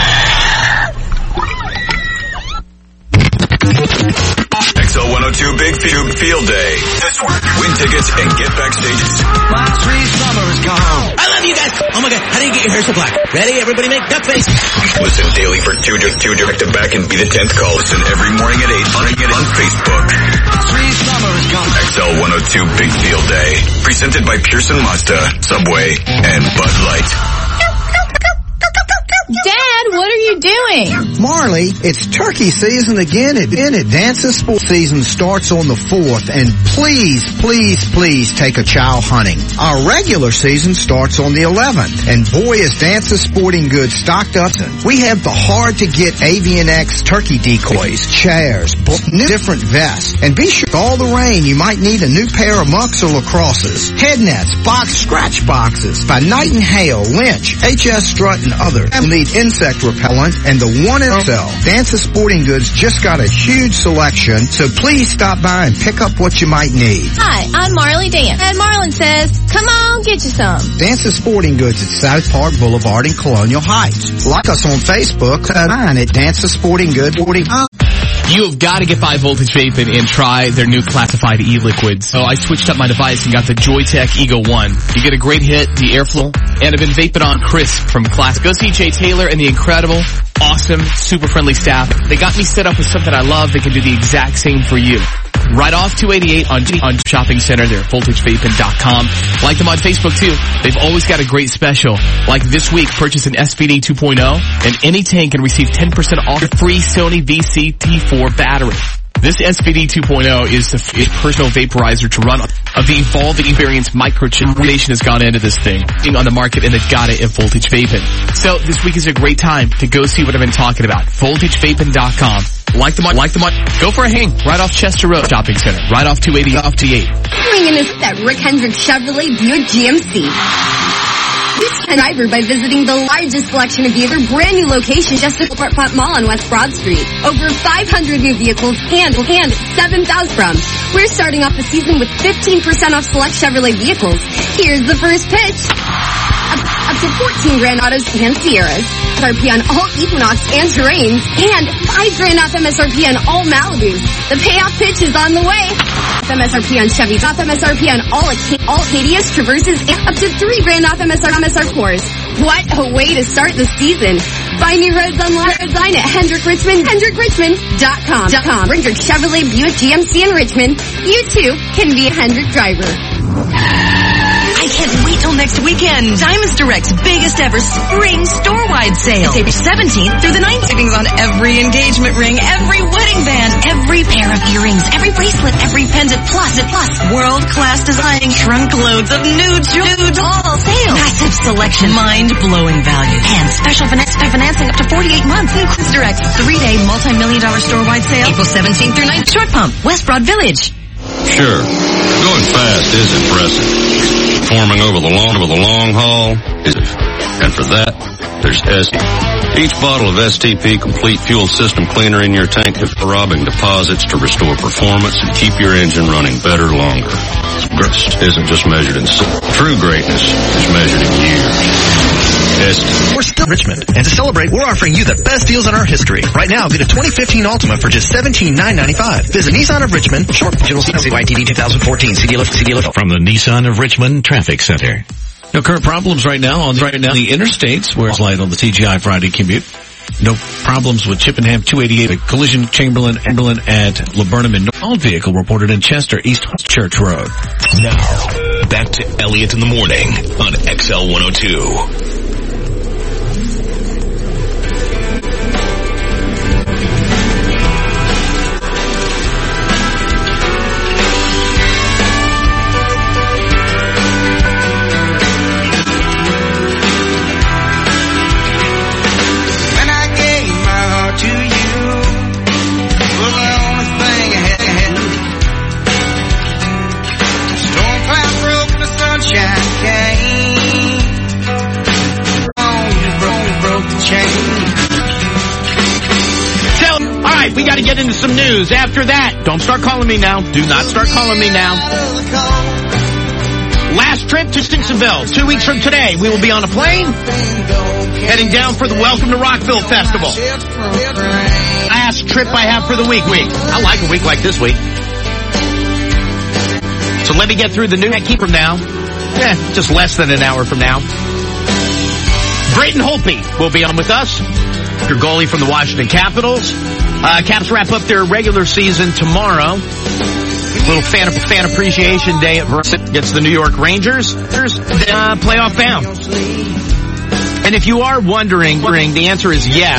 Speaker 14: X L one oh two Big Field Field Day. This one. Win tickets and get backstage.
Speaker 26: My sweet summer is gone. I love you guys. Oh my God, how do you get your hair so black? Ready? Everybody make duck face.
Speaker 14: Listen daily for two to two direct to back and be the tenth call. Listen every morning at eight on, on Facebook.
Speaker 26: Sweet summer is gone.
Speaker 14: X L one oh two Big Field Day. Presented by Pearson Mazda, Subway, and Bud Light.
Speaker 9: Dad, what are you you doing?
Speaker 10: Marley, it's turkey season again at, again at Dance's Sports season starts on the fourth, and please, please, please take a child hunting. Our regular season starts on the eleventh, and boy is Dance's Sporting Goods stocked up. We have the hard-to-get Avian X turkey decoys, chairs, different vests, and be sure all the rain you might need a new pair of mucks or lacrosses, head nets, box scratch boxes by Night and Hail, Lynch, H S Strut, and others. You'll need insect repellent and the one in sell. Dance's Sporting Goods just got a huge selection, so please stop by and pick up what you might need.
Speaker 9: Hi, I'm Marley Dance, and Marlon says, come on, get you some.
Speaker 10: Dance's Sporting Goods at South Park Boulevard in Colonial Heights. Like us on Facebook and at Dance's Sporting Goods.
Speaker 11: You have got to get by Voltage Vaping and try their new classified e-liquids. So I switched up my device and got the Joytech Ego one. You get a great hit, the airflow, and I've been vaping on Crisp from Class. Go see Jay Taylor and the incredible, awesome, super friendly staff. They got me set up with something I love. They can do the exact same for you. Right off two eighty-eight on, on Shopping Center. They're at voltage vaping dot com. Like them on Facebook too. They've always got a great special. Like this week, purchase an S V D two point oh and any tank can receive ten percent off your free Sony V C T four battery. This S V D two point oh is the f- personal vaporizer to run of the evolving experience microchip. Innovation has gone into this thing being on the market, and they've got it at Voltage Vaping. So this week is a great time to go see what I've been talking about. voltage vaping dot com. Like them on, like them on. Go for a hang right off Chester Road Shopping Center, right off two eighty, off T eight.
Speaker 13: Bringing us at Rick Hendrick Chevrolet Buick G M C. This driver by visiting the largest selection of vehicles, brand new location just at the Front Mall on West Broad Street. Over five hundred new vehicles and and seven thousand from. We're starting off the season with fifteen percent off select Chevrolet vehicles. Here's the first pitch. Up, up to fourteen grand autos and Sierras. M S R P on all Equinox and Terrains. And five grand off M S R P on all Malibus. The payoff pitch is on the way. M S R P on Chevy. Off M S R P on all all Acadias, Traverses, and up to three grand off M S R M S R fours. What a way to start the season. Find new roads online at Hendrick Richmond, hendrick richmond dot com. Hendrick Chevrolet Buick G M C in Richmond. You too can be a Hendrick driver.
Speaker 18: I can't wait till next weekend. Diamonds Direct's biggest ever spring store-wide sale. It's April seventeenth through the ninth. Savings on every engagement ring, every wedding band, every pair of earrings, every bracelet, every pendant, plus, plus, world-class designing, trunk loads of nude nudes, all sale. Massive selection, mind-blowing value, and special finance financing up to forty-eight months. Diamonds Direct's three-day multi-million dollar store-wide sale. April seventeenth through ninth. Short Pump, West Broad Village.
Speaker 16: Sure, going fast is impressive. Performing over the long over the long haul is, and for that, there's S T P. Each bottle of S T P Complete Fuel System Cleaner in your tank is robbing deposits to restore performance and keep your engine running better longer. Greatness isn't just measured in true greatness is measured in years.
Speaker 17: We're still Richmond, and to celebrate, we're offering you the best deals in our history. Right now, get a twenty fifteen Altima for just seventeen thousand nine hundred ninety-five dollars. Visit Nissan of Richmond, short General C Y T V twenty fourteen. C D L F, C D L F.
Speaker 22: From the Nissan of Richmond Traffic Center. No current problems right now on right now the interstates. Where's light on the T G I Friday commute? No problems with Chippenham two eighty-eight. A collision Chamberlain Chamberlain at Laburnum and all vehicle reported in Chester East Church Road.
Speaker 14: Now back to Elliott in the morning on X L one oh two.
Speaker 7: We got to get into some news. After that, don't start calling me now. Do not start calling me now. Last trip to Sticksonville. Two weeks from today, we will be on a plane heading down for the Welcome to Rockville Festival. Last trip I have for the week. Week. I like a week like this week. So let me get through the news. Keep from now. Eh, just less than an hour from now. Brayton Holtby will be on with us. Your goalie from the Washington Capitals. Uh, Caps wrap up their regular season tomorrow. Little fan fan appreciation day at Versant against the New York Rangers. There's uh, playoff bound. And if you are wondering, wondering, the answer is yes.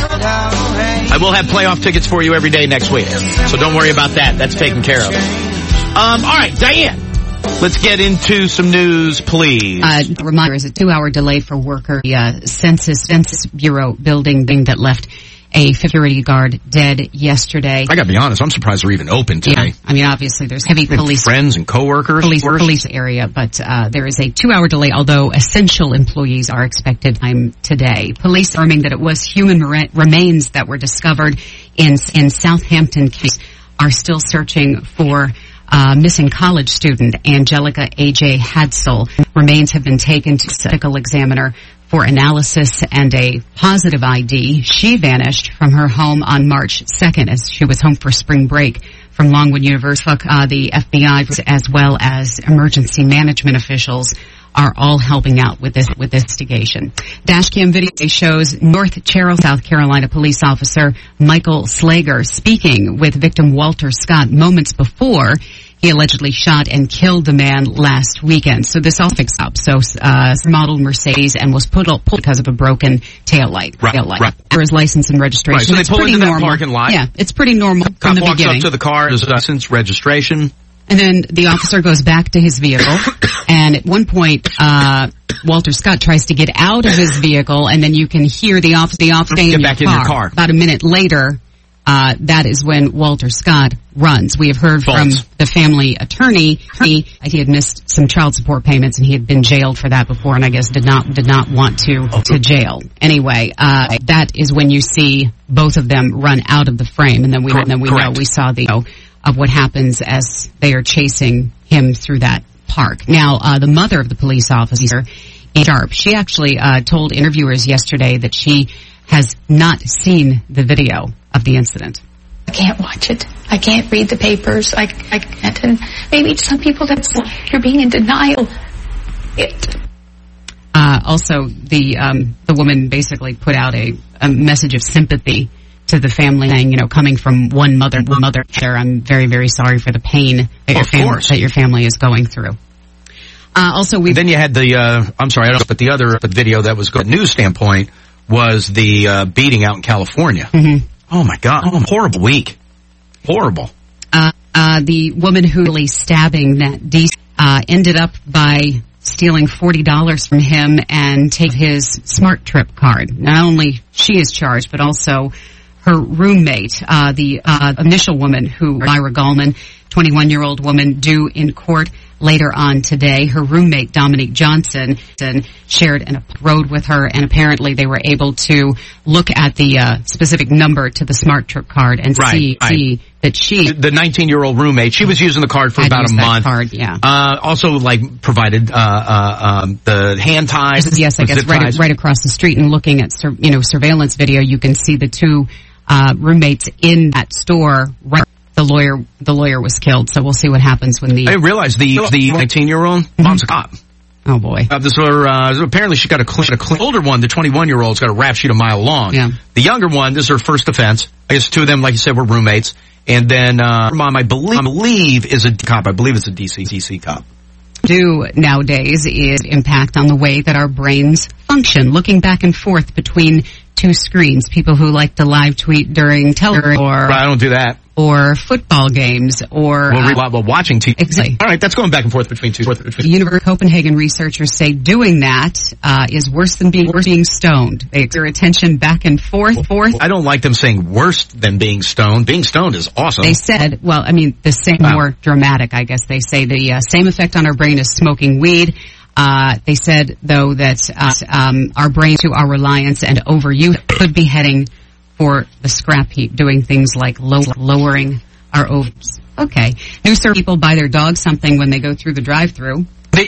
Speaker 7: I will have playoff tickets for you every day next week. So don't worry about that. That's taken care of. Um, all right, Diane. Let's get into some news, please.
Speaker 3: Uh, reminder is a two-hour delay for worker uh, Census Census Bureau building that left a security guard dead yesterday.
Speaker 7: I gotta be honest, I'm surprised they're even open today.
Speaker 3: Yeah, I mean, obviously there's heavy police...
Speaker 7: Friends and coworkers.
Speaker 3: Police, police area, but uh, there is a two-hour delay, although essential employees are expected time today. Police affirming that it was human re- remains that were discovered in, in Southampton case are still searching for... Uh, missing college student Angelica A J Hadsell. Remains have been taken to the medical examiner for analysis and a positive I D. She vanished from her home on March second as she was home for spring break from Longwood University. Uh, the F B I as well as emergency management officials are all helping out with this with this investigation. Dashcam video shows North Cheryl, South Carolina police officer Michael Slager speaking with victim Walter Scott moments before he allegedly shot and killed the man last weekend. So this all fixed up. So uh model Mercedes and was put up because of a broken taillight.
Speaker 7: Right,
Speaker 3: taillight.
Speaker 7: right.
Speaker 3: For his license and registration.
Speaker 7: Right, so they
Speaker 3: it's
Speaker 7: pull
Speaker 3: pretty
Speaker 7: into
Speaker 3: normal.
Speaker 7: that parking lot.
Speaker 3: Yeah, it's pretty normal
Speaker 7: Cop
Speaker 3: from the
Speaker 7: walks
Speaker 3: beginning.
Speaker 7: up to the car, his license, registration.
Speaker 3: And then the officer goes back to his vehicle, and at one point, uh, Walter Scott tries to get out of his vehicle, and then you can hear the officer, the officer
Speaker 7: Get
Speaker 3: in,
Speaker 7: back
Speaker 3: your
Speaker 7: in
Speaker 3: car.
Speaker 7: your car.
Speaker 3: About a minute later, uh, that is when Walter Scott runs. We have heard
Speaker 7: False.
Speaker 3: from the family attorney, he, he had missed some child support payments, and he had been jailed for that before, and I guess did not, did not want to, to jail. Anyway, uh, that is when you see both of them run out of the frame, and then we, and then we know, we saw the, oh, of what happens as they are chasing him through that park. Now, uh, the mother of the police officer, Sharp, she actually uh, told interviewers yesterday that she has not seen the video of the incident.
Speaker 2: I can't watch it. I can't read the papers. I, I can't. And maybe some people that's you're being in denial. It.
Speaker 3: Uh, also, the um, the woman basically put out a, a message of sympathy to the family, saying, you know, coming from one mother, one mother there, I'm very, very sorry for the pain that, your, fam- that your family is going through. Uh, also, we
Speaker 7: then you had the, uh, I'm sorry, I don't know, but the other video that was good news standpoint was the uh, beating out in California.
Speaker 3: Mm-hmm.
Speaker 7: Oh my God, oh, horrible week, horrible.
Speaker 3: Uh, uh, the woman who really stabbing that D uh, ended up by stealing forty dollars from him and take his Smart Trip card. Not only she is charged, but also her roommate, uh, the uh, initial woman who, Myra Gallman, twenty-one-year-old woman, due in court later on today. Her roommate, Dominique Johnson, shared a road with her, and apparently they were able to look at the uh, specific number to the Smart Trip card and
Speaker 7: right,
Speaker 3: see,
Speaker 7: right.
Speaker 3: see that she...
Speaker 7: The nineteen-year-old roommate, she was using the card for
Speaker 3: I'd
Speaker 7: about a
Speaker 3: use that
Speaker 7: month.
Speaker 3: Card, yeah.
Speaker 7: Uh, also, like, provided uh, uh, um, the hand ties.
Speaker 3: Yes, I guess right, right across the street, and looking at sur- you know surveillance video, you can see the two uh, roommates in that store. Right, the lawyer, the lawyer was killed. So we'll see what happens when the.
Speaker 7: I realized the the nineteen-year-old mm-hmm. mom's a cop.
Speaker 3: Oh boy!
Speaker 7: Uh, this were, uh, apparently she got a clean, a clean. Older one, the twenty-one-year-old's got a rap sheet a mile long.
Speaker 3: Yeah.
Speaker 7: The younger one, this is her first offense. I guess two of them, like you said, were roommates. And then uh, her mom, I believe, I believe, is a cop. I believe it's a D C D C cop.
Speaker 3: Do nowadays is impact on the way that our brains function. Looking back and forth between two screens. People who like to live tweet during television or
Speaker 7: right, I don't do that.
Speaker 3: Or football games or
Speaker 7: well,
Speaker 3: uh,
Speaker 7: well watching T V.
Speaker 3: Exactly.
Speaker 7: All right, that's going back and forth between two. Forth between.
Speaker 3: The University of Copenhagen researchers say doing that uh, is worse than being worse being stoned. They their attention back and forth, forth.
Speaker 7: I don't like them saying worse than being stoned. Being stoned is awesome.
Speaker 3: They said, well, I mean, the same wow. more dramatic. I guess they say the uh, same effect on our brain as smoking weed. Uh, they said, though, that uh, um, our brain to our reliance and overuse could be heading for the scrap heap, doing things like low, lowering our overs. Okay. New survey people buy their dog something when they go through the drive-through. They,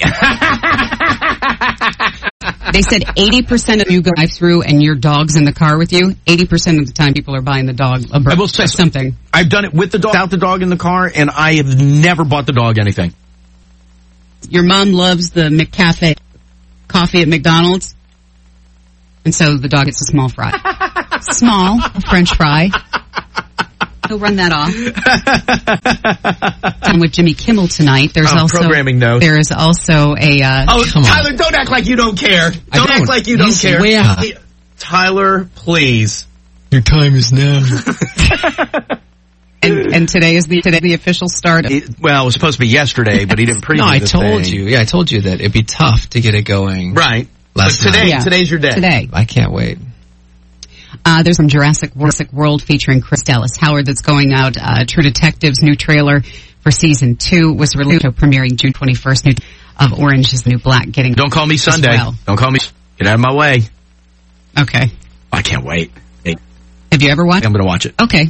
Speaker 3: they said eighty percent of you go drive-through and your dog's in the car with you. eighty percent of the time people are buying the dog a bird,
Speaker 7: I will say
Speaker 3: something.
Speaker 7: I've done it with the dog, without the dog in the car, and I have never bought the dog anything.
Speaker 3: Your mom loves the McCafe coffee at McDonald's, and so the dog gets a small fry. Small, a French fry. He'll run that off. And with Jimmy Kimmel tonight, there's
Speaker 7: Oh,
Speaker 3: also
Speaker 7: programming notes.
Speaker 3: there is also a. Uh,
Speaker 7: Oh,
Speaker 3: come on.
Speaker 7: Tyler, don't act like you don't care. Don't,
Speaker 3: don't.
Speaker 7: act like you don't
Speaker 3: He's
Speaker 7: care.
Speaker 3: way out.
Speaker 7: Tyler, please.
Speaker 12: Your time is now.
Speaker 3: and, and today is the today the official start. Of-
Speaker 7: It- well, it was supposed to be yesterday, but he didn't preview
Speaker 12: No, I
Speaker 7: the
Speaker 12: told
Speaker 7: thing.
Speaker 12: you. Yeah, I told you that it'd be tough to get it going.
Speaker 7: Right.
Speaker 12: Last
Speaker 7: But today,
Speaker 12: night.
Speaker 3: Yeah.
Speaker 7: today's your day.
Speaker 3: Today.
Speaker 12: I can't wait.
Speaker 3: Uh, there's some Jurassic Jurassic World featuring Chris Dallas Howard that's going out. Uh, True Detective's new trailer for season two was released, premiering June twenty-first. New of Orange is the New Black. Getting
Speaker 7: Don't call me
Speaker 3: as
Speaker 7: Sunday.
Speaker 3: well.
Speaker 7: Don't call me. Get out of my way.
Speaker 3: Okay.
Speaker 7: I can't wait. Hey,
Speaker 3: Have you ever watched?
Speaker 7: I'm going to watch it.
Speaker 3: Okay.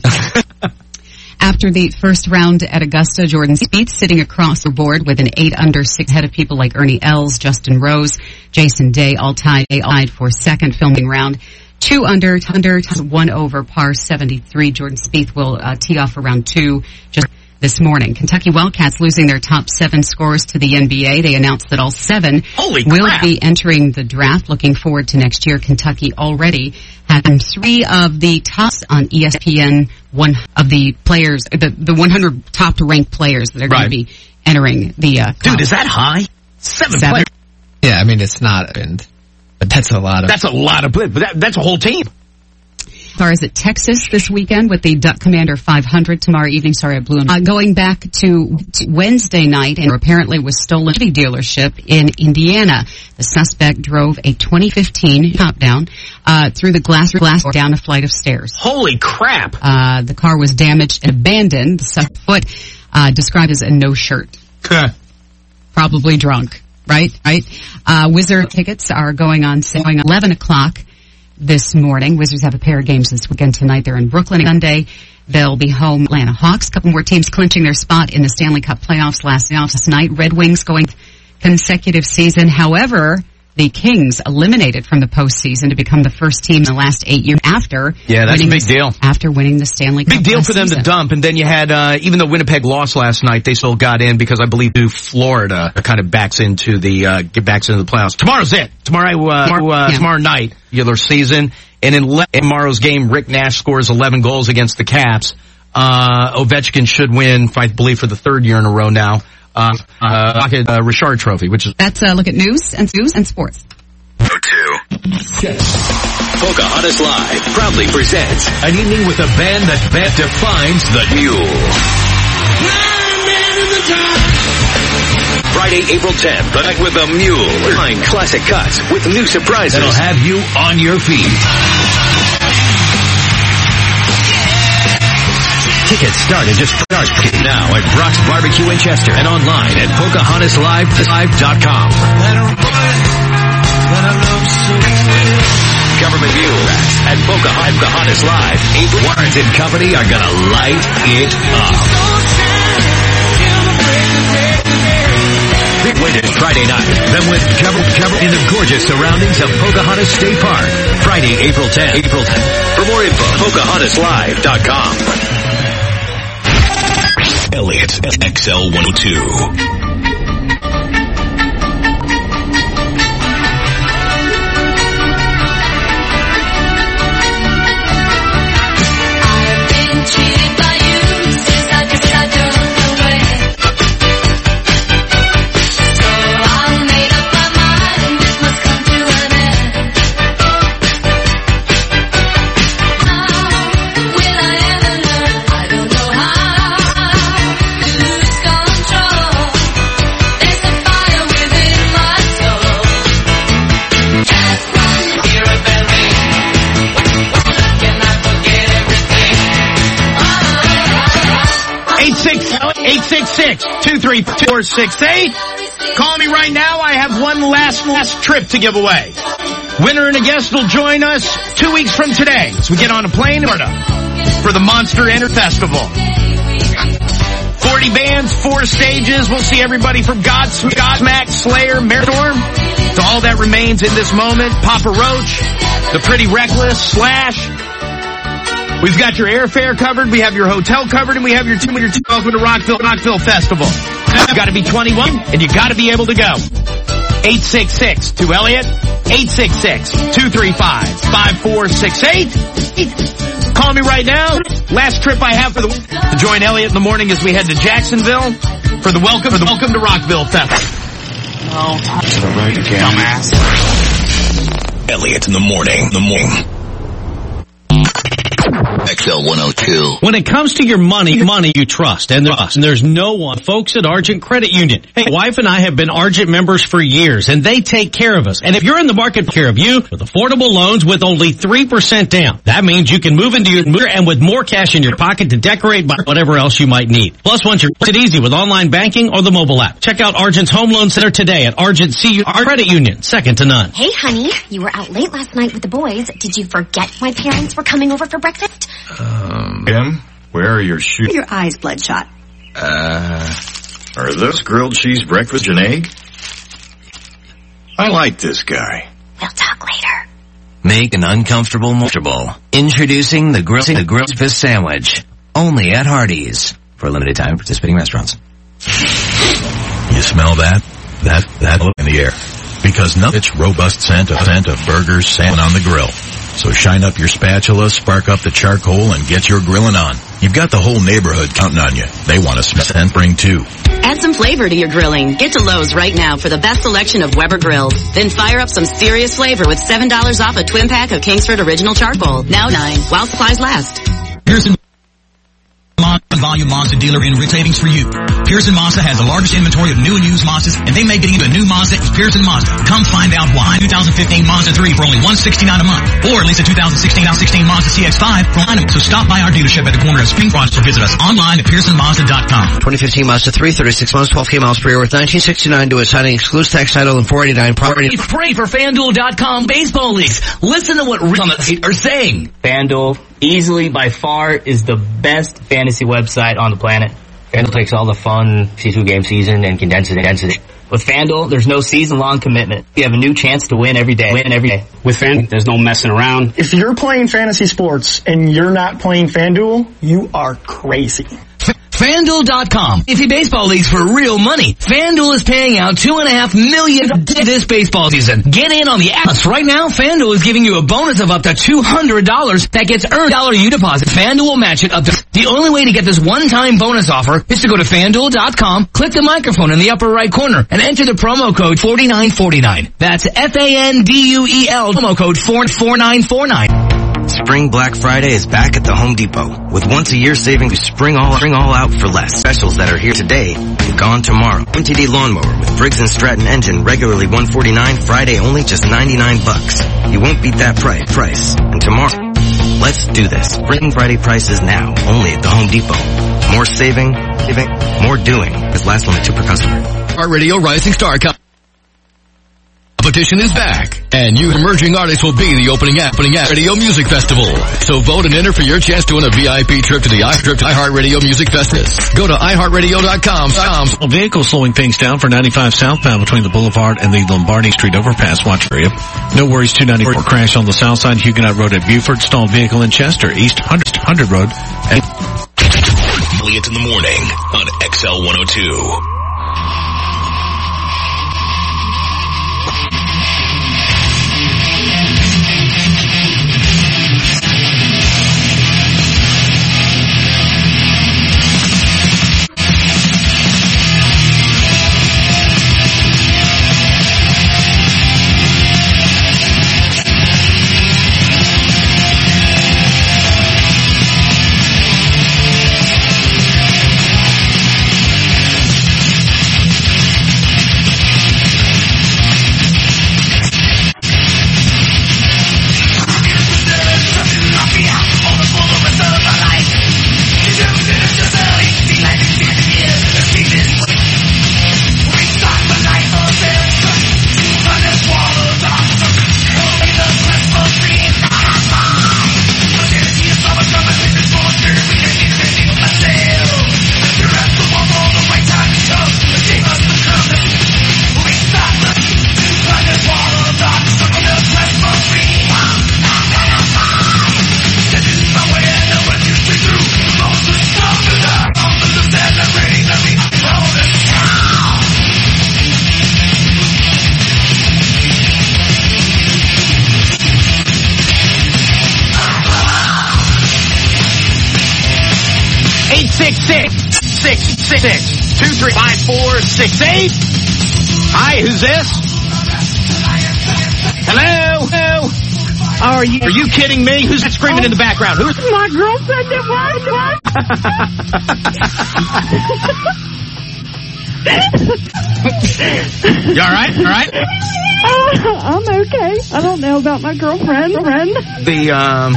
Speaker 3: After the first round at Augusta, Jordan Spieth sitting across the board with an eight under six ahead of people like Ernie Els, Justin Rose, Jason Day, all tied, they all tied for second filming round. Two under, under, one over par seventy-three. Jordan Spieth will uh, tee off around two just this morning. Kentucky Wildcats losing their top seven scorers to the N B A. They announced that all seven
Speaker 7: Holy
Speaker 3: will
Speaker 7: crap.
Speaker 3: be entering the draft. Looking forward to next year. Kentucky already had three of the tops on E S P N, one of the players, the, the one hundred top ranked players that are going
Speaker 7: Right.
Speaker 3: to be entering the uh,
Speaker 7: Dude, is that high? Seven,
Speaker 3: Seven.
Speaker 7: players.
Speaker 12: Yeah, I mean, it's not, and but that's a lot of.
Speaker 7: That's a lot of players. But that, that's a whole team.
Speaker 3: As far as at Texas this weekend with the Duck Commander five hundred tomorrow evening. Sorry, I blew. Uh, going back to, to Wednesday night, and apparently was stolen at a dealership in Indiana. The suspect drove a twenty fifteen top down uh, through the glass glass door down a flight of stairs.
Speaker 7: Holy crap!
Speaker 3: Uh, the car was damaged and abandoned. The suspect foot uh, described as a no shirt, probably drunk. Right, right. Uh, Wizard tickets are going on sale going eleven o'clock. This morning. Wizards have a pair of games this weekend tonight. They're in Brooklyn. Sunday, they'll be home Atlanta Hawks. A couple more teams clinching their spot in the Stanley Cup playoffs last night. Red Wings going consecutive season. However, the Kings eliminated from the postseason to become the first team in the last eight years after.
Speaker 7: Yeah, that's a
Speaker 3: winning
Speaker 7: big
Speaker 3: the,
Speaker 7: deal.
Speaker 3: After winning the Stanley Cup.
Speaker 7: Big deal
Speaker 3: last
Speaker 7: for them
Speaker 3: season.
Speaker 7: to dump. And then you had, uh, even though Winnipeg lost last night, they still got in because I believe New Florida kind of backs into the, uh, get backs into the playoffs. Tomorrow's it. Tomorrow, uh, tomorrow, uh,
Speaker 3: Yeah.
Speaker 7: tomorrow night, regular season. And in, le- in tomorrow's game, Rick Nash scores eleven goals against the Caps. Uh, Ovechkin should win, I believe, for the third year in a row now. Uh, uh, uh Richard Trophy, which is.
Speaker 3: That's a look at news and news and sports.
Speaker 14: Pocahontas Live proudly presents an evening with a band that band defines the mule. Friday, April tenth, the night with the mule. Find classic cuts with new surprises that'll have you on your feet. Tickets start at just start now at Brock's Barbecue in Chester and online at Pocahontas Live dot com. Government Mule at Pocahontas Live. April Warrens and Company are gonna light it up. Big waited Friday night. Then with cover, cover in the gorgeous surroundings of Pocahontas State Park. Friday, April tenth. April tenth. For more info, Pocahontas Live dot com. Elliott X L one oh two.
Speaker 7: eight six six, two three four, six eight. Call me right now. I have one last, last trip to give away. Winner and a guest will join us two weeks from today. So we get on a plane for the Monster Enter Festival. forty bands, four stages. We'll see everybody from Godsmack, Godsmack, Slayer, Meridorm, to all that remains in this moment. Papa Roach, The Pretty Reckless, Slash. We've got your airfare covered, we have your hotel covered, and we have your two your two welcome to Rockville Rockville Festival. You got to be twenty-one, and you got to be able to go. eight six six, two Elliott, eight six six, two three five, five four six eight. Call me right now. Last trip I have for the to join Elliot in the morning as we head to Jacksonville for the welcome for the Welcome to Rockville Fest.
Speaker 14: Oh, right again. Dumbass. Elliot in the morning. The morning.
Speaker 1: X L one oh two.
Speaker 26: When it comes to your money, money you trust, and there's, and there's no one, folks at Argent Credit Union. Hey, my wife and I have been Argent members for years, and they take care of us. And if you're in the market for care of you, with affordable loans with only three percent down, that means you can move into your move and with more cash in your pocket to decorate by whatever else you might need. Plus, once you're it's easy with online banking or the mobile app. Check out Argent's Home Loan Center today at Argent C U Credit Union, second to none.
Speaker 15: Hey, honey, you were out late last night with the boys. Did you forget my parents were coming over for breakfast?
Speaker 4: Um, Kim, where are your shoes?
Speaker 15: Your eyes bloodshot.
Speaker 4: Uh, are those grilled cheese breakfast and egg? I like this guy.
Speaker 15: We'll talk later.
Speaker 20: Make an uncomfortable comfortable. Introducing the grill, the grilled fish sandwich. Only at Hardee's. For a limited time, participating restaurants.
Speaker 22: You smell that? That, that in the air. Because nothing, it's robust scent of, scent of burgers, salmon on the grill. So shine up your spatula, spark up the charcoal, and get your grilling on. You've got the whole neighborhood counting on you. They want to smell and bring too.
Speaker 23: Add some flavor to your grilling. Get to Lowe's right now for the best selection of Weber grills. Then fire up some serious flavor with seven dollars off a twin pack of Kingsford Original Charcoal. Now nine, while supplies last.
Speaker 24: Pearson Volume Mazda dealer in rich savings for you. Pearson Mazda has the largest inventory of new and used Mazdas, and they make getting into a new Mazda is Pearson Mazda. Come find out why. twenty fifteen Mazda three for only one hundred sixty-nine dollars a month, or at least a two thousand sixteen Mazda C X five for one hundred dollars. So stop by our dealership at the corner of Spring Cross or visit us online at pearson mazda dot com.
Speaker 25: twenty fifteen Mazda three, thirty-six months, twelve K miles per year with nineteen sixty-nine to its signing, excludes tax title and four eighty-nine property.
Speaker 27: Pray for FanDuel dot com baseball leagues. Listen to what on the are saying.
Speaker 28: FanDuel, easily by far, is the best fantasy website on the planet. FanDuel takes all the fun fifty-two game season and condenses it. With FanDuel, there's no season-long commitment. You have a new chance to win every day. Win every day.
Speaker 29: With FanDuel, there's no messing around.
Speaker 30: If you're playing fantasy sports and you're not playing FanDuel, you are crazy.
Speaker 27: FanDuel dot com. If you baseball leagues for real money, FanDuel is paying out two and a half million this baseball season. Get in on the ass right now. FanDuel is giving you a bonus of up to two hundred dollars that gets earned dollar you deposit. FanDuel will match it up to. The only way to get this one-time bonus offer is to go to FanDuel dot com, click the microphone in the upper right corner, and enter the promo code forty-nine forty-nine. That's F A N D U E L, promo code four nine four nine.
Speaker 20: Spring Black Friday is back at the Home Depot. With once a year savings, spring all, spring all out for less. Specials that are here today and gone tomorrow. M T D lawnmower with Briggs and Stratton engine, regularly one forty-nine, Friday only just ninety-nine bucks. You won't beat that price. Price. And tomorrow, let's do this. Spring Friday prices now, only at the Home Depot. More saving, saving, more doing. Is last limit two per customer.
Speaker 31: Our Radio Rising Star competition is back, and you emerging artists will be the opening act, opening act Radio Music Festival. So vote and enter for your chance to win a V I P trip to the iHeartRadio Music Festival. Go to i heart radio dot com.
Speaker 22: A vehicle slowing things down for ninety-five southbound between the Boulevard and the Lombardi Street overpass. Watch area. No worries. two ninety-four crash on the south side. Huguenot Road at Buford. Stalled vehicle in Chester. East one hundred Road. And
Speaker 14: Elliot in the morning on X L one oh two.
Speaker 7: eight six six, six six six, two three five four six eight. Hi, who's this? Hello? Hello? Are you Are you kidding me? Who's that screaming in the background? Who's
Speaker 5: my girlfriend at work?
Speaker 7: You all right? All right?
Speaker 5: Uh, I'm okay. I don't know about my girlfriend. Friend.
Speaker 7: The, um...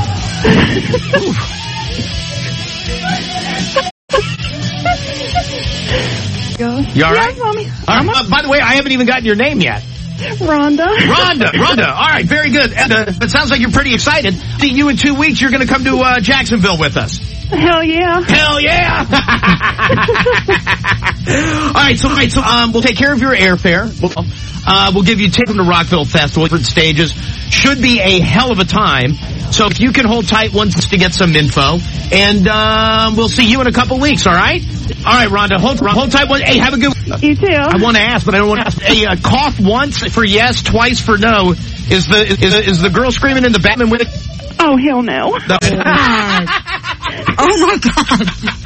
Speaker 7: You all right?
Speaker 5: Yes, Mommy.
Speaker 7: All right. Uh, by the way, I haven't even gotten your name yet.
Speaker 5: Rhonda.
Speaker 7: Rhonda, Rhonda. All right, very good. And, uh, it sounds like you're pretty excited. See you in two weeks. You're going to come to uh, Jacksonville with us.
Speaker 5: Hell yeah.
Speaker 7: Hell yeah. All right, so, all right, so um, we'll take care of your airfare. We'll, uh, we'll give you tickets to Rockville Festival. Different stages. Should be a hell of a time. So if you can hold tight once to get some info. And um, we'll see you in a couple weeks, all right? All right, Rhonda, hold, hold tight. One. Hey, have a good one.
Speaker 5: You too.
Speaker 7: I want to ask, but I don't want to ask. Hey, uh, cough once for yes, twice for no. Is the is, is the girl screaming in the Batman with it?
Speaker 5: Oh, hell no.
Speaker 7: no.
Speaker 5: Oh, my God.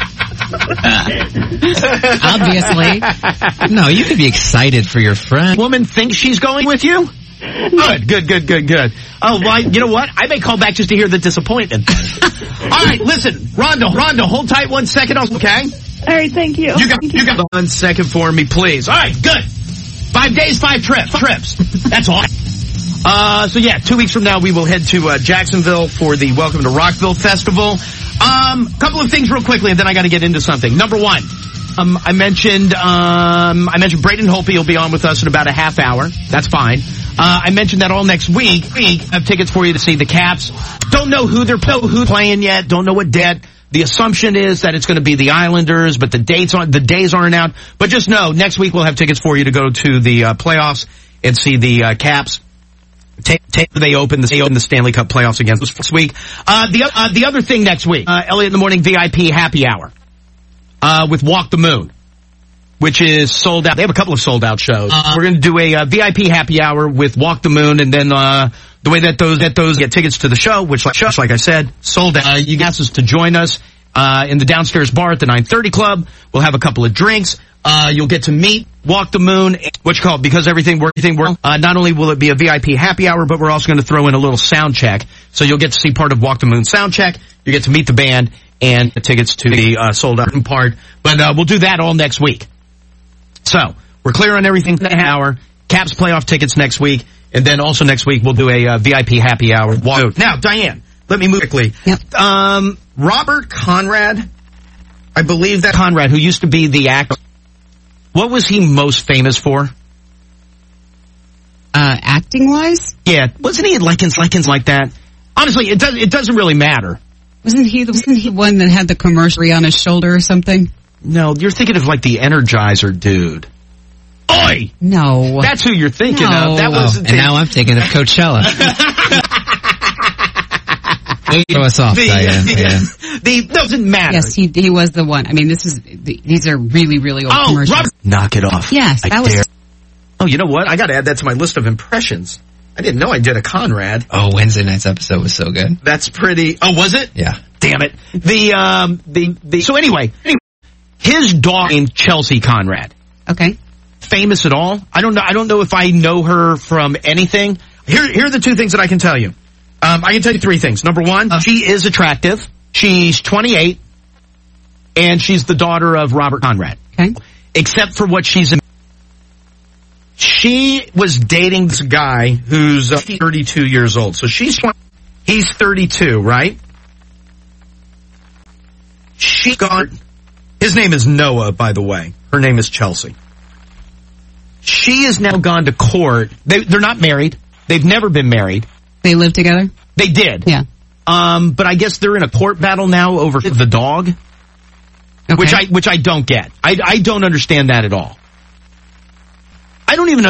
Speaker 12: Obviously. No, you could be excited for your friend.
Speaker 7: Woman thinks she's going with you? Good, good, good, good, good. Oh, well, you know what? I may call back just to hear the disappointment. All right, listen, Rhonda, Rhonda, hold tight one second, okay?
Speaker 5: All right, thank you.
Speaker 7: You got, you got one second for me, please. All right, good. Five days, five trips. Trips. That's all. Uh, so yeah, two weeks from now we will head to uh, Jacksonville for the Welcome to Rockville Festival. Um, couple of things real quickly, and then I got to get into something. Number one, um, I mentioned um, I mentioned Braden Holtby will be on with us in about a half hour. That's fine. Uh, I mentioned that all next week. Week I have tickets for you to see the Caps. Don't know who they're who's playing yet. Don't know what debt. The assumption is that it's going to be the Islanders, but the dates aren't the days aren't out. But just know next week we'll have tickets for you to go to the uh, playoffs and see the uh, Caps. Take, take, they open the, they open the Stanley Cup playoffs again this week. Uh, the, uh, the other thing next week, uh, Elliot in the Morning V I P happy hour, uh, with Walk the Moon, which is sold out. They have a couple of sold out shows. Uh, We're going to do a, uh, V I P happy hour with Walk the Moon, and then, uh, the way that those, that those get tickets to the show, which like, like I said, sold out. Uh, you guys us to join us, uh, in the downstairs bar at the nine thirty Club. We'll have a couple of drinks. Uh, you'll get to meet Walk the Moon, what you call it, because everything works. Everything works. Uh, not only will it be a V I P happy hour, but we're also going to throw in a little sound check. So you'll get to see part of Walk the Moon sound check. You get to meet the band and the tickets to the uh, sold out part. But uh, we'll do that all next week. So we're clear on everything for the hour. Caps playoff tickets next week, and then also next week we'll do a uh, V I P happy hour. Now, Diane, let me move quickly.
Speaker 3: Yep.
Speaker 7: Um, Robert Conrad, I believe that Conrad, who used to be the actor. What was he most famous for?
Speaker 3: Uh, acting wise?
Speaker 7: Yeah, wasn't he in Likens, Likens like that? Honestly, it doesn't, it doesn't really matter.
Speaker 3: Wasn't he the, wasn't he the one that had the commercial on his shoulder or something?
Speaker 7: No, you're thinking of like the Energizer dude. Oi!
Speaker 3: No.
Speaker 7: That's who you're thinking
Speaker 3: no.
Speaker 7: of. That was.
Speaker 12: Oh, and now I'm thinking of Coachella. Throw us off,
Speaker 7: the,
Speaker 12: Diane.
Speaker 7: The,
Speaker 12: yeah.
Speaker 7: the doesn't matter.
Speaker 3: Yes, he he was the one. I mean, this is the, these are really really old
Speaker 7: oh,
Speaker 3: commercials.
Speaker 7: Robert, knock it off.
Speaker 3: Yes,
Speaker 7: I
Speaker 3: that was.
Speaker 7: dare. Oh, you know what? I got to add that to my list of impressions. I didn't know I did a Conrad.
Speaker 12: Oh, Wednesday night's episode was so good.
Speaker 7: That's pretty. Oh, was it?
Speaker 12: Yeah.
Speaker 7: Damn it. The um the the. So anyway, anyway his daughter named Chelsea Conrad.
Speaker 3: Okay.
Speaker 7: Famous at all? I don't know. I don't know if I know her from anything. Here, here are the two things that I can tell you. Um, I can tell you three things. Number one, uh, she is attractive. She's twenty-eight, and she's the daughter of Robert Conrad.
Speaker 3: Okay.
Speaker 7: Except for what she's in. She was dating this guy who's uh, thirty-two years old. So she's twenty. He's thirty-two, right? She got. His name is Noah, by the way. Her name is Chelsea. She has now gone to court. They, they're not married. They've never been married.
Speaker 3: They live together?
Speaker 7: They did.
Speaker 3: Yeah.
Speaker 7: Um, but I guess they're in a court battle now over the dog, okay. which I which I don't get. I I don't understand that at all. I don't even